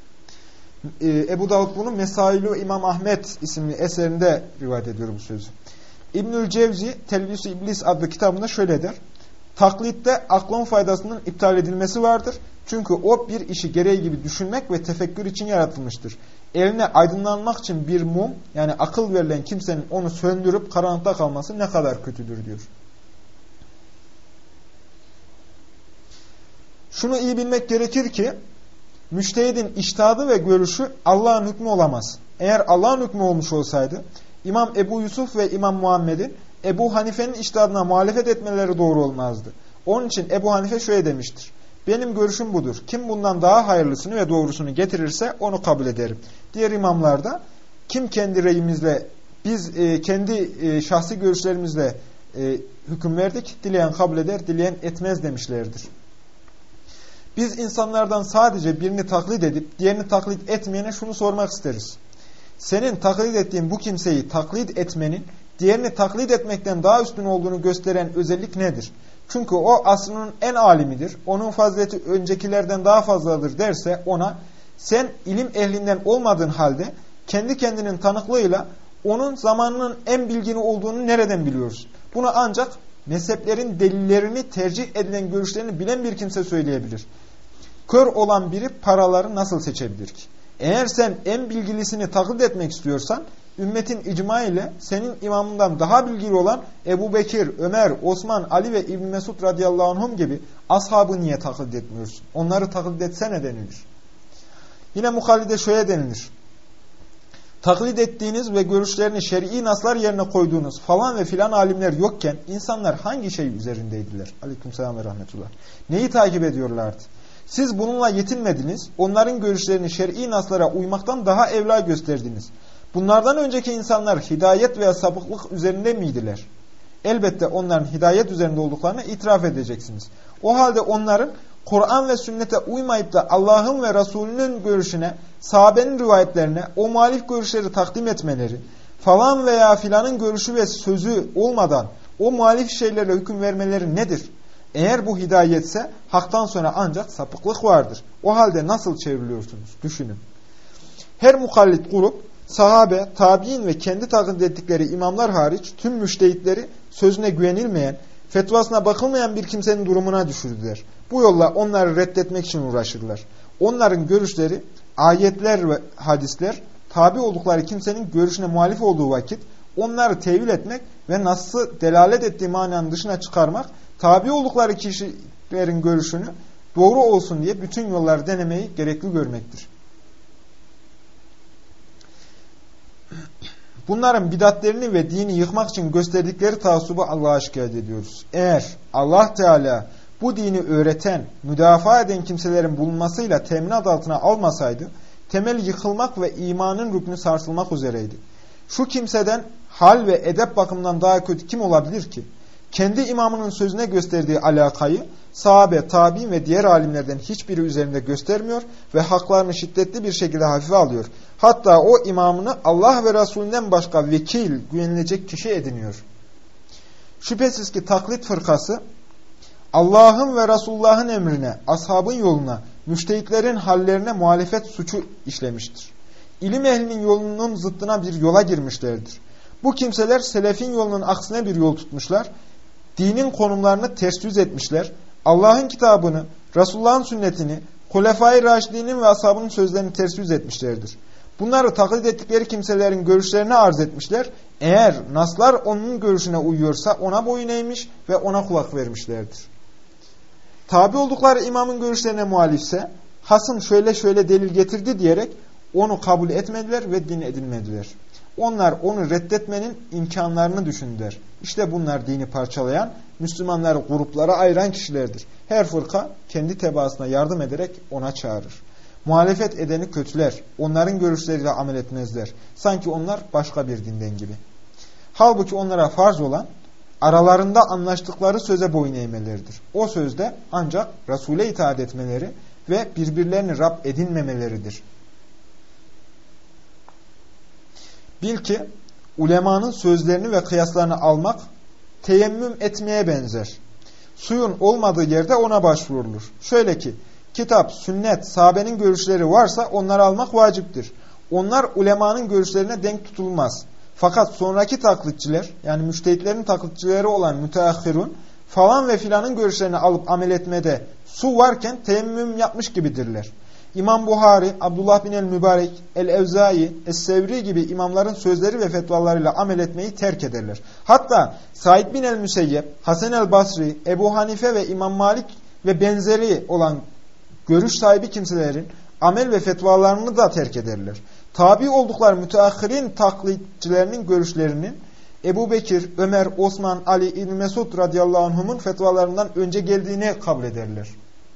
Ee, Ebu Davud bunu Mesailü İmam Ahmet isimli eserinde rivayet ediyor bu sözü. İbnül Cevzi Telbis-i İblis adlı kitabında şöyle der. Taklitte aklın faydasının iptal edilmesi vardır. Çünkü o bir işi gereği gibi düşünmek ve tefekkür için yaratılmıştır. Eline aydınlanmak için bir mum, yani akıl verilen kimsenin onu söndürüp karanlıkta kalması ne kadar kötüdür diyor. Şunu iyi bilmek gerekir ki müştehidin içtihadı ve görüşü Allah'ın hükmü olamaz. Eğer Allah'ın hükmü olmuş olsaydı İmam Ebu Yusuf ve İmam Muhammed'in Ebu Hanife'nin içtihadına muhalefet etmeleri doğru olmazdı. Onun için Ebu Hanife şöyle demiştir. Benim görüşüm budur. Kim bundan daha hayırlısını ve doğrusunu getirirse onu kabul ederim. Diğer imamlar da kim kendi reyimizle, biz e, kendi e, şahsi görüşlerimizle e, hüküm verdik, dileyen kabul eder, dileyen etmez demişlerdir. Biz insanlardan sadece birini taklit edip diğerini taklit etmeyene şunu sormak isteriz. Senin taklit ettiğin bu kimseyi taklit etmenin diğerini taklit etmekten daha üstün olduğunu gösteren özellik nedir? Çünkü o asrının en alimidir. Onun fazileti öncekilerden daha fazladır derse ona sen ilim ehlinden olmadığın halde kendi kendinin tanıklığıyla onun zamanının en bilgini olduğunu nereden biliyorsun? Bunu ancak mezheplerin delillerini tercih edilen görüşlerini bilen bir kimse söyleyebilir. Kör olan biri paraları nasıl seçebilir ki? Eğer sen en bilgilisini taklit etmek istiyorsan ümmetin icma ile senin imamından daha bilgili olan Ebu Bekir, Ömer, Osman, Ali ve İbn Mesud radıyallahu anhum gibi ashabı niye taklit etmiyorsun? Onları taklit etsene denilir. Yine mukallide şöyle denilir. Taklit ettiğiniz ve görüşlerini şer'i naslar yerine koyduğunuz falan ve filan alimler yokken insanlar hangi şey üzerindeydiler? Aleykümselam ve rahmetullah. Neyi takip ediyorlardı? Siz bununla yetinmediniz. Onların görüşlerini şer'i naslara uymaktan daha evla gösterdiniz. Bunlardan önceki insanlar hidayet veya sapıklık üzerinde miydiler? Elbette onların hidayet üzerinde olduklarını itiraf edeceksiniz. O halde onların Kur'an ve sünnete uymayıp da Allah'ın ve Resulünün görüşüne, sahabenin rivayetlerine, o muhalif görüşleri takdim etmeleri, falan veya filanın görüşü ve sözü olmadan o muhalif şeylerle hüküm vermeleri nedir? Eğer bu hidayetse haktan sonra ancak sapıklık vardır. O halde nasıl çevriliyorsunuz? Düşünün. Her mukallit grup, sahabe, tabi'in ve kendi taklit ettikleri imamlar hariç tüm müştehitleri sözüne güvenilmeyen, fetvasına bakılmayan bir kimsenin durumuna düşürdüler. Bu yolla onları reddetmek için uğraşırlar. Onların görüşleri, ayetler ve hadisler, tabi oldukları kimsenin görüşüne muhalif olduğu vakit, onları tevil etmek ve nasıl delalet ettiği mananın dışına çıkarmak, tabi oldukları kişilerin görüşünü doğru olsun diye bütün yolları denemeyi gerekli görmektir. Bunların bidatlerini ve dini yıkmak için gösterdikleri taassubu Allah'a şikayet ediyoruz. Eğer Allah Teala bu dini öğreten, müdafaa eden kimselerin bulunmasıyla teminat altına almasaydı, temel yıkılmak ve imanın rüknü sarsılmak üzereydi. Şu kimseden hal ve edep bakımından daha kötü kim olabilir ki? Kendi imamının sözüne gösterdiği alakayı sahabe, tabi'in ve diğer alimlerden hiçbiri üzerinde göstermiyor ve haklarını şiddetli bir şekilde hafife alıyor. Hatta o imamını Allah ve Resulünden başka vekil, güvenilecek kişi ediniyor. Şüphesiz ki taklit fırkası, Allah'ın ve Resulullah'ın emrine, ashabın yoluna, müştehitlerin hallerine muhalefet suçu işlemiştir. İlim ehlinin yolunun zıttına bir yola girmişlerdir. Bu kimseler selefin yolunun aksine bir yol tutmuşlar, dinin konumlarını ters yüz etmişler, Allah'ın kitabını, Resulullah'ın sünnetini, Hulefai Raşidinin ve ashabının sözlerini ters yüz etmişlerdir. Bunları taklit ettikleri kimselerin görüşlerini arz etmişler. Eğer naslar onun görüşüne uyuyorsa ona boyun eğmiş ve ona kulak vermişlerdir. Tabi oldukları imamın görüşlerine muhalifse, hasım şöyle şöyle delil getirdi diyerek onu kabul etmediler ve din edinmediler. Onlar onu reddetmenin imkanlarını düşündüler. İşte bunlar dini parçalayan, Müslümanları gruplara ayıran kişilerdir. Her fırka kendi tebaasına yardım ederek ona çağırır. Muhalefet edeni kötüler. Onların görüşleriyle amel etmezler. Sanki onlar başka bir dinden gibi. Halbuki onlara farz olan aralarında anlaştıkları söze boyun eğmeleridir. O sözde ancak Resul'e itaat etmeleri ve birbirlerini Rab edinmemeleridir. Bil ki ulemanın sözlerini ve kıyaslarını almak teyemmüm etmeye benzer. Suyun olmadığı yerde ona başvurulur. Şöyle ki kitap, sünnet, sahabenin görüşleri varsa onları almak vaciptir. Onlar ulemanın görüşlerine denk tutulmaz. Fakat sonraki taklitçiler, yani müştehitlerin taklitçileri olan müteahhirun falan ve filanın görüşlerini alıp amel etmede su varken teyemmüm yapmış gibidirler. İmam Buhari, Abdullah bin el-Mübarek, el-Evzai, es-Sevri gibi imamların sözleri ve fetvalarıyla amel etmeyi terk ederler. Hatta Said bin el-Müseyyep, Hasan el-Basri, Ebu Hanife ve İmam Malik ve benzeri olan görüş sahibi kimselerin amel ve fetvalarını da terk ederler. Tabi oldukları müteahhirin taklitçilerinin görüşlerinin Ebu Bekir, Ömer, Osman, Ali, İbn Mesud radıyallahu anhumun fetvalarından önce geldiğini kabul ederler.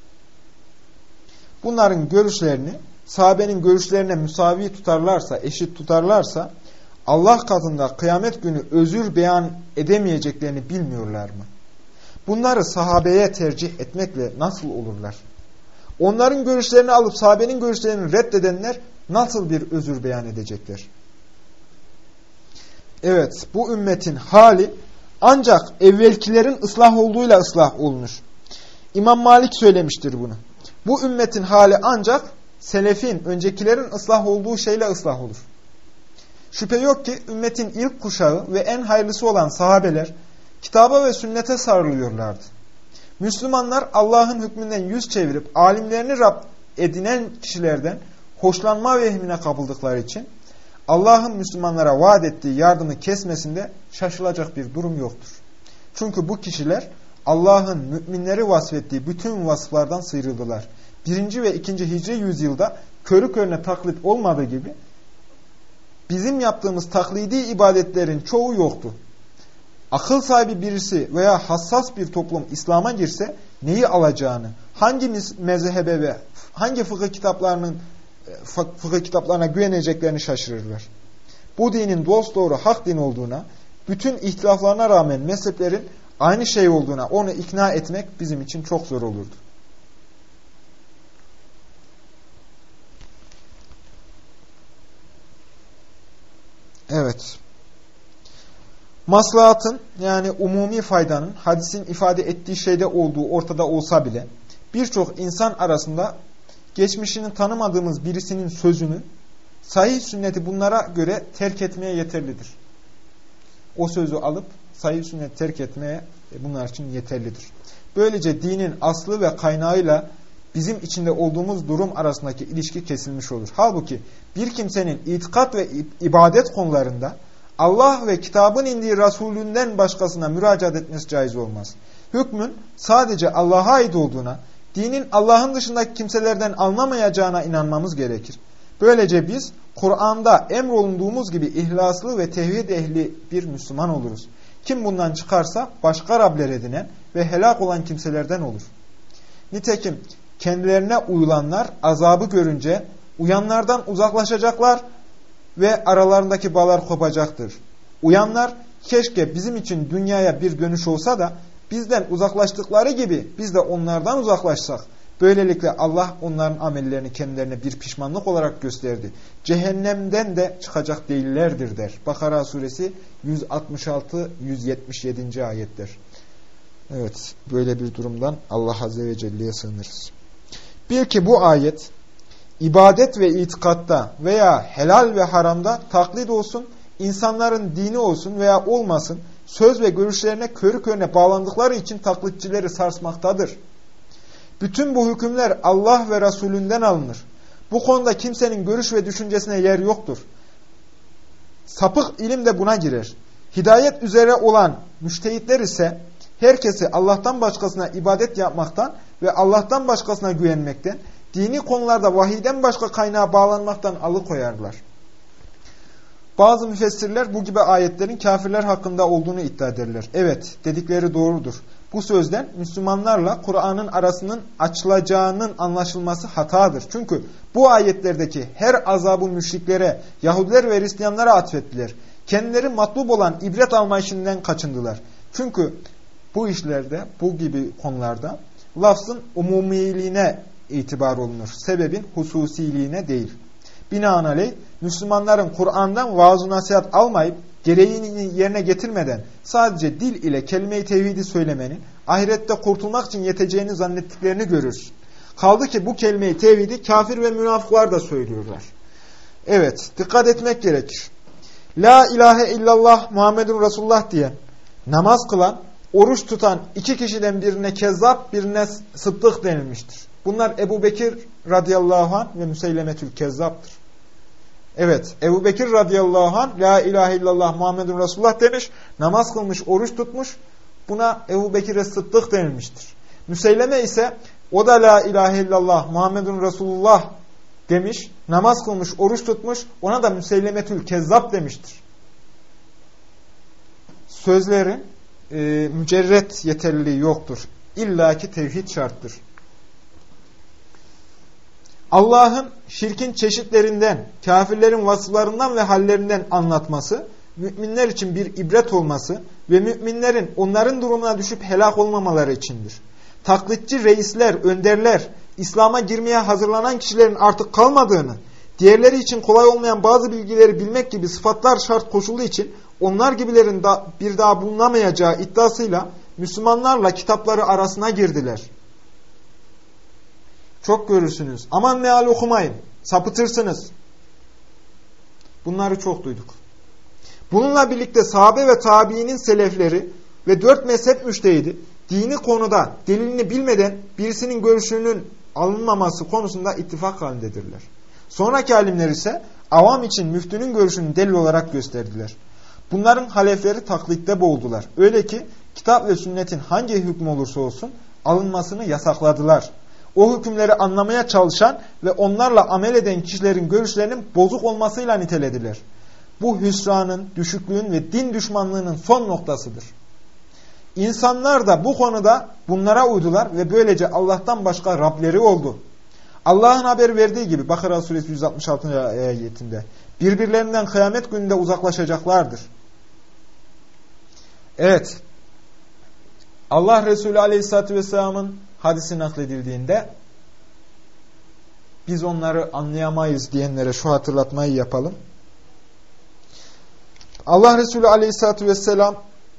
Bunların görüşlerini sahabenin görüşlerine müsavi tutarlarsa, eşit tutarlarsa Allah katında kıyamet günü özür beyan edemeyeceklerini bilmiyorlar mı? Bunları sahabeye tercih etmekle nasıl olurlar? Onların görüşlerini alıp sahabenin görüşlerini reddedenler nasıl bir özür beyan edecekler? Evet, bu ümmetin hali ancak evvelkilerin ıslah olduğuyla ıslah olunur. İmam Malik söylemiştir bunu. Bu ümmetin hali ancak selefin, öncekilerin ıslah olduğu şeyle ıslah olur. Şüphe yok ki ümmetin ilk kuşağı ve en hayırlısı olan sahabeler kitaba ve sünnete sarılıyorlardı. Müslümanlar Allah'ın hükmünden yüz çevirip alimlerini Rab edinen kişilerden hoşlanma vehmine kapıldıkları için Allah'ın Müslümanlara vaat ettiği yardımı kesmesinde şaşılacak bir durum yoktur. Çünkü bu kişiler Allah'ın müminleri vasfettiği bütün vasıflardan sıyrıldılar. Birinci ve ikinci hicri yüzyılda körü körüne taklit olmadığı gibi bizim yaptığımız taklidi ibadetlerin çoğu yoktu. Akıl sahibi birisi veya hassas bir toplum İslam'a girse neyi alacağını, hangi mezhebe ve hangi fıkıh kitaplarının fıkıh kitaplarına güveneceklerini şaşırırlar. Bu dinin dosdoğru hak din olduğuna, bütün ihtilaflarına rağmen mezheplerin aynı şey olduğuna onu ikna etmek bizim için çok zor olurdu. Evet. Maslahatın yani umumi faydanın hadisin ifade ettiği şeyde olduğu ortada olsa bile birçok insan arasında geçmişini tanımadığımız birisinin sözünü sahih sünneti bunlara göre terk etmeye yeterlidir. O sözü alıp sahih sünneti terk etmeye bunlar için yeterlidir. Böylece dinin aslı ve kaynağıyla bizim içinde olduğumuz durum arasındaki ilişki kesilmiş olur. Halbuki bir kimsenin itikat ve ibadet konularında Allah ve kitabın indiği Resulünden başkasına müracaat etmesi caiz olmaz. Hükmün sadece Allah'a ait olduğuna, dinin Allah'ın dışındaki kimselerden alınamayacağına inanmamız gerekir. Böylece biz Kur'an'da emrolunduğumuz gibi ihlaslı ve tevhid ehli bir Müslüman oluruz. Kim bundan çıkarsa başka Rabler edinen ve helak olan kimselerden olur. Nitekim kendilerine uyulanlar azabı görünce uyanlardan uzaklaşacaklar ve aralarındaki bağlar kopacaktır. Uyanlar keşke bizim için dünyaya bir dönüş olsa da bizden uzaklaştıkları gibi biz de onlardan uzaklaşsak. Böylelikle Allah onların amellerini kendilerine bir pişmanlık olarak gösterdi. Cehennemden de çıkacak değillerdir der. Bakara suresi yüz altmış altı yüz yetmiş yedi. ayetler. Evet, böyle bir durumdan Allah Azze ve Celle'ye sığınırız. Bil ki bu ayet ibadet ve itikatta veya helal ve haramda taklit olsun, insanların dini olsun veya olmasın, söz ve görüşlerine körü körüne bağlandıkları için taklitçileri sarsmaktadır. Bütün bu hükümler Allah ve Resulünden alınır. Bu konuda kimsenin görüş ve düşüncesine yer yoktur. Sapık ilim de buna girer. Hidayet üzere olan müştehitler ise herkesi Allah'tan başkasına ibadet yapmaktan ve Allah'tan başkasına güvenmekten, dini konularda vahiyden başka kaynağa bağlanmaktan alıkoyarlar. Bazı müfessirler bu gibi ayetlerin kafirler hakkında olduğunu iddia ederler. Evet, dedikleri doğrudur. Bu sözden Müslümanlarla Kur'an'ın arasının açılacağının anlaşılması hatadır. Çünkü bu ayetlerdeki her azabı müşriklere, Yahudiler ve Hristiyanlara atfettiler. Kendileri matlub olan ibret alma işinden kaçındılar. Çünkü bu işlerde, bu gibi konularda lafzın umumiliğine itibar olunur. Sebebin hususiliğine değil. Binaenaleyh Müslümanların Kur'an'dan vaaz-ı nasihat almayıp gereğini yerine getirmeden sadece dil ile kelime-i tevhidi söylemenin ahirette kurtulmak için yeteceğini zannettiklerini görürüz. Kaldı ki bu kelime-i tevhidi kafir ve münafıklar da söylüyorlar. Evet, dikkat etmek gerekir. La ilahe illallah Muhammedun Resulullah diyen, namaz kılan, oruç tutan iki kişiden birine kezzap, birine sıddık denilmiştir. Bunlar Ebu Bekir radıyallahu anh ve Müseylemetül Kezzap'tır. Evet, Ebu Bekir radıyallahu anh la ilahe illallah Muhammedun Resulullah demiş, namaz kılmış, oruç tutmuş, buna Ebu Bekir'e sıddık denilmiştir. Müseyleme ise o da la ilahe illallah Muhammedun Resulullah demiş, namaz kılmış, oruç tutmuş, ona da Müseylemetül Kezzap demiştir. Sözlerin e, mücerret yeterliliği yoktur. İlla ki tevhid şarttır. Allah'ın şirkin çeşitlerinden, kafirlerin vasıflarından ve hallerinden anlatması, müminler için bir ibret olması ve müminlerin onların durumuna düşüp helak olmamaları içindir. Taklitçi reisler, önderler, İslam'a girmeye hazırlanan kişilerin artık kalmadığını, diğerleri için kolay olmayan bazı bilgileri bilmek gibi sıfatlar şart koşulu için onlar gibilerin da bir daha bulunamayacağı iddiasıyla Müslümanlarla kitapları arasına girdiler. Çok görürsünüz. Aman meal okumayın. Sapıtırsınız. Bunları çok duyduk. Bununla birlikte sahabe ve tabiinin selefleri ve dört mezhep müştehidi dini konuda delilini bilmeden birisinin görüşünün alınmaması konusunda ittifak halindedirler. Sonraki alimler ise avam için müftünün görüşünü delil olarak gösterdiler. Bunların halefleri taklitte boğuldular. Öyle ki kitap ve sünnetin hangi hükmü olursa olsun alınmasını yasakladılar. O hükümleri anlamaya çalışan ve onlarla amel eden kişilerin görüşlerinin bozuk olmasıyla nitelediler. Bu hüsranın, düşüklüğün ve din düşmanlığının son noktasıdır. İnsanlar da bu konuda bunlara uydular ve böylece Allah'tan başka Rableri oldu. Allah'ın haber verdiği gibi Bakara suresi yüz altmış altı. ayetinde birbirlerinden kıyamet gününde uzaklaşacaklardır. Evet, Allah Resulü Aleyhisselatü Vesselam'ın hadisi nakledildiğinde biz onları anlayamayız diyenlere şu hatırlatmayı yapalım. Allah Resulü Aleyhisselatü Vesselam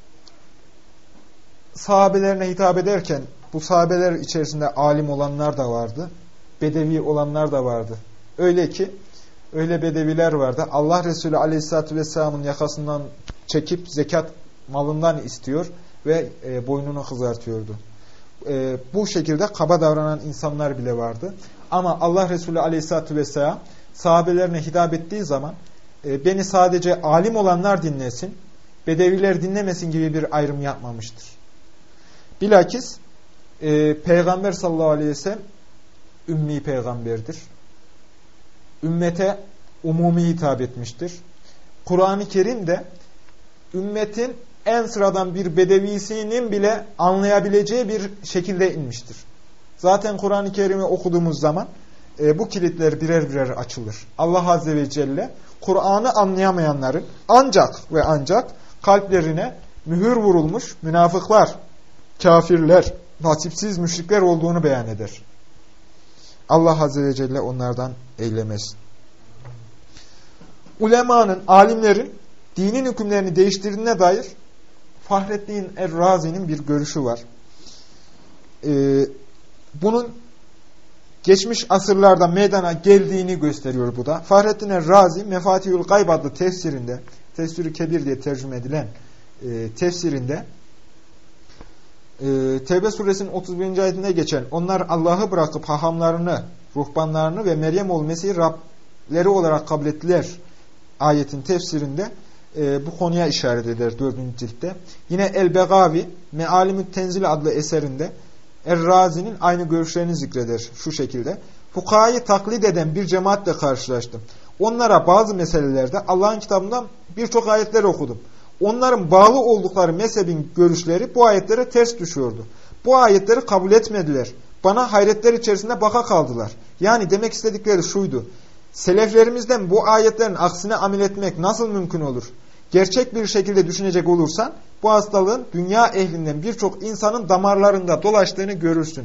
sahabelerine hitap ederken bu sahabeler içerisinde alim olanlar da vardı, bedevi olanlar da vardı. Öyle ki öyle bedeviler vardı. Allah Resulü Aleyhisselatü Vesselam'ın yakasından çekip zekat malından istiyor ve e, boynunu kızartıyordu. E, bu şekilde kaba davranan insanlar bile vardı. Ama Allah Resulü Aleyhisselatü Vesselam sahabelerine hitap ettiği zaman e, beni sadece alim olanlar dinlesin, bedeviler dinlemesin gibi bir ayrım yapmamıştır. Bilakis e, Peygamber sallallahu aleyhi ve sellem ümmi peygamberdir. Ümmete umumi hitap etmiştir. Kur'an-ı Kerim de ümmetin en sıradan bir bedevisinin bile anlayabileceği bir şekilde inmiştir. Zaten Kur'an-ı Kerim'i okuduğumuz zaman e, bu kilitler birer birer açılır. Allah Azze ve Celle Kur'an'ı anlayamayanların ancak ve ancak kalplerine mühür vurulmuş münafıklar, kafirler, nasipsiz müşrikler olduğunu beyan eder. Allah Azze ve Celle onlardan eylemesin. Ulemanın, alimlerin dinin hükümlerini değiştirdiğine dair Fahrettin Er-Razi'nin bir görüşü var. Ee, bunun geçmiş asırlarda meydana geldiğini gösteriyor bu da. Fahrettin Er-Razi, Mefatihül Gayb adlı tefsirinde, Tefsir-i Kebir diye tercüme edilen e, tefsirinde, e, Tevbe suresinin otuz birinci ayetinde geçen, onlar Allah'ı bırakıp hahamlarını, ruhbanlarını ve Meryem oğlu Mesih'i Rableri olarak kabul ettiler ayetin tefsirinde e, bu konuya işaret eder dördüncü ciltte. Yine El-Begavi, Mealimü't Tenzil adlı eserinde Er-Razi'nin aynı görüşlerini zikreder şu şekilde. Fukahayı taklit eden bir cemaatle karşılaştım. Onlara bazı meselelerde Allah'ın kitabından birçok ayetler okudum. Onların bağlı oldukları mezhebin görüşleri bu ayetlere ters düşüyordu. Bu ayetleri kabul etmediler. Bana hayretler içerisinde baka kaldılar. Yani demek istedikleri şuydu. Seleflerimizden bu ayetlerin aksine amel etmek nasıl mümkün olur? Gerçek bir şekilde düşünecek olursan bu hastalığın dünya ehlinden birçok insanın damarlarında dolaştığını görürsün.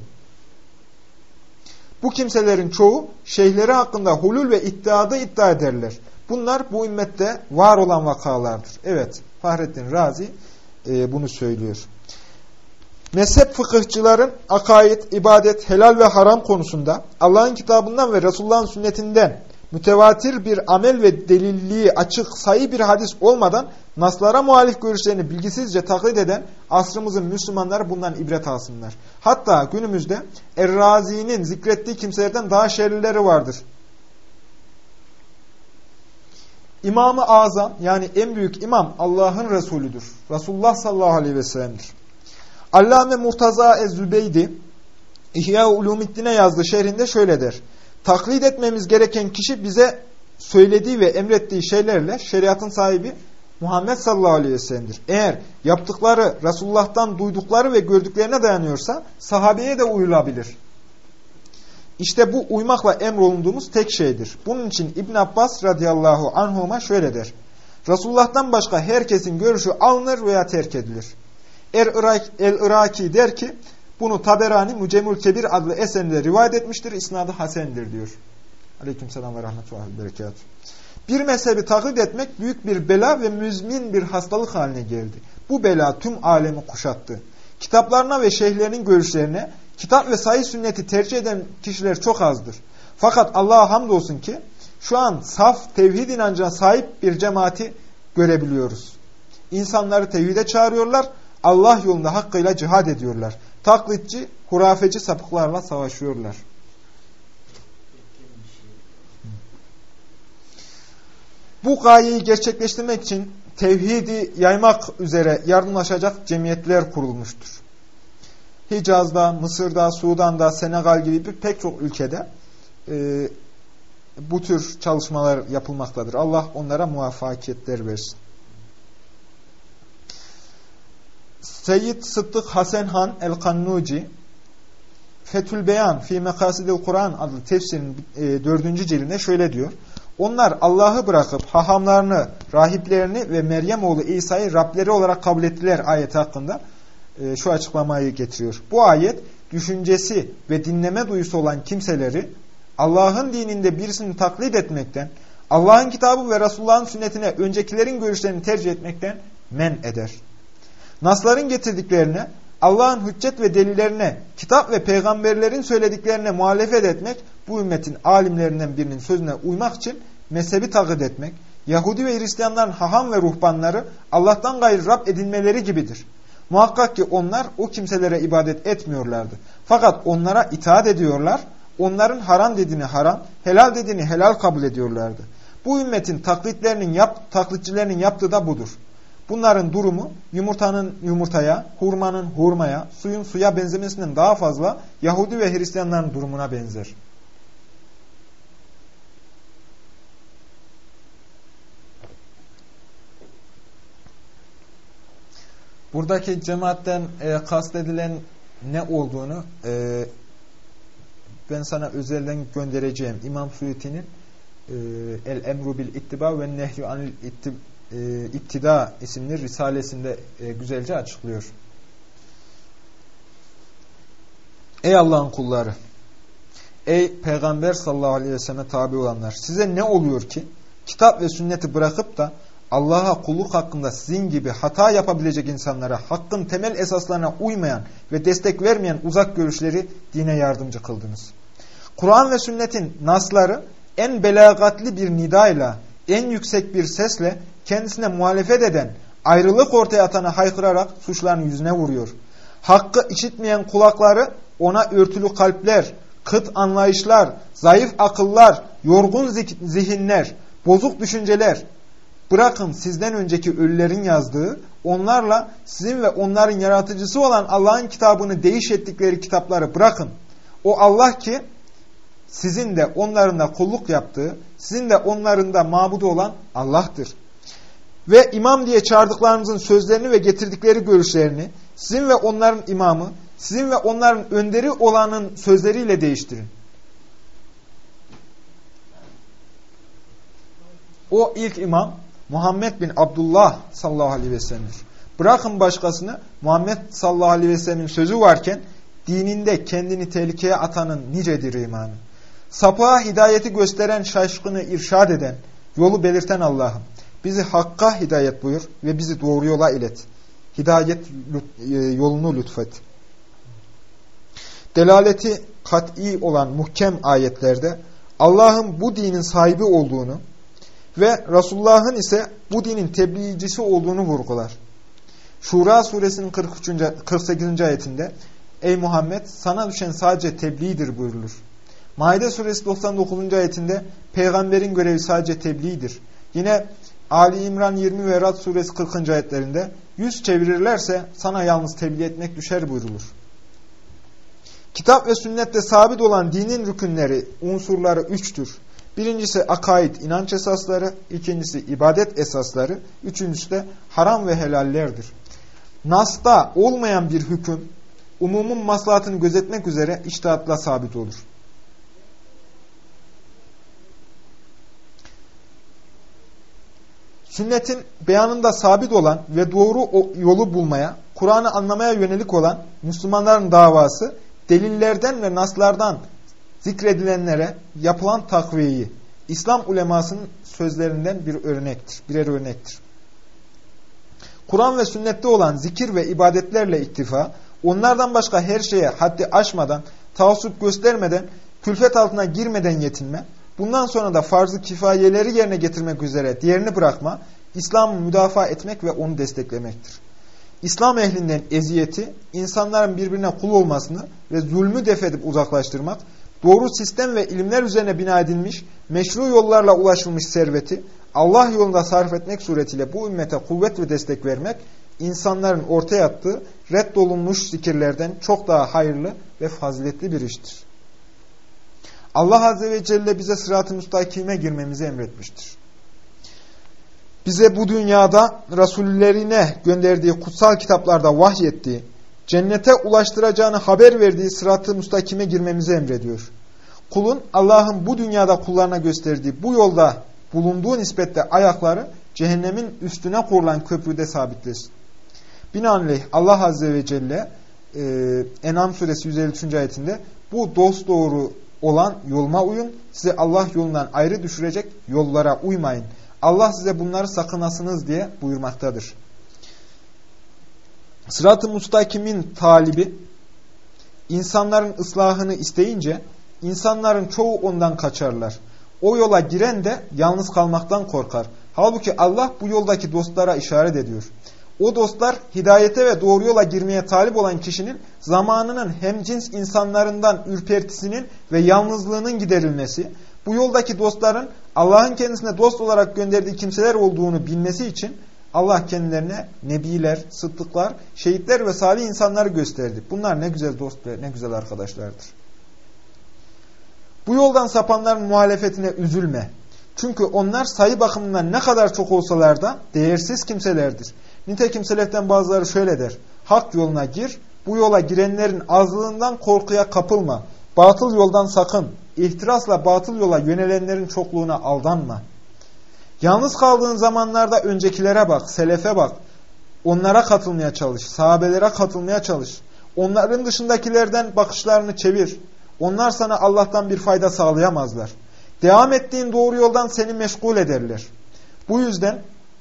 Bu kimselerin çoğu şeyhleri hakkında hulul ve iddiadı iddia ederler. Bunlar bu ümmette var olan vakalardır. Evet, Fahrettin Razi e, bunu söylüyor. Mezhep fıkıhçıların akaid, ibadet, helal ve haram konusunda Allah'ın kitabından ve Resulullah'ın sünnetinden mütevatir bir amel ve delilliği açık sayı bir hadis olmadan naslara muhalif görüşlerini bilgisizce taklit eden asrımızın Müslümanları bundan ibret alsınlar. Hatta günümüzde Er-Razi'nin zikrettiği kimselerden daha şerlileri vardır. İmam-ı Azam, yani en büyük imam Allah'ın Resulüdür. Resulullah sallallahu aleyhi ve sellem'dir. Allame Murtaza Ez-Zübeydi İhya-u Ulumiddin'e yazdığı şerhinde şöyle der. Taklit etmemiz gereken kişi bize söylediği ve emrettiği şeylerle şeriatın sahibi Muhammed sallallahu aleyhi ve sellem'dir. Eğer yaptıkları Resulullah'tan duydukları ve gördüklerine dayanıyorsa sahabeye de uyulabilir. İşte bu uymakla emrolunduğumuz tek şeydir. Bunun için İbn Abbas radıyallahu anhuma şöyle der. Resulullah'tan başka herkesin görüşü alınır veya terk edilir. El-Iraki der ki bunu Taberani Mucemül Kebir adlı eserinde rivayet etmiştir. İsnadı hasendir diyor. Aleykümselam ve rahmetullahi ve berekatuhu. Bir mezhebi taklit etmek büyük bir bela ve müzmin bir hastalık haline geldi. Bu bela tüm alemi kuşattı. Kitaplarına ve şeyhlerinin görüşlerine, kitap ve sahih sünneti tercih eden kişiler çok azdır. Fakat Allah'a hamdolsun ki şu an saf tevhid inancına sahip bir cemaati görebiliyoruz. İnsanları tevhide çağırıyorlar, Allah yolunda hakkıyla cihad ediyorlar. Taklitçi, hurafeci sapıklarla savaşıyorlar. Bu gayeyi gerçekleştirmek için tevhidi yaymak üzere yardımlaşacak cemiyetler kurulmuştur. Hicaz'da, Mısır'da, Sudan'da, Senegal gibi bir pek çok ülkede e, bu tür çalışmalar yapılmaktadır. Allah onlara muvaffakiyetler versin. Seyyid Sıddık Hasan Han El-Kannuci Fethül Beyan fi Mekasidil Kur'an adlı tefsirin e, dördüncü cildinde şöyle diyor. Onlar Allah'ı bırakıp hahamlarını, rahiplerini ve Meryem oğlu İsa'yı Rableri olarak kabul ettiler ayeti hakkında e, şu açıklamayı getiriyor. Bu ayet düşüncesi ve dinleme duyusu olan kimseleri Allah'ın dininde birisini taklit etmekten, Allah'ın kitabı ve Resulullah'ın sünnetine öncekilerin görüşlerini tercih etmekten men eder. Nasların getirdiklerine, Allah'ın hüccet ve delillerine, kitap ve peygamberlerin söylediklerine muhalefet etmek, bu ümmetin alimlerinden birinin sözüne uymak için mezhebi taklit etmek, Yahudi ve Hristiyanların haham ve ruhbanları Allah'tan gayrı Rab edinmeleri gibidir. Muhakkak ki onlar o kimselere ibadet etmiyorlardı. Fakat onlara itaat ediyorlar, onların haram dediğini haram, helal dediğini helal kabul ediyorlardı. Bu ümmetin taklitlerinin yap, taklitçilerinin yaptığı da budur. Bunların durumu yumurtanın yumurtaya, hurmanın hurmaya, suyun suya benzemesinden daha fazla Yahudi ve Hristiyanların durumuna benzer. Buradaki cemaatten e, kastedilen ne olduğunu e, ben sana özelden göndereceğim. İmam Suyuti'nin e, El Emru bil İttiba ve Nehyü anil İptida isimli risalesinde e, güzelce açıklıyor. Ey Allah'ın kulları! Ey Peygamber sallallahu aleyhi ve selleme tabi olanlar! Size ne oluyor ki kitap ve sünneti bırakıp da Allah'a kulluk hakkında sizin gibi hata yapabilecek insanlara, hakkın temel esaslarına uymayan ve destek vermeyen uzak görüşleri dine yardımcı kıldınız. Kur'an ve sünnetin nasları en belagatli bir nidayla, en yüksek bir sesle kendisine muhalefet eden, ayrılık ortaya atana haykırarak suçlarını yüzüne vuruyor. Hakkı işitmeyen kulakları ona örtülü kalpler, kıt anlayışlar, zayıf akıllar, yorgun zihinler, bozuk düşünceler. Bırakın sizden önceki ölülerin yazdığı, onlarla sizin ve onların yaratıcısı olan Allah'ın kitabını değiş ettikleri kitapları bırakın. O Allah ki sizin de onların da kulluk yaptığı, sizin de onların da mabudu olan Allah'tır. Ve imam diye çağırdıklarınızın sözlerini ve getirdikleri görüşlerini sizin ve onların imamı, sizin ve onların önderi olanın sözleriyle değiştirin. O ilk imam Muhammed bin Abdullah sallallahu aleyhi ve sellem'dir. Bırakın başkasını, Muhammed sallallahu aleyhi ve sellem'in sözü varken dininde kendini tehlikeye atanın nicedir imanı. Sapığa hidayeti gösteren, şaşkını irşad eden, yolu belirten Allah'ım. Bizi hakka hidayet buyur ve bizi doğru yola ilet. Hidayet yolunu lütfet. Delaleti kat'i olan muhkem ayetlerde Allah'ın bu dinin sahibi olduğunu ve Resulullah'ın ise bu dinin tebliğcisi olduğunu vurgular. Şura suresinin kırk üçüncü kırk sekizinci ayetinde ey Muhammed sana düşen sadece tebliğdir buyurulur. Maide suresi doksan dokuzuncu ayetinde peygamberin görevi sadece tebliğdir. Yine Ali İmran yirmi ve Rad suresi kırkıncı ayetlerinde yüz çevirirlerse sana yalnız tebliğ etmek düşer buyurulur. Kitap ve sünnette sabit olan dinin rükünleri, unsurları üçtür. Birincisi akaid, inanç esasları, ikincisi ibadet esasları, üçüncüsü de haram ve helallerdir. Nas'ta olmayan bir hüküm, umumun maslahatını gözetmek üzere içtihatla sabit olur. Sünnetin beyanında sabit olan ve doğru yolu bulmaya, Kur'an'ı anlamaya yönelik olan Müslümanların davası, delillerden ve naslardan zikredilenlere yapılan takviyeyi, İslam ulemasının sözlerinden bir örnektir, birer örnektir. Kur'an ve sünnette olan zikir ve ibadetlerle iktifa, onlardan başka her şeye haddi aşmadan, taassup göstermeden, külfet altına girmeden yetinme, bundan sonra da farz-ı kifayeleri yerine getirmek üzere diğerini bırakma, İslam'ı müdafaa etmek ve onu desteklemektir. İslam ehlinden eziyeti, insanların birbirine kul olmasını ve zulmü def edip uzaklaştırmak, doğru sistem ve ilimler üzerine bina edilmiş, meşru yollarla ulaşılmış serveti, Allah yolunda sarf etmek suretiyle bu ümmete kuvvet ve destek vermek, insanların ortaya attığı reddolunmuş zikirlerden çok daha hayırlı ve faziletli bir iştir. Allah Azze ve Celle bize sırat-ı müstakime girmemizi emretmiştir. Bize bu dünyada Resullerine gönderdiği kutsal kitaplarda vahyettiği, cennete ulaştıracağını haber verdiği sırat-ı müstakime girmemizi emrediyor. Kulun Allah'ın bu dünyada kullarına gösterdiği bu yolda bulunduğu nispette ayakları cehennemin üstüne kurulan köprüde sabitlesin. Binaenaleyh Allah Azze ve Celle e, En'am suresi yüz elli üçüncü ayetinde bu dosdoğru olan yoluma uyun, sizi Allah yolundan ayrı düşürecek yollara uymayın. Allah size bunları sakınasınız diye buyurmaktadır. Sırat-ı müstakimin talibi, insanların ıslahını isteyince, insanların çoğu ondan kaçarlar. O yola giren de yalnız kalmaktan korkar. Halbuki Allah bu yoldaki dostlara işaret ediyor. O dostlar hidayete ve doğru yola girmeye talip olan kişinin zamanının hemcins insanlarından ürpertisinin ve yalnızlığının giderilmesi, bu yoldaki dostların Allah'ın kendisine dost olarak gönderdiği kimseler olduğunu bilmesi için Allah kendilerine nebiler, sıddıklar, şehitler ve salih insanları gösterdi. Bunlar ne güzel dost ve ne güzel arkadaşlardır. Bu yoldan sapanların muhalefetine üzülme. Çünkü onlar sayı bakımından ne kadar çok olsalar da değersiz kimselerdir. Nitekim seleften bazıları şöyle der. Hak yoluna gir, bu yola girenlerin azlığından korkuya kapılma. Batıl yoldan sakın. İhtirasla batıl yola yönelenlerin çokluğuna aldanma. Yalnız kaldığın zamanlarda öncekilere bak, selefe bak. Onlara katılmaya çalış, sahabelere katılmaya çalış. Onların dışındakilerden bakışlarını çevir. Onlar sana Allah'tan bir fayda sağlayamazlar. Devam ettiğin doğru yoldan seni meşgul ederler. Bu yüzden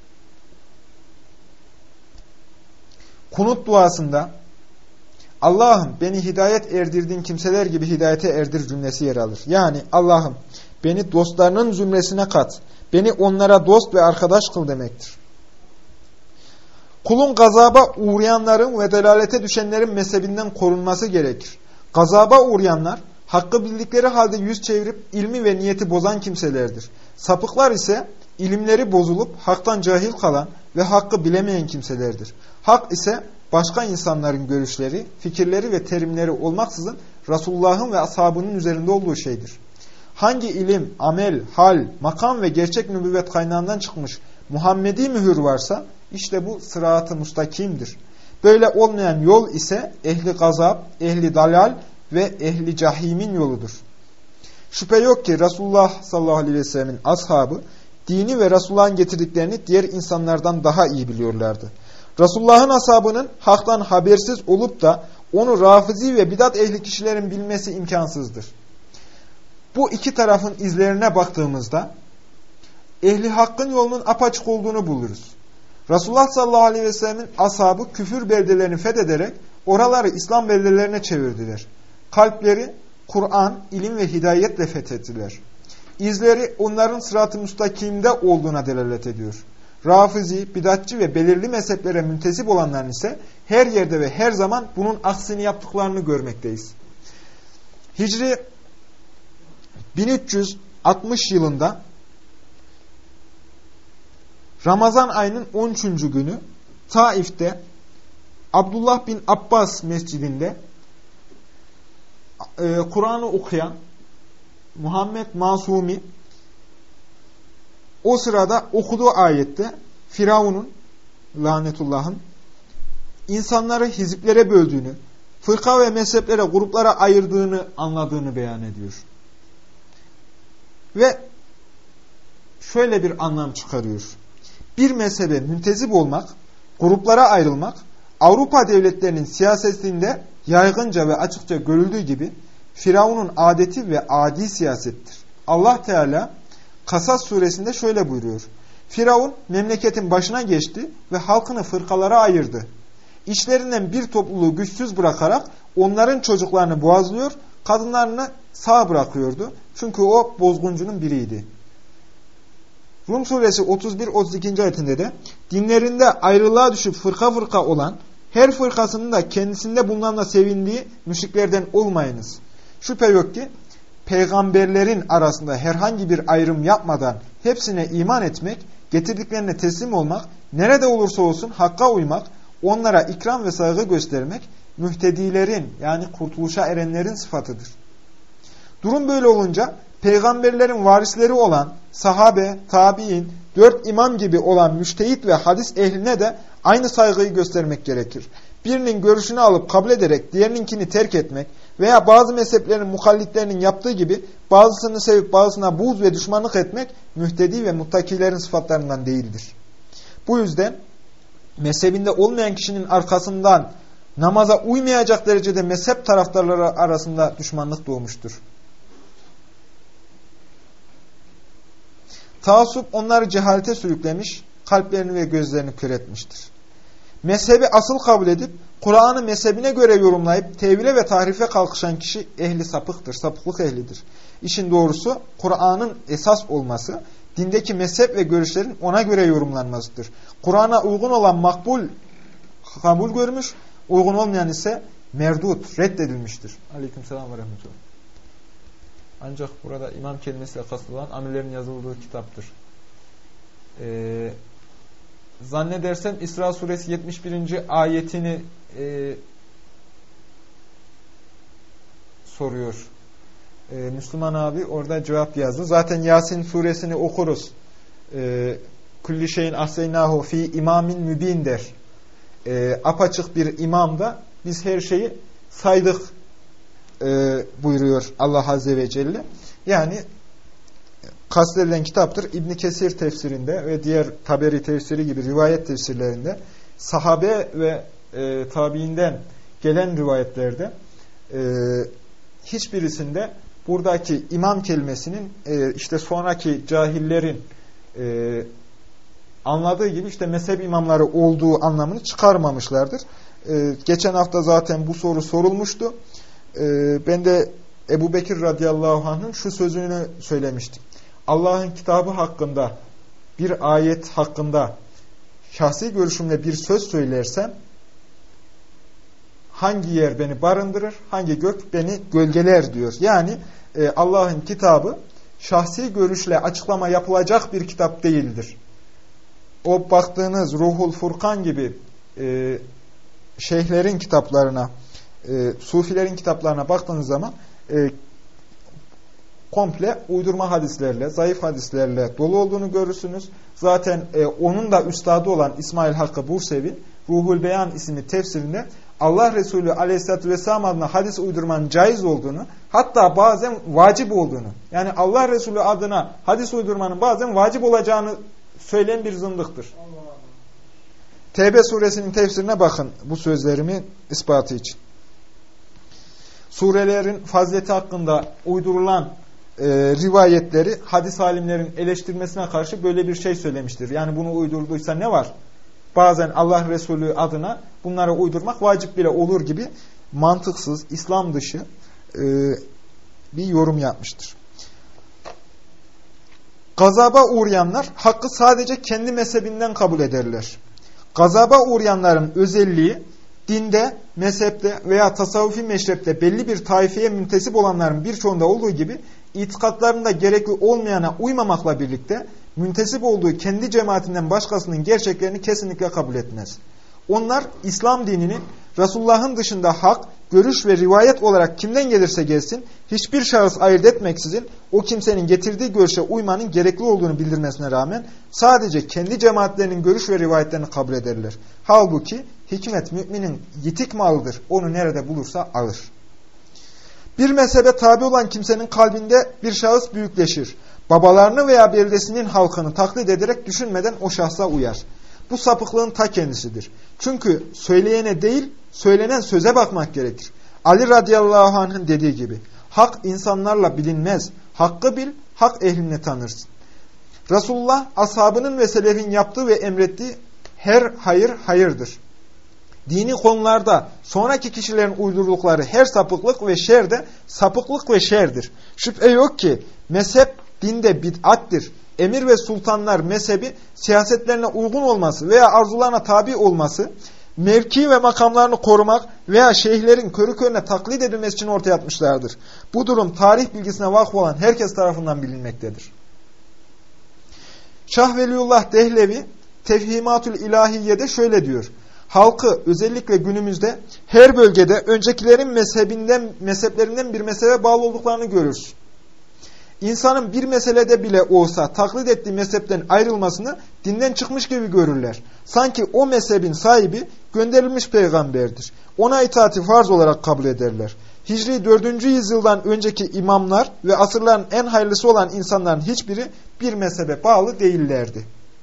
kunut duasında Allah'ım beni hidayet erdirdiğin kimseler gibi hidayete erdir cümlesi yer alır. Yani Allah'ım beni dostlarının zümresine kat. Beni onlara dost ve arkadaş kıl demektir. Kulun gazaba uğrayanların ve delalete düşenlerin mezhebinden korunması gerekir. Gazaba uğrayanlar hakkı bildikleri halde yüz çevirip ilmi ve niyeti bozan kimselerdir. Sapıklar ise ilimleri bozulup haktan cahil kalan ve hakkı bilemeyen kimselerdir. Hak ise başka insanların görüşleri, fikirleri ve terimleri olmaksızın Resulullah'ın ve ashabının üzerinde olduğu şeydir. Hangi ilim, amel, hal, makam ve gerçek nübüvvet kaynağından çıkmış Muhammedi mühür varsa işte bu sırat-ı mustakimdir. Böyle olmayan yol ise ehli gazap, ehli dalal ve ehli cahimin yoludur. Şüphe yok ki Resulullah sallallahu aleyhi ve sellemin ashabı dini ve Resulullah'ın getirdiklerini diğer insanlardan daha iyi biliyorlardı. Resulullah'ın ashabının haktan habersiz olup da onu rafizi ve bidat ehli kişilerin bilmesi imkansızdır. Bu iki tarafın izlerine baktığımızda ehli hakkın yolunun apaçık olduğunu buluruz. Resulullah sallallahu aleyhi ve sellemin ashabı küfür beldelerini fethederek oraları İslam beldelerine çevirdiler. Kalpleri Kur'an, ilim ve hidayetle fethettiler. İzleri onların sırat-ı müstakimde olduğuna delalet ediyor. Rafizi, bidatçı ve belirli mezheplere müntesip olanların ise her yerde ve her zaman bunun aksini yaptıklarını görmekteyiz. Hicri bin üç yüz altmış yılında Ramazan ayının on üçüncü günü Taif'te Abdullah bin Abbas mescidinde e, Kur'an'ı okuyan Muhammed Masumi o sırada okuduğu ayette Firavun'un, lanetullah'ın insanları hiziplere böldüğünü, fırka ve mezheplere, gruplara ayırdığını anladığını beyan ediyor. Ve şöyle bir anlam çıkarıyor. Bir mezhebe müntezip olmak, gruplara ayrılmak, Avrupa devletlerinin siyasetinde yaygınca ve açıkça görüldüğü gibi Firavun'un adeti ve adi siyasettir. Allah Teala Kasas suresinde şöyle buyuruyor. Firavun memleketin başına geçti ve halkını fırkalara ayırdı. İçlerinden bir topluluğu güçsüz bırakarak onların çocuklarını boğazlıyor, kadınlarını sağ bırakıyordu. Çünkü o bozguncunun biriydi. Rum suresi otuz bir otuz iki. ayetinde de dinlerinde ayrılığa düşüp fırka fırka olan, her fırkasının da kendisinde bulunanla sevindiği müşriklerden olmayınız. Şüphe yok ki peygamberlerin arasında herhangi bir ayrım yapmadan hepsine iman etmek, getirdiklerine teslim olmak, nerede olursa olsun hakka uymak, onlara ikram ve saygı göstermek, mühtedilerin yani kurtuluşa erenlerin sıfatıdır. Durum böyle olunca peygamberlerin varisleri olan sahabe, tabi'in, dört imam gibi olan müştehit ve hadis ehline de aynı saygıyı göstermek gerekir. Birinin görüşünü alıp kabul ederek diğerininkini terk etmek veya bazı mezheplerin mukallitlerinin yaptığı gibi bazısını sevip bazısına buğz ve düşmanlık etmek mühtedi ve muttakilerin sıfatlarından değildir. Bu yüzden mezhebinde olmayan kişinin arkasından namaza uymayacak derecede mezhep taraftarları arasında düşmanlık doğmuştur. Taassup onları cehalete sürüklemiş, kalplerini ve gözlerini kör etmiştir. Mezhebi asıl kabul edip Kur'an'ı mezhebine göre yorumlayıp tevhile ve tahrife kalkışan kişi ehli sapıktır, sapıklık ehlidir. İşin doğrusu Kur'an'ın esas olması, dindeki mezhep ve görüşlerin ona göre yorumlanmasıdır. Kur'an'a uygun olan makbul kabul görmüş, uygun olmayan ise merdut, reddedilmiştir. Aleykümselam ve rahmetullah. Ancak burada imam kelimesiyle kastedilen amellerin yazıldığı kitaptır. Ee, zannedersem İsra suresi yetmiş birinci ayetini e, soruyor. Ee, Müslüman abi orada cevap yazdı. Zaten Yasin suresini okuruz. Ee, kulli şeyin ahseynahu fi imamin mübin der. E, apaçık bir imamda biz her şeyi saydık e, buyuruyor Allah Azze ve Celle. Yani kastedilen kitaptır. İbn Kesir tefsirinde ve diğer Taberi tefsiri gibi rivayet tefsirlerinde sahabe ve e, tabiinden gelen rivayetlerde e, hiçbirisinde buradaki imam kelimesinin e, işte sonraki cahillerin e, anladığı gibi işte mezhep imamları olduğu anlamını çıkarmamışlardır. E, geçen hafta zaten bu soru sorulmuştu. E, ben de Ebu Bekir radıyallahu anh'ın şu sözünü söylemiştim. Allah'ın kitabı hakkında bir ayet hakkında şahsi görüşümle bir söz söylersem hangi yer beni barındırır, hangi gök beni gölgeler diyor. Yani e, Allah'ın kitabı şahsi görüşle açıklama yapılacak bir kitap değildir. O baktığınız Ruhul Furkan gibi e, şeyhlerin kitaplarına, e, sufilerin kitaplarına baktığınız zaman e, komple uydurma hadislerle, zayıf hadislerle dolu olduğunu görürsünüz. Zaten e, onun da üstadı olan İsmail Hakkı Bursevi, Ruhul Beyan isimli tefsirinde Allah Resulü Aleyhisselatü Vesselam adına hadis uydurmanın caiz olduğunu, hatta bazen vacip olduğunu, yani Allah Resulü adına hadis uydurmanın bazen vacip olacağını söyleyen bir zındıktır. Tevbe suresinin tefsirine bakın bu sözlerimin ispatı için. Surelerin fazileti hakkında uydurulan e, rivayetleri hadis alimlerin eleştirmesine karşı böyle bir şey söylemiştir. Yani bunu uydurduysa ne var? Bazen Allah Resulü adına bunları uydurmak vacip bile olur gibi mantıksız, İslam dışı e, bir yorum yapmıştır. Gazaba uğrayanlar hakkı sadece kendi mezhebinden kabul ederler. Gazaba uğrayanların özelliği dinde, mezhepte veya tasavvufi meşrepte belli bir taifeye müntesip olanların birçoğunda olduğu gibi itikatlarında gerekli olmayana uymamakla birlikte müntesip olduğu kendi cemaatinden başkasının gerçeklerini kesinlikle kabul etmez. Onlar İslam dininin Resulullah'ın dışında hak, görüş ve rivayet olarak kimden gelirse gelsin hiçbir şahıs ayırt etmeksizin o kimsenin getirdiği görüşe uymanın gerekli olduğunu bildirmesine rağmen sadece kendi cemaatlerinin görüş ve rivayetlerini kabul ederler. Halbuki hikmet müminin yitik malıdır. Onu nerede bulursa alır. Bir mezhebe tabi olan kimsenin kalbinde bir şahıs büyükleşir. Babalarını veya beldesinin halkını taklit ederek düşünmeden o şahsa uyar. Bu sapıklığın ta kendisidir. Çünkü söyleyene değil, söylenen söze bakmak gerekir. Ali radıyallahu anh'ın dediği gibi, hak insanlarla bilinmez, hakkı bil, hak ehlini tanırsın. Resulullah, ashabının ve selefin yaptığı ve emrettiği her hayır hayırdır. Dini konularda sonraki kişilerin uydurdukları her sapıklık ve şer de sapıklık ve şerdir. Şüphe yok ki mezhep dinde bid'attir. Emir ve sultanlar mezhebi siyasetlerine uygun olması veya arzularına tabi olması, mevki ve makamlarını korumak veya şeyhlerin körü körüne taklit edilmesi için ortaya atmışlardır. Bu durum tarih bilgisine vakıf olan herkes tarafından bilinmektedir. Şah Veliullah Dehlevi Tefhimatül İlahiye'de şöyle diyor. Halkı özellikle günümüzde her bölgede öncekilerin mezhebinden, mezheplerinden bir mezhebe bağlı olduklarını görürüz. İnsanın bir meselede bile olsa taklit ettiği mezhepten ayrılmasını dinden çıkmış gibi görürler. Sanki o mezhebin sahibi gönderilmiş peygamberdir. Ona itaati farz olarak kabul ederler. Hicri dördüncü yüzyıldan önceki imamlar ve asırların en hayırlısı olan insanların hiçbiri bir mezhebe bağlı değillerdi.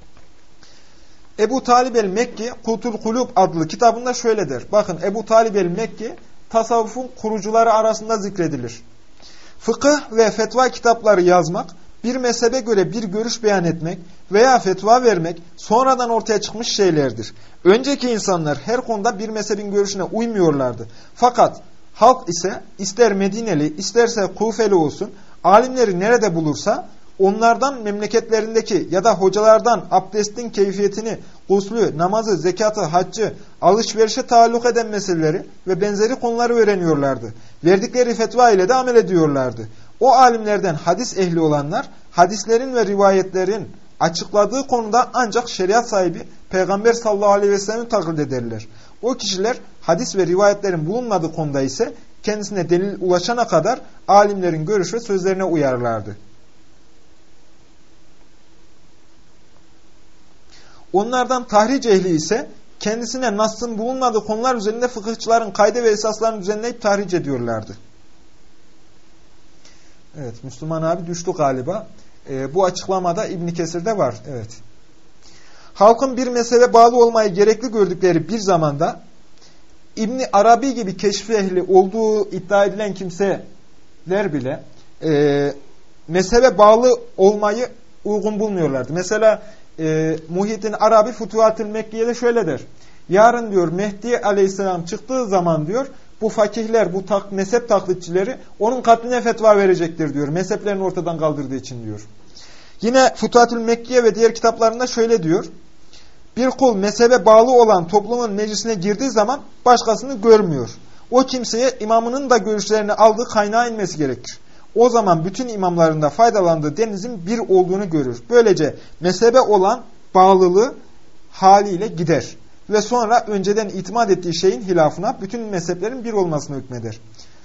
Ebu Talib el-Mekki Kutul Kulub adlı kitabında şöyle der. Bakın Ebu Talib el-Mekki tasavvufun kurucuları arasında zikredilir. Fıkıh ve fetva kitapları yazmak, bir mezhebe göre bir görüş beyan etmek veya fetva vermek sonradan ortaya çıkmış şeylerdir. Önceki insanlar her konuda bir mezhebin görüşüne uymuyorlardı. Fakat halk ise ister Medineli isterse Kufeli olsun, alimleri nerede bulursa onlardan memleketlerindeki ya da hocalardan abdestin keyfiyetini, guslü, namazı, zekatı, haccı, alışverişe taalluk eden meseleleri ve benzeri konuları öğreniyorlardı. Verdikleri fetva ile de amel ediyorlardı. O alimlerden hadis ehli olanlar, hadislerin ve rivayetlerin açıkladığı konuda ancak şeriat sahibi Peygamber sallallahu aleyhi ve sellem'i taklit ederler. O kişiler hadis ve rivayetlerin bulunmadığı konuda ise kendisine delil ulaşana kadar alimlerin görüş ve sözlerine uyarlardı. Onlardan tahric ehli ise kendisine nassın bulunmadığı konular üzerinde fıkıhçıların kaide ve esaslarını düzenleyip tahric ediyorlardı. Evet, Müslüman abi düştü galiba. E, bu açıklamada İbn Kesir'de var. Evet. Halkın bir mezhebe bağlı olmayı gerekli gördükleri bir zamanda İbn Arabi gibi keşfi ehli olduğu iddia edilen kimseler bile e, mezhebe bağlı olmayı uygun bulmuyorlardı. Mesela e, Muhyiddin Arabi Futuhat-ül Mekkiye'de şöyle der. Yarın diyor Mehdi Aleyhisselam çıktığı zaman diyor bu fakihler, bu tak, mezhep taklitçileri onun katline fetva verecektir diyor. Mezheplerini ortadan kaldırdığı için diyor. Yine Futuhat-ül Mekkiye ve diğer kitaplarında şöyle diyor. Bir kul mezhebe bağlı olan toplumun meclisine girdiği zaman başkasını görmüyor. O kimseye imamının da görüşlerini aldığı kaynağa inmesi gerekir. O zaman bütün imamların da faydalandığı denizin bir olduğunu görür. Böylece mezhebe olan bağlılığı haliyle gider. Ve sonra önceden itimat ettiği şeyin hilafına bütün mezheplerin bir olmasına hükmeder.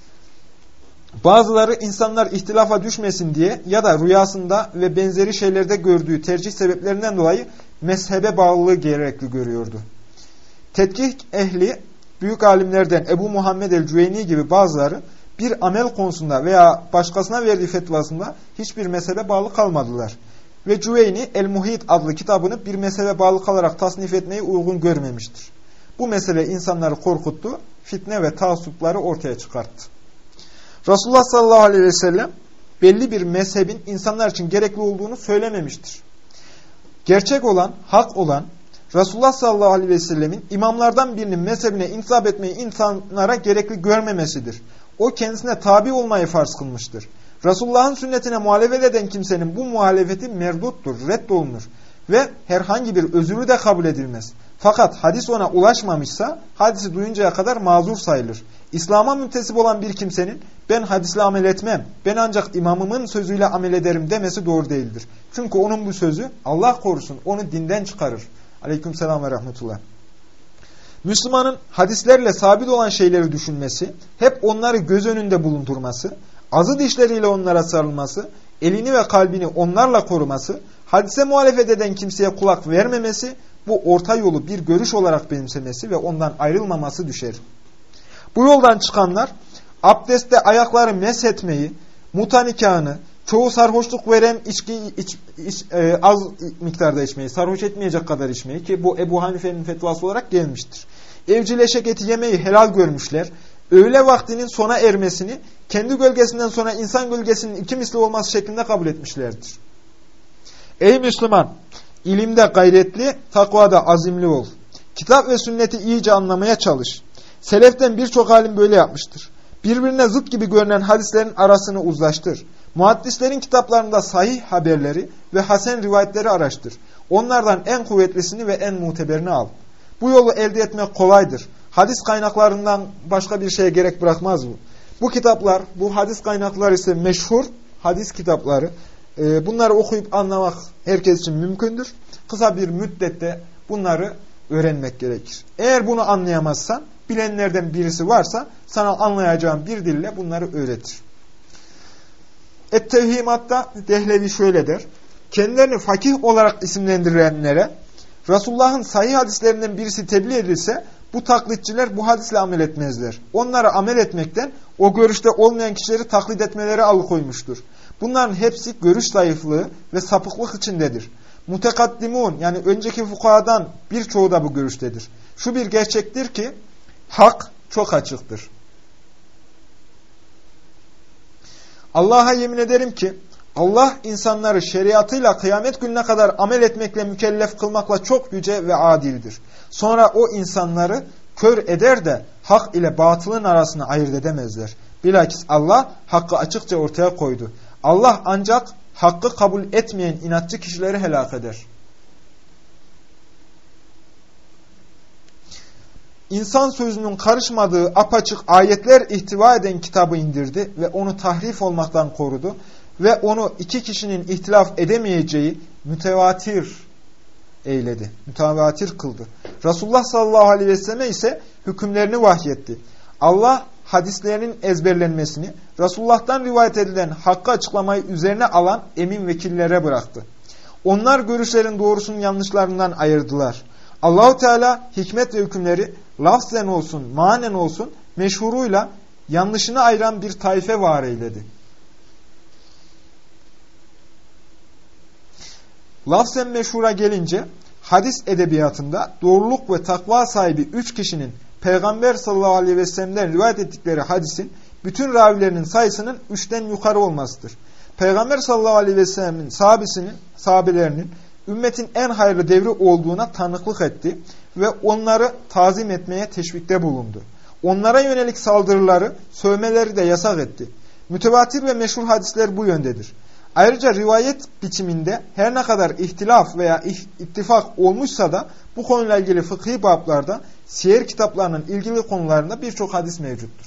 Bazıları insanlar ihtilafa düşmesin diye ya da rüyasında ve benzeri şeylerde gördüğü tercih sebeplerinden dolayı mezhebe bağlılığı gerekli görüyordu. Tetkik ehli, büyük alimlerden Ebu Muhammed el-Cüveyni gibi bazıları bir amel konusunda veya başkasına verdiği fetvasında hiçbir mezhebe bağlı kalmadılar. Ve Cüveyni El-Muhit adlı kitabını bir mezhebe bağlı kalarak tasnif etmeyi uygun görmemiştir. Bu mesele insanları korkuttu, fitne ve taassupları ortaya çıkarttı. Resulullah sallallahu aleyhi ve sellem belli bir mezhebin insanlar için gerekli olduğunu söylememiştir. Gerçek olan, hak olan Resulullah sallallahu aleyhi ve sellemin imamlardan birinin mezhebine intisap etmeyi insanlara gerekli görmemesidir. O kendisine tabi olmayı farz kılmıştır. Resulullah'ın sünnetine muhalefet eden kimsenin bu muhalefeti merduttur, reddolunur ve herhangi bir özürü de kabul edilmez. Fakat hadis ona ulaşmamışsa hadisi duyuncaya kadar mazur sayılır. İslam'a müntesip olan bir kimsenin ben hadisle amel etmem, ben ancak imamımın sözüyle amel ederim demesi doğru değildir. Çünkü onun bu sözü Allah korusun onu dinden çıkarır. Aleykümselam ve rahmetullah. Müslümanın hadislerle sabit olan şeyleri düşünmesi, hep onları göz önünde bulundurması, azı dişleriyle onlara sarılması, elini ve kalbini onlarla koruması, hadise muhalefet eden kimseye kulak vermemesi, bu orta yolu bir görüş olarak benimsemesi ve ondan ayrılmaması düşer. Bu yoldan çıkanlar, abdestte ayakları meshetmeyi, muta nikahını, çoğu sarhoşluk veren içki iç, iç, e, az miktarda içmeyi, sarhoş etmeyecek kadar içmeyi ki bu Ebu Hanife'nin fetvası olarak gelmiştir. Evcil eşek eti yemeyi helal görmüşler. Öğle vaktinin sona ermesini kendi gölgesinden sonra insan gölgesinin iki misli olması şeklinde kabul etmişlerdir. Ey Müslüman! İlimde gayretli, takvada azimli ol. Kitap ve sünneti iyice anlamaya çalış. Seleften birçok alim böyle yapmıştır. Birbirine zıt gibi görünen hadislerin arasını uzlaştır. Muhaddislerin kitaplarında sahih haberleri ve hasen rivayetleri araştır. Onlardan en kuvvetlisini ve en muteberini al. Bu yolu elde etmek kolaydır. Hadis kaynaklarından başka bir şeye gerek bırakmaz bu. Bu kitaplar, bu hadis kaynakları ise meşhur hadis kitapları. Bunları okuyup anlamak herkes için mümkündür. Kısa bir müddette bunları öğrenmek gerekir. Eğer bunu anlayamazsan, bilenlerden birisi varsa sana anlayacağın bir dille bunları öğretir. Et-Tevhimat'ta Dehlevi şöyle der. Kendilerini fakih olarak isimlendirenlere Resulullah'ın sahih hadislerinden birisi tebliğ edilse bu taklitçiler bu hadisle amel etmezler. Onlara amel etmekten o görüşte olmayan kişileri taklit etmeleri alıkoymuştur. Bunların hepsi görüş zayıflığı ve sapıklık içindedir. Mutekaddimun yani önceki fukahadan birçoğu da bu görüştedir. Şu bir gerçektir ki hak çok açıktır. Allah'a yemin ederim ki Allah insanları şeriatıyla kıyamet gününe kadar amel etmekle mükellef kılmakla çok yüce ve adildir. Sonra o insanları kör eder de hak ile batılın arasını ayırt edemezler. Bilakis Allah hakkı açıkça ortaya koydu. Allah ancak hakkı kabul etmeyen inatçı kişileri helak eder. İnsan sözünün karışmadığı apaçık ayetler ihtiva eden kitabı indirdi ve onu tahrif olmaktan korudu ve onu iki kişinin ihtilaf edemeyeceği mütevatir eyledi, mütevatir kıldı. Resulullah sallallahu aleyhi ve selleme ise hükümlerini vahyetti. Allah hadislerinin ezberlenmesini, Resulullah'tan rivayet edilen hakkı açıklamayı üzerine alan emin vekillere bıraktı. Onlar görüşlerin doğrusunun yanlışlarından ayırdılar. Allahu Teala hikmet ve hükümleri lafzen olsun, manen olsun meşhuruyla yanlışını ayıran bir taife var eyledi. Lafzen meşhura gelince hadis edebiyatında doğruluk ve takva sahibi üç kişinin Peygamber sallallahu aleyhi ve sellem'den rivayet ettikleri hadisin bütün ravilerinin sayısının üçten yukarı olmasıdır. Peygamber sallallahu aleyhi ve sellem'in sahabesinin, sahabelerinin ümmetin en hayırlı devri olduğuna tanıklık etti ve onları tazim etmeye teşvikte bulundu. Onlara yönelik saldırıları, sövmeleri de yasak etti. Mütevatir ve meşhur hadisler bu yöndedir. Ayrıca rivayet biçiminde her ne kadar ihtilaf veya ittifak olmuşsa da bu konuyla ilgili fıkhi bablarda, siyer kitaplarının ilgili konularında birçok hadis mevcuttur.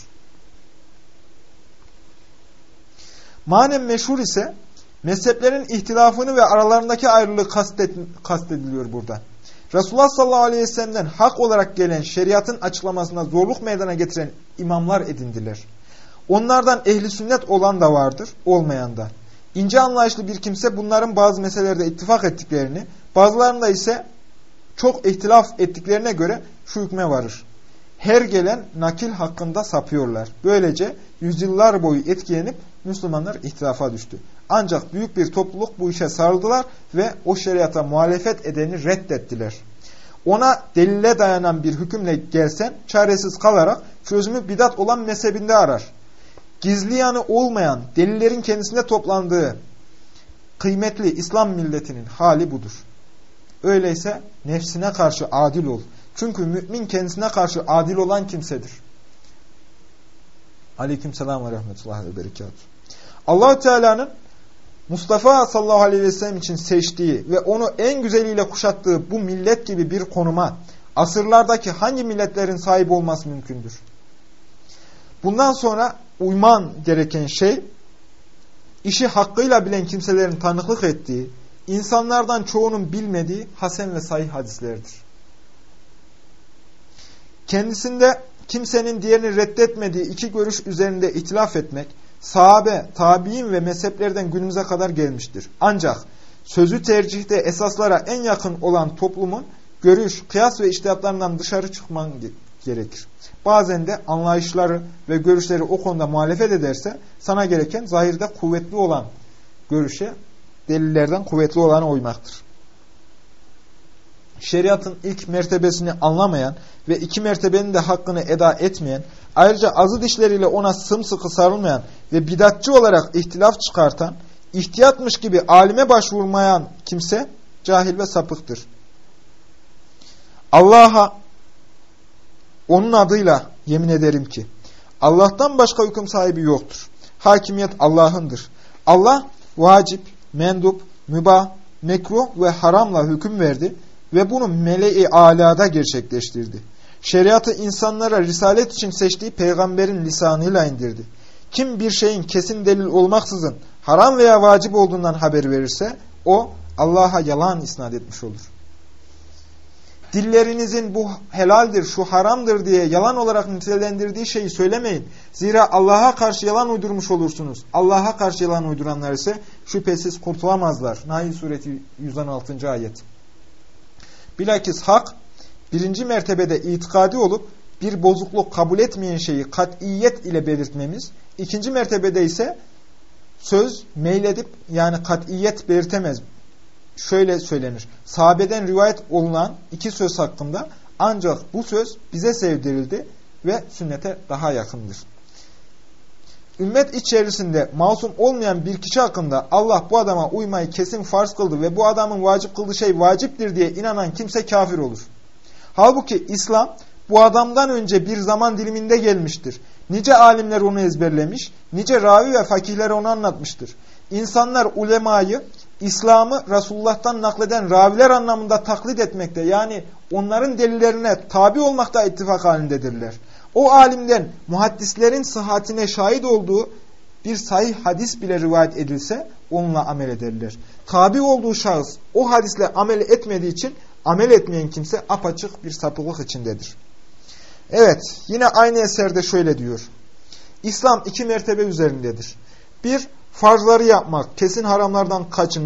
Manen meşhur ise mezheplerin ihtilafını ve aralarındaki ayrılığı kastet, kastediliyor burada. Resulullah sallallahu aleyhi ve sellem'den hak olarak gelen şeriatın açıklamasına zorluk meydana getiren imamlar edindiler. Onlardan ehli sünnet olan da vardır, olmayan da. İnce anlayışlı bir kimse bunların bazı meselelerde ittifak ettiklerini, bazılarında ise çok ihtilaf ettiklerine göre şu hükme varır. Her gelen nakil hakkında sapıyorlar. Böylece yüzyıllar boyu etkilenip Müslümanlar ihtilafa düştü. Ancak büyük bir topluluk bu işe sarıldılar ve o şeriata muhalefet edeni reddettiler. Ona delile dayanan bir hükümle gelsen çaresiz kalarak çözümü bidat olan mezhebinde arar. Gizli yanı olmayan delillerin kendisinde toplandığı kıymetli İslam milletinin hali budur. Öyleyse nefsine karşı adil ol. Çünkü mümin kendisine karşı adil olan kimsedir. Aleykümselam ve rahmetullahi ve berekatuhu. Allah-u Teala'nın Mustafa sallallahu aleyhi ve sellem için seçtiği ve onu en güzeliyle kuşattığı bu millet gibi bir konuma asırlardaki hangi milletlerin sahip olması mümkündür? Bundan sonra uyman gereken şey, işi hakkıyla bilen kimselerin tanıklık ettiği, insanlardan çoğunun bilmediği hasen ve sahih hadislerdir. Kendisinde kimsenin diğerini reddetmediği iki görüş üzerinde ihtilaf etmek, sahabe, tabiin ve mezheplerden günümüze kadar gelmiştir. Ancak sözü tercihte esaslara en yakın olan toplumun görüş, kıyas ve içtihatlarından dışarı çıkman gerekir. Bazen de anlayışları ve görüşleri o konuda muhalefet ederse sana gereken zahirde kuvvetli olan görüşe, delillerden kuvvetli olana uymaktır. Şeriatın ilk mertebesini anlamayan ve iki mertebenin de hakkını eda etmeyen, ayrıca azı dişleriyle ona sımsıkı sarılmayan ve bidatçı olarak ihtilaf çıkartan, ihtiyatmış gibi alime başvurmayan kimse cahil ve sapıktır. Allah'a, onun adıyla yemin ederim ki Allah'tan başka hüküm sahibi yoktur. Hakimiyet Allah'ındır. Allah vacip, mendup, mübah, mekruh ve haramla hüküm verdi ve bunu mele-i alada gerçekleştirdi. Şeriatı insanlara risalet için seçtiği peygamberin lisanıyla indirdi. Kim bir şeyin kesin delil olmaksızın haram veya vacip olduğundan haber verirse o Allah'a yalan isnat etmiş olur. Dillerinizin bu helaldir, şu haramdır diye yalan olarak nitelendirdiği şeyi söylemeyin. Zira Allah'a karşı yalan uydurmuş olursunuz. Allah'a karşı yalan uyduranlar ise şüphesiz kurtulamazlar. Nahl suresi yüz on altıncı ayet. Bilakis hak, birinci mertebede itikadi olup bir bozukluk kabul etmeyen şeyi kat'iyet ile belirtmemiz, ikinci mertebede ise söz meyledip yani kat'iyet belirtemez. Şöyle söylenir. Sahabeden rivayet olunan iki söz hakkında ancak bu söz bize sevdirildi ve sünnete daha yakındır. Ümmet içerisinde masum olmayan bir kişi hakkında Allah bu adama uymayı kesin farz kıldı ve bu adamın vacip kıldığı şey vaciptir diye inanan kimse kafir olur. Halbuki İslam bu adamdan önce bir zaman diliminde gelmiştir. Nice alimler onu ezberlemiş, nice ravi ve fakihler onu anlatmıştır. İnsanlar ulemayı, İslam'ı Resulullah'tan nakleden raviler anlamında taklit etmekte, yani onların delillerine tabi olmakta ittifak halindedirler. O alimden muhaddislerin sıhhatine şahit olduğu bir sahih hadis bile rivayet edilse onunla amel ederler. Tabi olduğu şahıs o hadisle amel etmediği için amel etmeyen kimse apaçık bir sapıklık içindedir. Evet, yine aynı eserde şöyle diyor. İslam iki mertebe üzerindedir. Bir, farzları yapmak, kesin haramlardan kaçınmak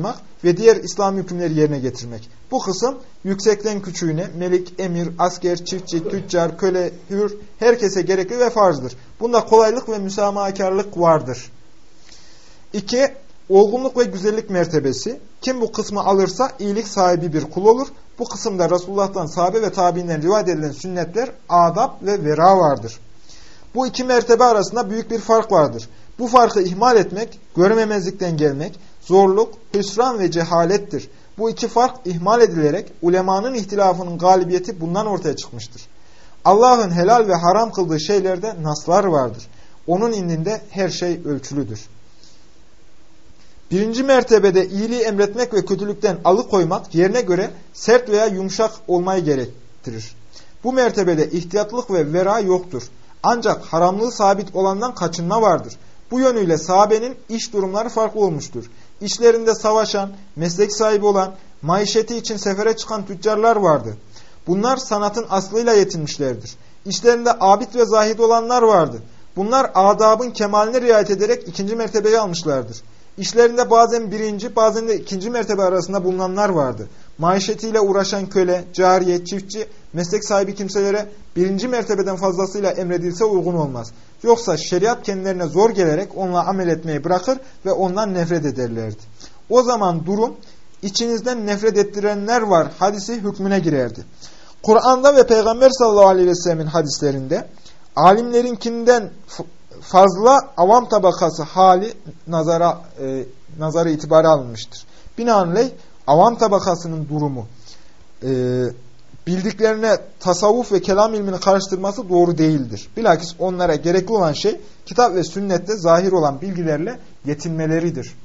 ve diğer İslam hükümleri yerine getirmek. Bu kısım yüksekten küçüğüne, melik, emir, asker, çiftçi, tüccar, köle, hür, herkese gerekli ve farzdır. Bunda kolaylık ve müsamahakarlık vardır. İki, olgunluk ve güzellik mertebesi. Kim bu kısmı alırsa iyilik sahibi bir kul olur. Bu kısımda Resulullah'tan, sahabe ve tabiinden rivayet edilen sünnetler, adab ve vera vardır. Bu iki mertebe arasında büyük bir fark vardır. Bu farkı ihmal etmek, görmemezlikten gelmek, zorluk, hüsran ve cehalettir. Bu iki fark ihmal edilerek ulemanın ihtilafının galibiyeti bundan ortaya çıkmıştır. Allah'ın helal ve haram kıldığı şeylerde naslar vardır. Onun indinde her şey ölçülüdür. Birinci mertebede iyiliği emretmek ve kötülükten alıkoymak yerine göre sert veya yumuşak olmayı gerektirir. Bu mertebede ihtiyatlık ve vera yoktur. Ancak haramlığı sabit olandan kaçınma vardır. Bu yönüyle sahabenin iş durumları farklı olmuştur. İşlerinde savaşan, meslek sahibi olan, maişeti için sefere çıkan tüccarlar vardı. Bunlar sanatın aslıyla yetinmişlerdir. İşlerinde abid ve zahid olanlar vardı. Bunlar adabın kemaline riayet ederek ikinci mertebeyi almışlardır. İşlerinde bazen birinci, bazen de ikinci mertebe arasında bulunanlar vardı. Maişetiyle uğraşan köle, cariye, çiftçi, meslek sahibi kimselere birinci mertebeden fazlasıyla emredilse uygun olmaz. Yoksa şeriat kendilerine zor gelerek onunla amel etmeyi bırakır ve ondan nefret ederlerdi. O zaman durum, içinizden nefret ettirenler var hadisi hükmüne girerdi. Kur'an'da ve Peygamber sallallahu aleyhi ve sellemin hadislerinde alimlerinkinden fazla avam tabakası hali nazara e, nazara itibara alınmıştır. Binaenaleyh avam tabakasının durumu e, bildiklerine tasavvuf ve kelam ilmini karıştırması doğru değildir. Bilakis onlara gerekli olan şey kitap ve sünnette zahir olan bilgilerle yetinmeleridir.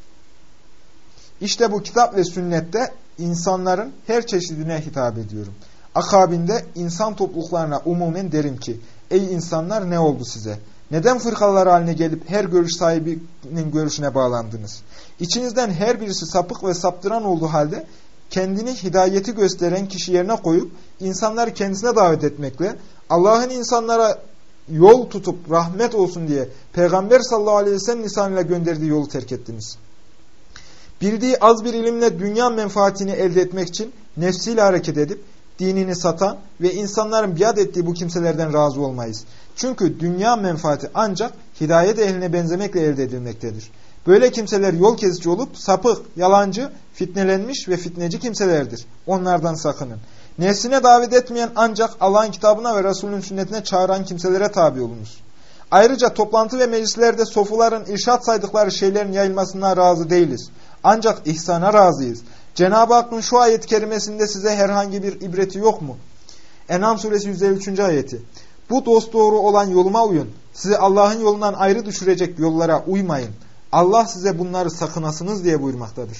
İşte bu kitap ve sünnette insanların her çeşidine hitap ediyorum. Akabinde insan topluluklarına umumen derim ki, ey insanlar ne oldu size? Neden fırkalar haline gelip her görüş sahibinin görüşüne bağlandınız? İçinizden her birisi sapık ve saptıran olduğu halde kendini hidayeti gösteren kişi yerine koyup insanları kendisine davet etmekle Allah'ın insanlara yol tutup rahmet olsun diye Peygamber sallallahu aleyhi ve sellem lisanıyla gönderdiği yolu terk ettiniz. Bildiği az bir ilimle dünya menfaatini elde etmek için nefsiyle hareket edip dinini satan ve insanların biat ettiği bu kimselerden razı olmayız. Çünkü dünya menfaati ancak hidayet ehline benzemekle elde edilmektedir. Böyle kimseler yol kesici olup sapık, yalancı, fitnelenmiş ve fitneci kimselerdir. Onlardan sakının. Nefsine davet etmeyen ancak Allah'ın kitabına ve Resulünün sünnetine çağıran kimselere tabi olunuz. Ayrıca toplantı ve meclislerde sofuların irşat saydıkları şeylerin yayılmasına razı değiliz. Ancak ihsana razıyız. Cenab-ı Hakk'ın şu ayet-i kerimesinde size herhangi bir ibreti yok mu? En'am suresi yüz elli üçüncü ayeti. Bu dosdoğru olan yoluma uyun. Sizi Allah'ın yolundan ayrı düşürecek yollara uymayın. Allah size bunları sakınasınız diye buyurmaktadır.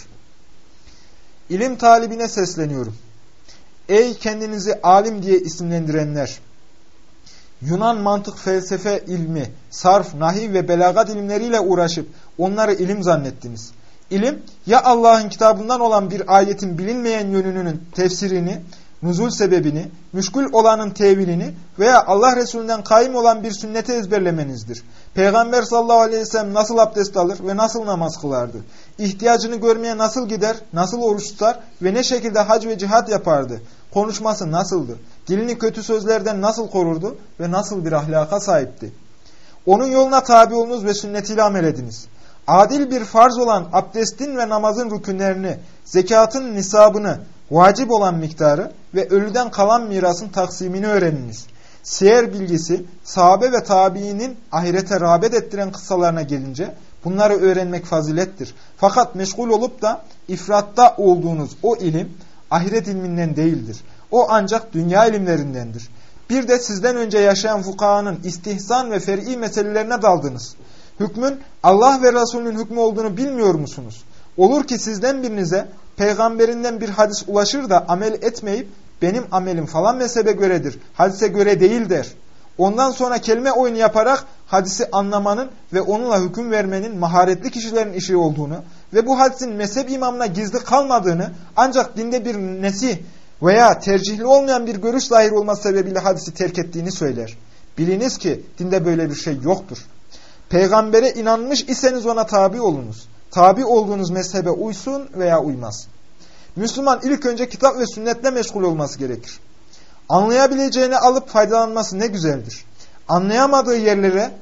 İlim talibine sesleniyorum. Ey kendinizi alim diye isimlendirenler! Yunan mantık, felsefe ilmi, sarf, nahiv ve belagat ilimleriyle uğraşıp onları ilim zannettiniz. İlim, ya Allah'ın kitabından olan bir ayetin bilinmeyen yönünün tefsirini, nuzul sebebini, müşkül olanın tevilini veya Allah Resulü'nden kaim olan bir sünneti ezberlemenizdir. Peygamber sallallahu aleyhi ve sellem nasıl abdest alır ve nasıl namaz kılardı? İhtiyacını görmeye nasıl gider, nasıl oruç tutar ve ne şekilde hac ve cihat yapardı? Konuşması nasıldı? Dilini kötü sözlerden nasıl korurdu ve nasıl bir ahlaka sahipti? Onun yoluna tabi olunuz ve sünnetiyle amel ediniz. Adil bir farz olan abdestin ve namazın rükünlerini, zekatın nisabını, vacip olan miktarı ve ölüden kalan mirasın taksimini öğreniniz. Siyer bilgisi, sahabe ve tabiinin ahirete rağbet ettiren kıssalarına gelince bunları öğrenmek fazilettir. Fakat meşgul olup da ifratta olduğunuz o ilim ahiret ilminden değildir. O ancak dünya ilimlerindendir. Bir de sizden önce yaşayan fukahanın istihsan ve fer'i meselelerine daldınız. Hükmün Allah ve Resulünün hükmü olduğunu bilmiyor musunuz? Olur ki sizden birinize peygamberinden bir hadis ulaşır da amel etmeyip benim amelim falan mezhebe göredir, hadise göre değil der. Ondan sonra kelime oyunu yaparak hadisi anlamanın ve onunla hüküm vermenin maharetli kişilerin işi olduğunu ve bu hadisin mezhep imamına gizli kalmadığını ancak dinde bir nesih veya tercihli olmayan bir görüş zahir olması sebebiyle hadisi terk ettiğini söyler. Biliniz ki dinde böyle bir şey yoktur. Peygambere inanmış iseniz ona tabi olunuz. tabi olduğunuz mezhebe uysun veya uymaz. Müslüman ilk önce kitap ve sünnetle meşgul olması gerekir. Anlayabileceğini alıp faydalanması ne güzeldir. Anlayamadığı yerlere,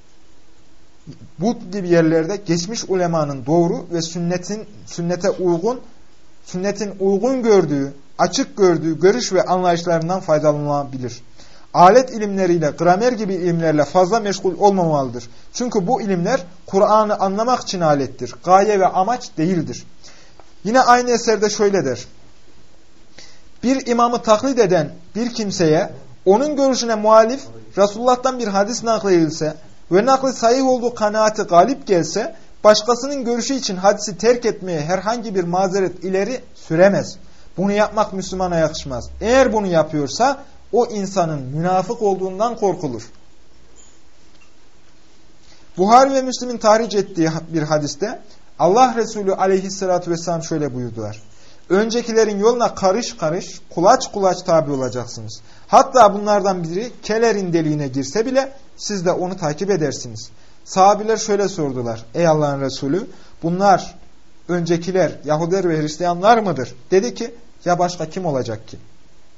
bu gibi yerlerde geçmiş ulemanın doğru ve sünnetin sünnete uygun, sünnetin uygun gördüğü, açık gördüğü görüş ve anlayışlarından faydalanılabilir. Alet ilimleriyle, gramer gibi ilimlerle fazla meşgul olmamalıdır. Çünkü bu ilimler Kur'an'ı anlamak için alettir. Gaye ve amaç değildir. Yine aynı eserde şöyle der. Bir imamı taklit eden bir kimseye onun görüşüne muhalif Resulullah'tan bir hadis nakledilse ve nakli sahih olduğu kanaati galip gelse başkasının görüşü için hadisi terk etmeye herhangi bir mazeret ileri süremez. Bunu yapmak Müslümana yakışmaz. Eğer bunu yapıyorsa o insanın münafık olduğundan korkulur. Buhari ve Müslim'in tahric ettiği bir hadiste Allah Resulü aleyhissalatü vesselam şöyle buyurdular. Öncekilerin yoluna karış karış, kulaç kulaç tabi olacaksınız. Hatta bunlardan biri kelerin deliğine girse bile siz de onu takip edersiniz. Sahabiler şöyle sordular. Ey Allah'ın Resulü, bunlar öncekiler Yahudiler ve Hristiyanlar mıdır? Dedi ki, ya başka kim olacak ki?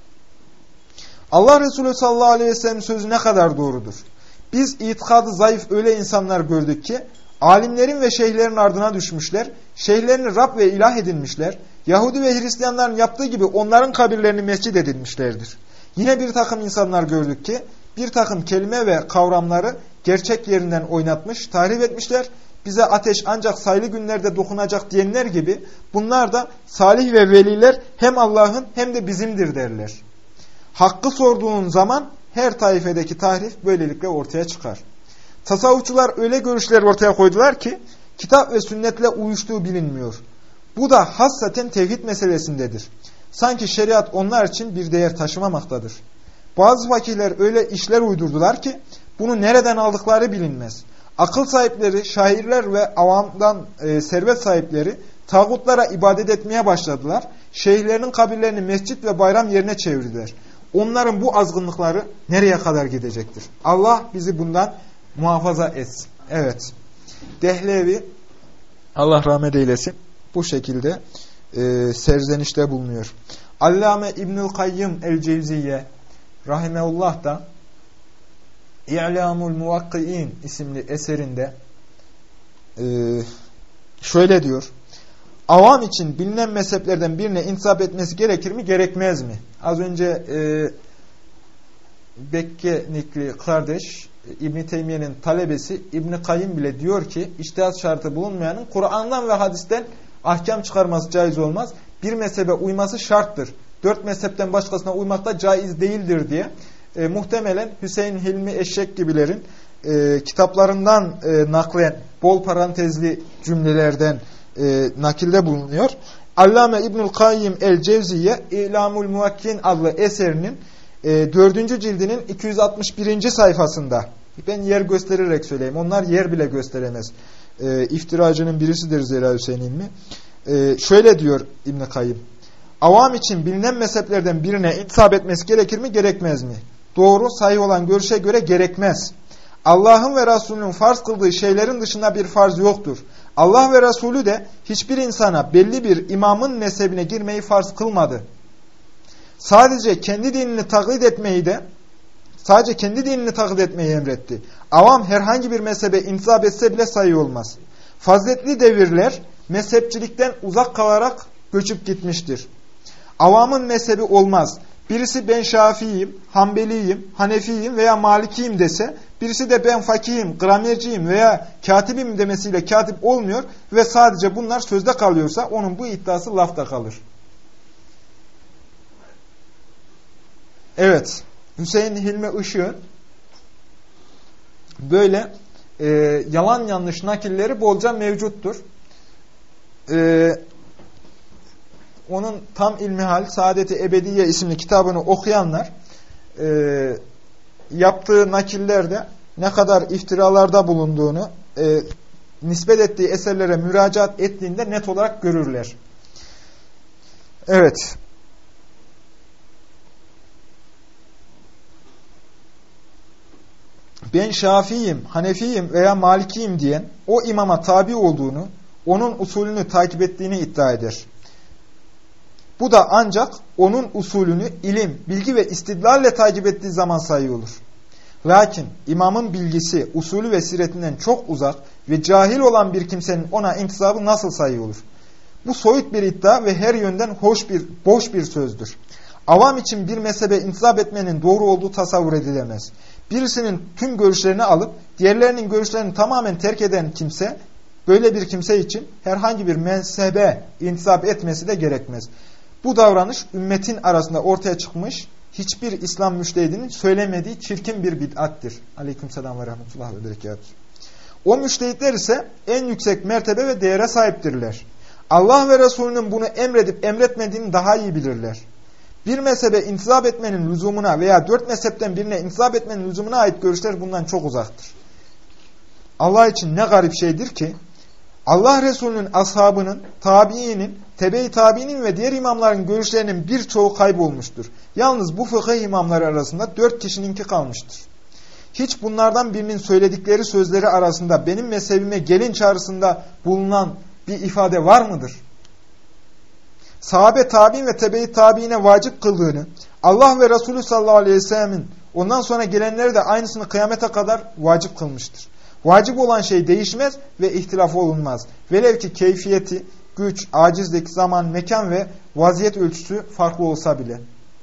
Allah Resulü sallallahu aleyhi ve sellem sözü ne kadar doğrudur. Biz itikadı zayıf öyle insanlar gördük ki, alimlerin ve şeyhlerin ardına düşmüşler, şeyhlerini Rab ve ilah edinmişler, Yahudi ve Hristiyanların yaptığı gibi onların kabirlerini mescid edinmişlerdir. Yine bir takım insanlar gördük ki, bir takım kelime ve kavramları gerçek yerinden oynatmış, tahrif etmişler. Bize ateş ancak sayılı günlerde dokunacak diyenler gibi, bunlar da salih ve veliler hem Allah'ın hem de bizimdir derler. Hakkı sorduğun zaman her taifedeki tahrif böylelikle ortaya çıkar. Tasavvufçular öyle görüşler ortaya koydular ki, kitap ve sünnetle uyuştuğu bilinmiyor. Bu da hassaten tevhid meselesindedir. Sanki şeriat onlar için bir değer taşımamaktadır. Bazı fakihler öyle işler uydurdular ki, bunu nereden aldıkları bilinmez. Akıl sahipleri, şairler ve avamdan e, servet sahipleri tağutlara ibadet etmeye başladılar. Şeyhlerinin kabirlerini mescit ve bayram yerine çevirdiler. Onların bu azgınlıkları nereye kadar gidecektir? Allah bizi bundan muhafaza etsin. Evet. Dehlevi, Allah rahmet eylesin, bu şekilde e, serzenişte bulunuyor. Allame İbnül Kayyım el-Cevziye rahimeullah da İ'lamul Muvakki'in isimli eserinde e, şöyle diyor. Avam için bilinen mezheplerden birine intisap etmesi gerekir mi, gerekmez mi? Az önce e, Bekkenikli kardeş İbn-i Teymiye'nin talebesi İbn-i Kayyım bile diyor ki, içtihat şartı bulunmayanın Kur'an'dan ve hadisten ahkam çıkarması caiz olmaz. Bir mezhebe uyması şarttır. Dört mezhepten başkasına uymak da caiz değildir diye. E, muhtemelen Hüseyin Hilmi Eşşek gibilerin e, kitaplarından e, naklen bol parantezli cümlelerden e, nakilde bulunuyor. Allame İbnül Kayyim el-Cevziye İ'lamul Muvakkin adlı eserinin e, dördüncü cildinin iki yüz altmış birinci sayfasında, ben yer göstererek söyleyeyim, onlar yer bile gösteremez. E, iftiracının birisidir Zira Hüseyin Hilmi. E, şöyle diyor İbn-i Kayyim. Avam için bilinen mezheplerden birine intisap etmesi gerekir mi, gerekmez mi? Doğru, sahih olan görüşe göre gerekmez. Allah'ın ve Resulünün farz kıldığı şeylerin dışında bir farz yoktur. Allah ve Resulü de hiçbir insana belli bir imamın mezhebine girmeyi farz kılmadı. Sadece kendi dinini taklit etmeyi de sadece kendi dinini taklit etmeyi emretti. Avam herhangi bir mezhebe intisap etse bile sahih olmaz. Faziletli devirler mezhepçilikten uzak kalarak göçüp gitmiştir. Avamın mezhebi olmaz. Birisi ben Şafiiyim, Hanbeliyim, Hanefiyim veya Malikiyim dese, birisi de ben fakihim, gramerciyim veya katibim demesiyle katip olmuyor ve sadece bunlar sözde kalıyorsa onun bu iddiası lafta kalır. Evet, Hüseyin Hilmi Işık'ın böyle e, yalan yanlış nakilleri bolca mevcuttur. E, onun Tam İlmihal, Saadet-i Ebediye isimli kitabını okuyanlar e, yaptığı nakillerde ne kadar iftiralarda bulunduğunu e, nispet ettiği eserlere müracaat ettiğinde net olarak görürler. Evet. Ben Şafiiyim, Hanefiyim veya Malikiyim diyen o imama tabi olduğunu, onun usulünü takip ettiğini iddia eder. Bu da ancak onun usulünü ilim, bilgi ve istidlalle takip ettiği zaman sayı olur. Lakin imamın bilgisi, usulü ve siretinden çok uzak ve cahil olan bir kimsenin ona intisabı nasıl sayı olur? Bu soyut bir iddia ve her yönden hoş bir, boş bir sözdür. Avam için bir mezhebe intisap etmenin doğru olduğu tasavvur edilemez. Birisinin tüm görüşlerini alıp diğerlerinin görüşlerini tamamen terk eden kimse, böyle bir kimse için herhangi bir mezhebe intisap etmesi de gerekmez. Bu davranış ümmetin arasında ortaya çıkmış hiçbir İslam müştehidinin söylemediği çirkin bir bid'attir. Aleykümselam ve rahmetullah ve berekatuhu. O müştehitler ise en yüksek mertebe ve değere sahiptirler. Allah ve Resulünün bunu emredip emretmediğini daha iyi bilirler. Bir mezhebe intisap etmenin lüzumuna veya dört mezhepten birine intisap etmenin lüzumuna ait görüşler bundan çok uzaktır. Allah için ne garip şeydir ki, Allah Resulü'nün ashabının, tabiinin, tebe-i tabiinin ve diğer imamların görüşlerinin birçoğu kaybolmuştur. Yalnız bu fıkıh imamları arasında dört kişininki kalmıştır. Hiç bunlardan birinin söyledikleri sözleri arasında benim mezhebime gelin çağrısında bulunan bir ifade var mıdır? Sahabe, tabiin ve tebe-i tabiine vacip kıldığını, Allah ve Resulü sallallahu aleyhi ve sellemin ondan sonra gelenleri de aynısını kıyamete kadar vacip kılmıştır. Vacip olan şey değişmez ve ihtilaf olunmaz. Velev ki keyfiyeti, güç, acizlik, zaman, mekan ve vaziyet ölçüsü farklı olsa bile.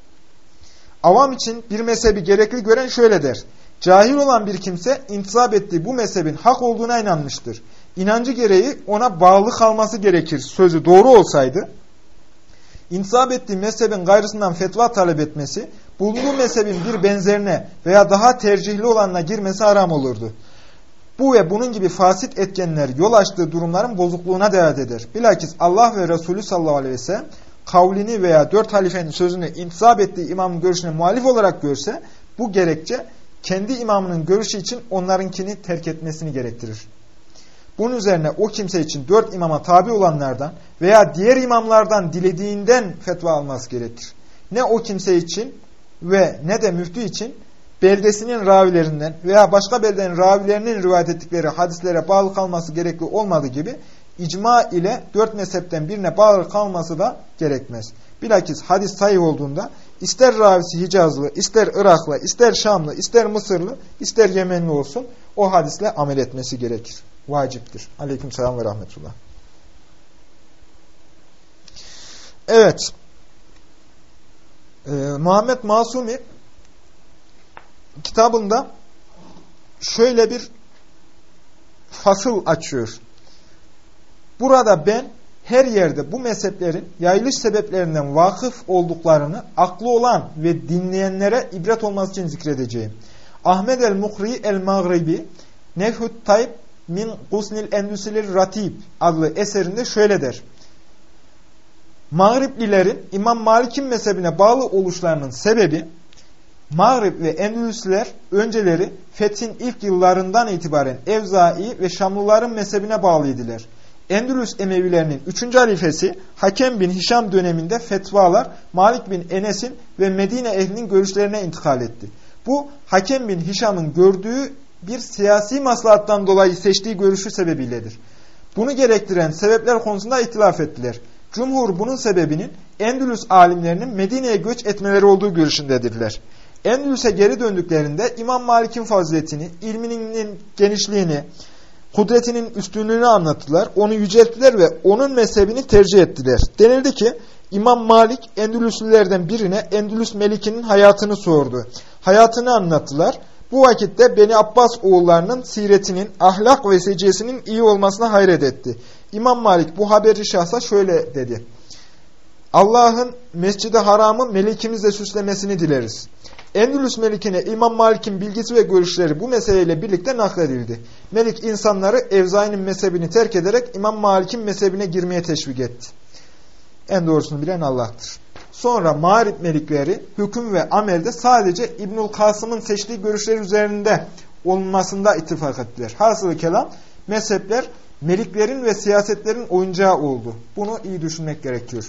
Avam için bir mezhebi gerekli gören şöyle der. Cahil olan bir kimse intisap ettiği bu mezhebin hak olduğuna inanmıştır. İnancı gereği ona bağlı kalması gerekir sözü doğru olsaydı, intisap ettiği mezhebin gayrısından fetva talep etmesi, bulunduğu mezhebin bir benzerine veya daha tercihli olanına girmesi haram olurdu. Bu ve bunun gibi fasit etkenler yol açtığı durumların bozukluğuna delalet eder. Bilakis Allah ve Resulü sallallahu aleyhi ve sellem kavlini veya dört halifenin sözünü intisap ettiği imamın görüşüne muhalif olarak görse, bu gerekçe kendi imamının görüşü için onlarınkini terk etmesini gerektirir. Bunun üzerine o kimse için dört imama tabi olanlardan veya diğer imamlardan dilediğinden fetva alması gerekir. Ne o kimse için ve ne de müftü için beldesinin ravilerinden veya başka beldenin ravilerinin rivayet ettikleri hadislere bağlı kalması gerekli olmadığı gibi icma ile dört mezhepten birine bağlı kalması da gerekmez. Bilakis hadis sahih olduğunda ister ravisi Hicazlı, ister Iraklı, ister Şamlı, ister Mısırlı, ister Yemenli olsun o hadisle amel etmesi gerekir. Vaciptir. Aleykümselam ve rahmetullah. Evet. Ee, Muhammed Masumi kitabında şöyle bir fasıl açıyor. Burada ben her yerde bu mezheplerin yayılış sebeplerinden vakıf olduklarını aklı olan ve dinleyenlere ibret olması için zikredeceğim. Ahmed el-Mukri el-Maghribi Nefhut Tayyip min Gusnil Endüsilir Ratib adlı eserinde şöyle der. Mağriblilerin İmam Malik'in mezhebine bağlı oluşlarının sebebi, Mağrib ve Endülüsliler önceleri fethin ilk yıllarından itibaren Evzai ve Şamlıların mezhebine bağlıydılar. Endülüs Emevilerinin üçüncü halifesi Hakem bin Hişam döneminde fetvalar Malik bin Enes'in ve Medine ehlinin görüşlerine intikal etti. Bu Hakem bin Hişam'ın gördüğü bir siyasi maslahattan dolayı seçtiği görüşü sebebiyledir. Bunu gerektiren sebepler konusunda ihtilaf ettiler. Cumhur bunun sebebinin Endülüs alimlerinin Medine'ye göç etmeleri olduğu görüşündedirler. Endülüs'e geri döndüklerinde İmam Malik'in faziletini, ilminin genişliğini, kudretinin üstünlüğünü anlattılar, onu yücelttiler ve onun mezhebini tercih ettiler. Denildi ki İmam Malik Endülüslülerden birine Endülüs Melik'inin hayatını sordu. Hayatını anlattılar. Bu vakitte Beni Abbas oğullarının siretinin, ahlak ve seciyesinin iyi olmasına hayret etti. İmam Malik bu haberi şahsa şöyle dedi. Allah'ın Mescid-i Haram'ı melikimizle süslemesini dileriz. Endülüs Melik'ine İmam Malik'in bilgisi ve görüşleri bu meseleyle birlikte nakledildi. Melik insanları Evzai'nin mezhebini terk ederek İmam Malik'in mezhebine girmeye teşvik etti. En doğrusunu bilen Allah'tır. Sonra Mağrib Melikleri hüküm ve amelde sadece İbnül Kasım'ın seçtiği görüşler üzerinde olunmasında ittifak ettiler. Hasılı kelam mezhepler meliklerin ve siyasetlerin oyuncağı oldu. Bunu iyi düşünmek gerekiyor.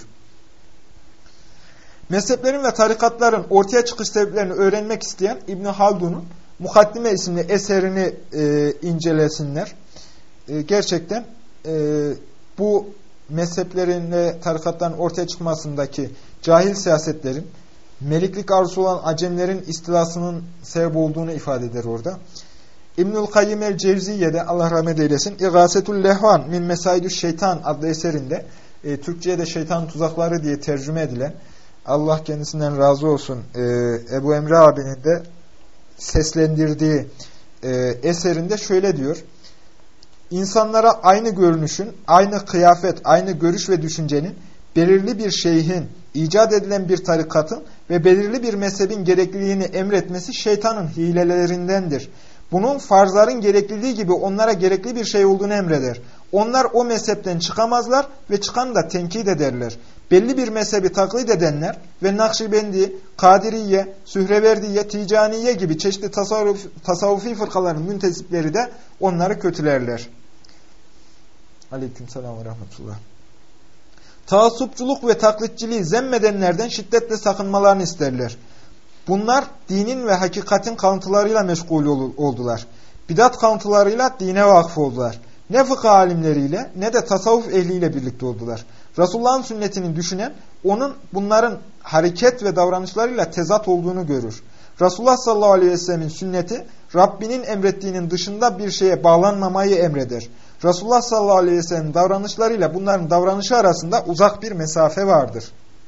Mezheplerin ve tarikatların ortaya çıkış sebeplerini öğrenmek isteyen İbn Haldun'un Mukaddime isimli eserini e, incelesinler. E, gerçekten e, bu mezheplerin ve tarikatların ortaya çıkmasındaki cahil siyasetlerin, meliklik arzusu olan Acemlerin istilasının sebep olduğunu ifade eder orada. İbnül Kayyim el-Cevziye'de, Allah rahmet eylesin, İgâsetül Lehvan min Mesaidü Şeytan adlı eserinde, e, Türkçe'ye de şeytan tuzakları diye tercüme edilen, Allah kendisinden razı olsun, e, Ebu Emre abinin de seslendirdiği e, eserinde şöyle diyor: İnsanlara aynı görünüşün, aynı kıyafet, aynı görüş ve düşüncenin, belirli bir şeyhin, icat edilen bir tarikatın ve belirli bir mezhebin gerekliliğini emretmesi şeytanın hilelerindendir. Bunun farzların gerekliliği gibi onlara gerekli bir şey olduğunu emreder. Onlar o mezhepten çıkamazlar ve çıkanı da tenkit ederler. Belli bir mezhebi taklit edenler ve Nakşibendi, Kadiriye, Sühreverdiye, Ticaniye gibi çeşitli tasavvuf, tasavvufi fırkaların müntesipleri de onları kötülerler. Aleykümselam ve rahmetullah. Taassupçuluk ve taklitçiliği zemmedenlerden şiddetle sakınmalarını isterler. Bunlar dinin ve hakikatin kalıntılarıyla meşgul oldular. Bidat kalıntılarıyla dine vakıf oldular. Ne fıkıh alimleriyle ne de tasavvuf ehliyle birlikte oldular. Resulullah'ın sünnetini düşünen, onun bunların hareket ve davranışlarıyla tezat olduğunu görür. Resulullah sallallahu aleyhi ve sellemin sünneti, Rabbinin emrettiğinin dışında bir şeye bağlanmamayı emreder. Resulullah sallallahu aleyhi ve sellemin davranışlarıyla bunların davranışı arasında uzak bir mesafe vardır.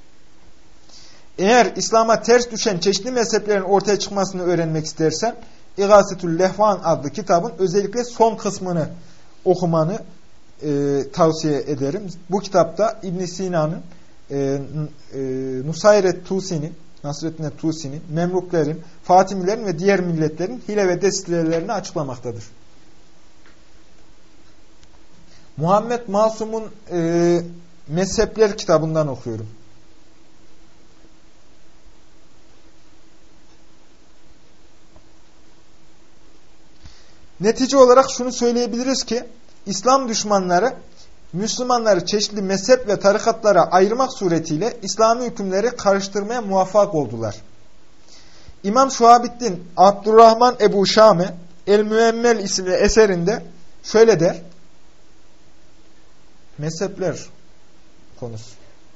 Eğer İslam'a ters düşen çeşitli mezheplerin ortaya çıkmasını öğrenmek istersen, İgâsetül Lehvan adlı kitabın özellikle son kısmını okumanı e, tavsiye ederim. Bu kitapta İbn Sina'nın, e, e, Nusayret Tusi'nin, Nasreddin Tusi'nin, Memluklerin, Fatimilerin ve diğer milletlerin hile ve destelerini açıklamaktadır. Muhammed Masum'un e, Mezhepler kitabından okuyorum. Netice olarak şunu söyleyebiliriz ki, İslam düşmanları, Müslümanları çeşitli mezhep ve tarikatlara ayırmak suretiyle İslami hükümleri karıştırmaya muvaffak oldular. İmam Şuhabiddin Abdurrahman Ebu Şame El-Müemmel isimli eserinde şöyle der: mezhepler konusu.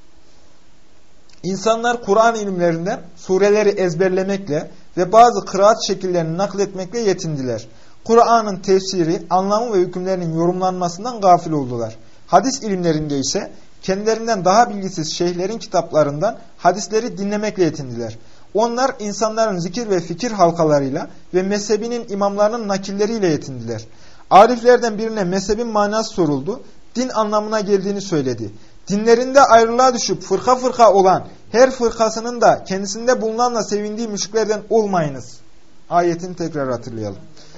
İnsanlar Kur'an ilimlerinden sureleri ezberlemekle ve bazı kıraat şekillerini nakletmekle yetindiler. Kur'an'ın tefsiri, anlamı ve hükümlerinin yorumlanmasından gafil oldular. Hadis ilimlerinde ise kendilerinden daha bilgisiz şeyhlerin kitaplarından hadisleri dinlemekle yetindiler. Onlar insanların zikir ve fikir halkalarıyla ve mezhebinin imamlarının nakilleriyle yetindiler. Ariflerden birine mezhebin manası soruldu. Din anlamına geldiğini söyledi. Dinlerinde ayrılığa düşüp fırka fırka olan her fırkasının da kendisinde bulunanla sevindiği müşriklerden olmayınız. Ayetini tekrar hatırlayalım.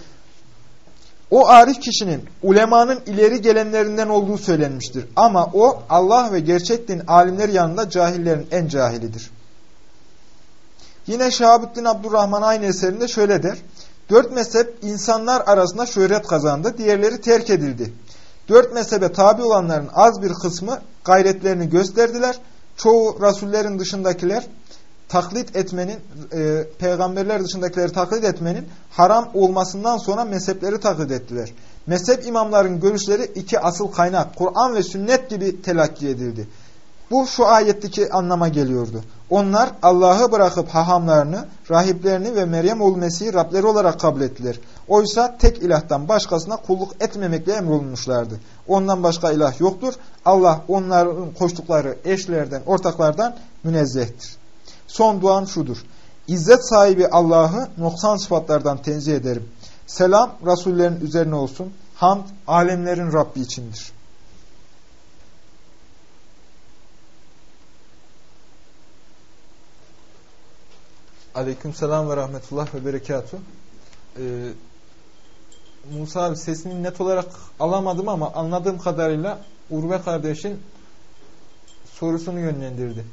O arif kişinin ulemanın ileri gelenlerinden olduğu söylenmiştir. Ama o Allah ve gerçek din alimleri yanında cahillerin en cahilidir. Yine Şahabuddin Abdurrahman aynı eserinde şöyle der: Dört mezhep insanlar arasında şöhret kazandı, diğerleri terk edildi. Dört mezhebe tabi olanların az bir kısmı gayretlerini gösterdiler. Çoğu rasullerin dışındakiler taklit etmenin, e, peygamberler dışındakileri taklit etmenin haram olmasından sonra mezhepleri taklit ettiler. Mezhep imamların görüşleri iki asıl kaynak, Kur'an ve sünnet gibi telakki edildi. Bu şu ayetteki anlama geliyordu. Onlar Allah'ı bırakıp hahamlarını, rahiplerini ve Meryem oğlu Mesih'i Rableri olarak kabul ettiler. Oysa tek ilahtan başkasına kulluk etmemekle emrolunmuşlardı. Ondan başka ilah yoktur. Allah onların koştukları eşlerden, ortaklardan münezzehtir. Son duam şudur: İzzet sahibi Allah'ı noksan sıfatlardan tenzih ederim. Selam Resullerin üzerine olsun. Hamd alemlerin Rabbi içindir. Aleykümselam ve rahmetullah ve berekatuhu. Ee, Musa abi, sesini net olarak alamadım ama anladığım kadarıyla Urve kardeşin sorusunu yönlendirdi.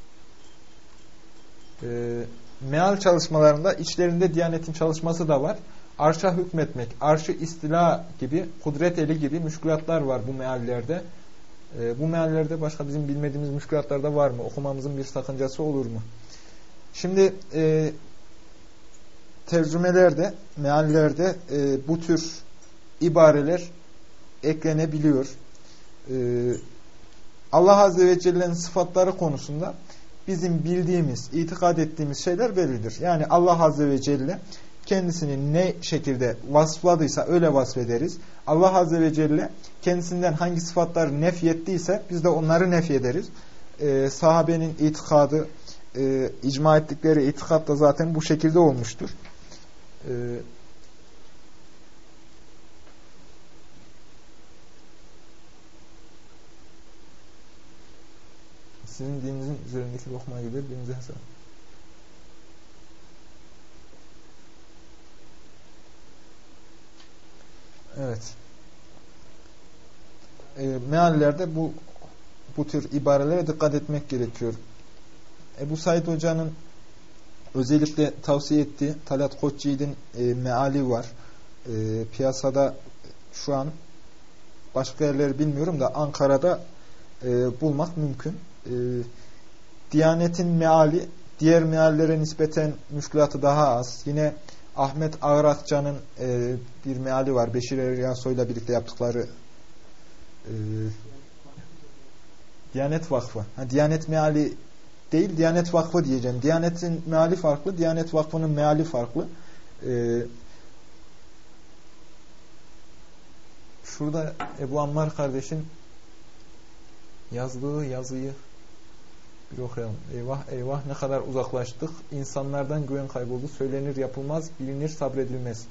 Ee, meal çalışmalarında içlerinde Diyanet'in çalışması da var. Arşa hükmetmek, arşı istila gibi, kudret eli gibi müşkülatlar var bu meallerde. Ee, bu meallerde başka bizim bilmediğimiz müşkülatlar da var mı? Okumamızın bir sakıncası olur mu? Şimdi e, tercümelerde, meallerde e, bu tür ibareler eklenebiliyor. Allah Azze ve Celle'nin sıfatları konusunda bizim bildiğimiz, itikad ettiğimiz şeyler bellidir. Yani Allah Azze ve Celle kendisini ne şekilde vasıfladıysa öyle vasfederiz. Allah Azze ve Celle kendisinden hangi sıfatları nefyettiyse biz de onları nefyederiz. Ee, sahabenin itikadı, e, icma ettikleri itikat da zaten bu şekilde olmuştur. Ee, Sizin dininizin üzerindeki lokma gibi birinize hesap. Evet. E, meallerde bu bu tür ibarelere dikkat etmek gerekiyor. Ebu Said Hoca'nın özellikle tavsiye ettiği Talat Koçyiğit'in e, meali var. E, piyasada şu an başka yerleri bilmiyorum da Ankara'da e, bulmak mümkün. E, Diyanet'in meali diğer meallere nispeten müşkülatı daha az. Yine Ahmet Ağır Akça'nın e, bir meali var. Beşir Eryasoy'la birlikte yaptıkları e, Diyanet Vakfı. Ha, Diyanet meali değil, Diyanet Vakfı diyeceğim. Diyanet'in meali farklı, Diyanet Vakfı'nın meali farklı. E, şurada Ebu Ammar kardeşin yazdığı yazıyı bir okuyalım. Eyvah eyvah ne kadar uzaklaştık. İnsanlardan güven kayboldu. Söylenir yapılmaz, bilinir sabredilmez.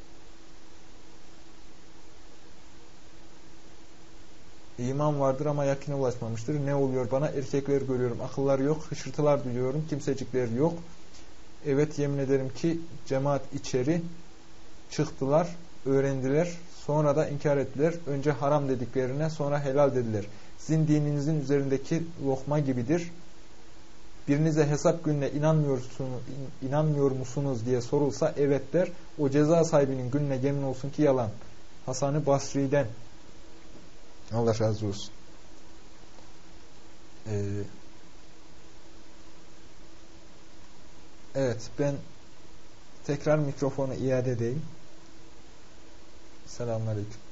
İman vardır ama yakine ulaşmamıştır. Ne oluyor bana? Erkekler görüyorum. Akıllar yok. Hışırtılar duyuyorum. Kimsecikler yok. Evet yemin ederim ki cemaat içeri çıktılar. Öğrendiler. Sonra da inkar ettiler. Önce haram dediklerine sonra helal dediler. Sizin dininizin üzerindeki lokma gibidir. Birinize hesap gününe inanmıyorsunuz, inanmıyor musunuz diye sorulsa evet der. O ceza sahibinin gününe yemin olsun ki yalan. Hasan-ı Basri'den. Allah razı olsun. Ee, evet ben tekrar mikrofonu iade edeyim. Selamünaleyküm.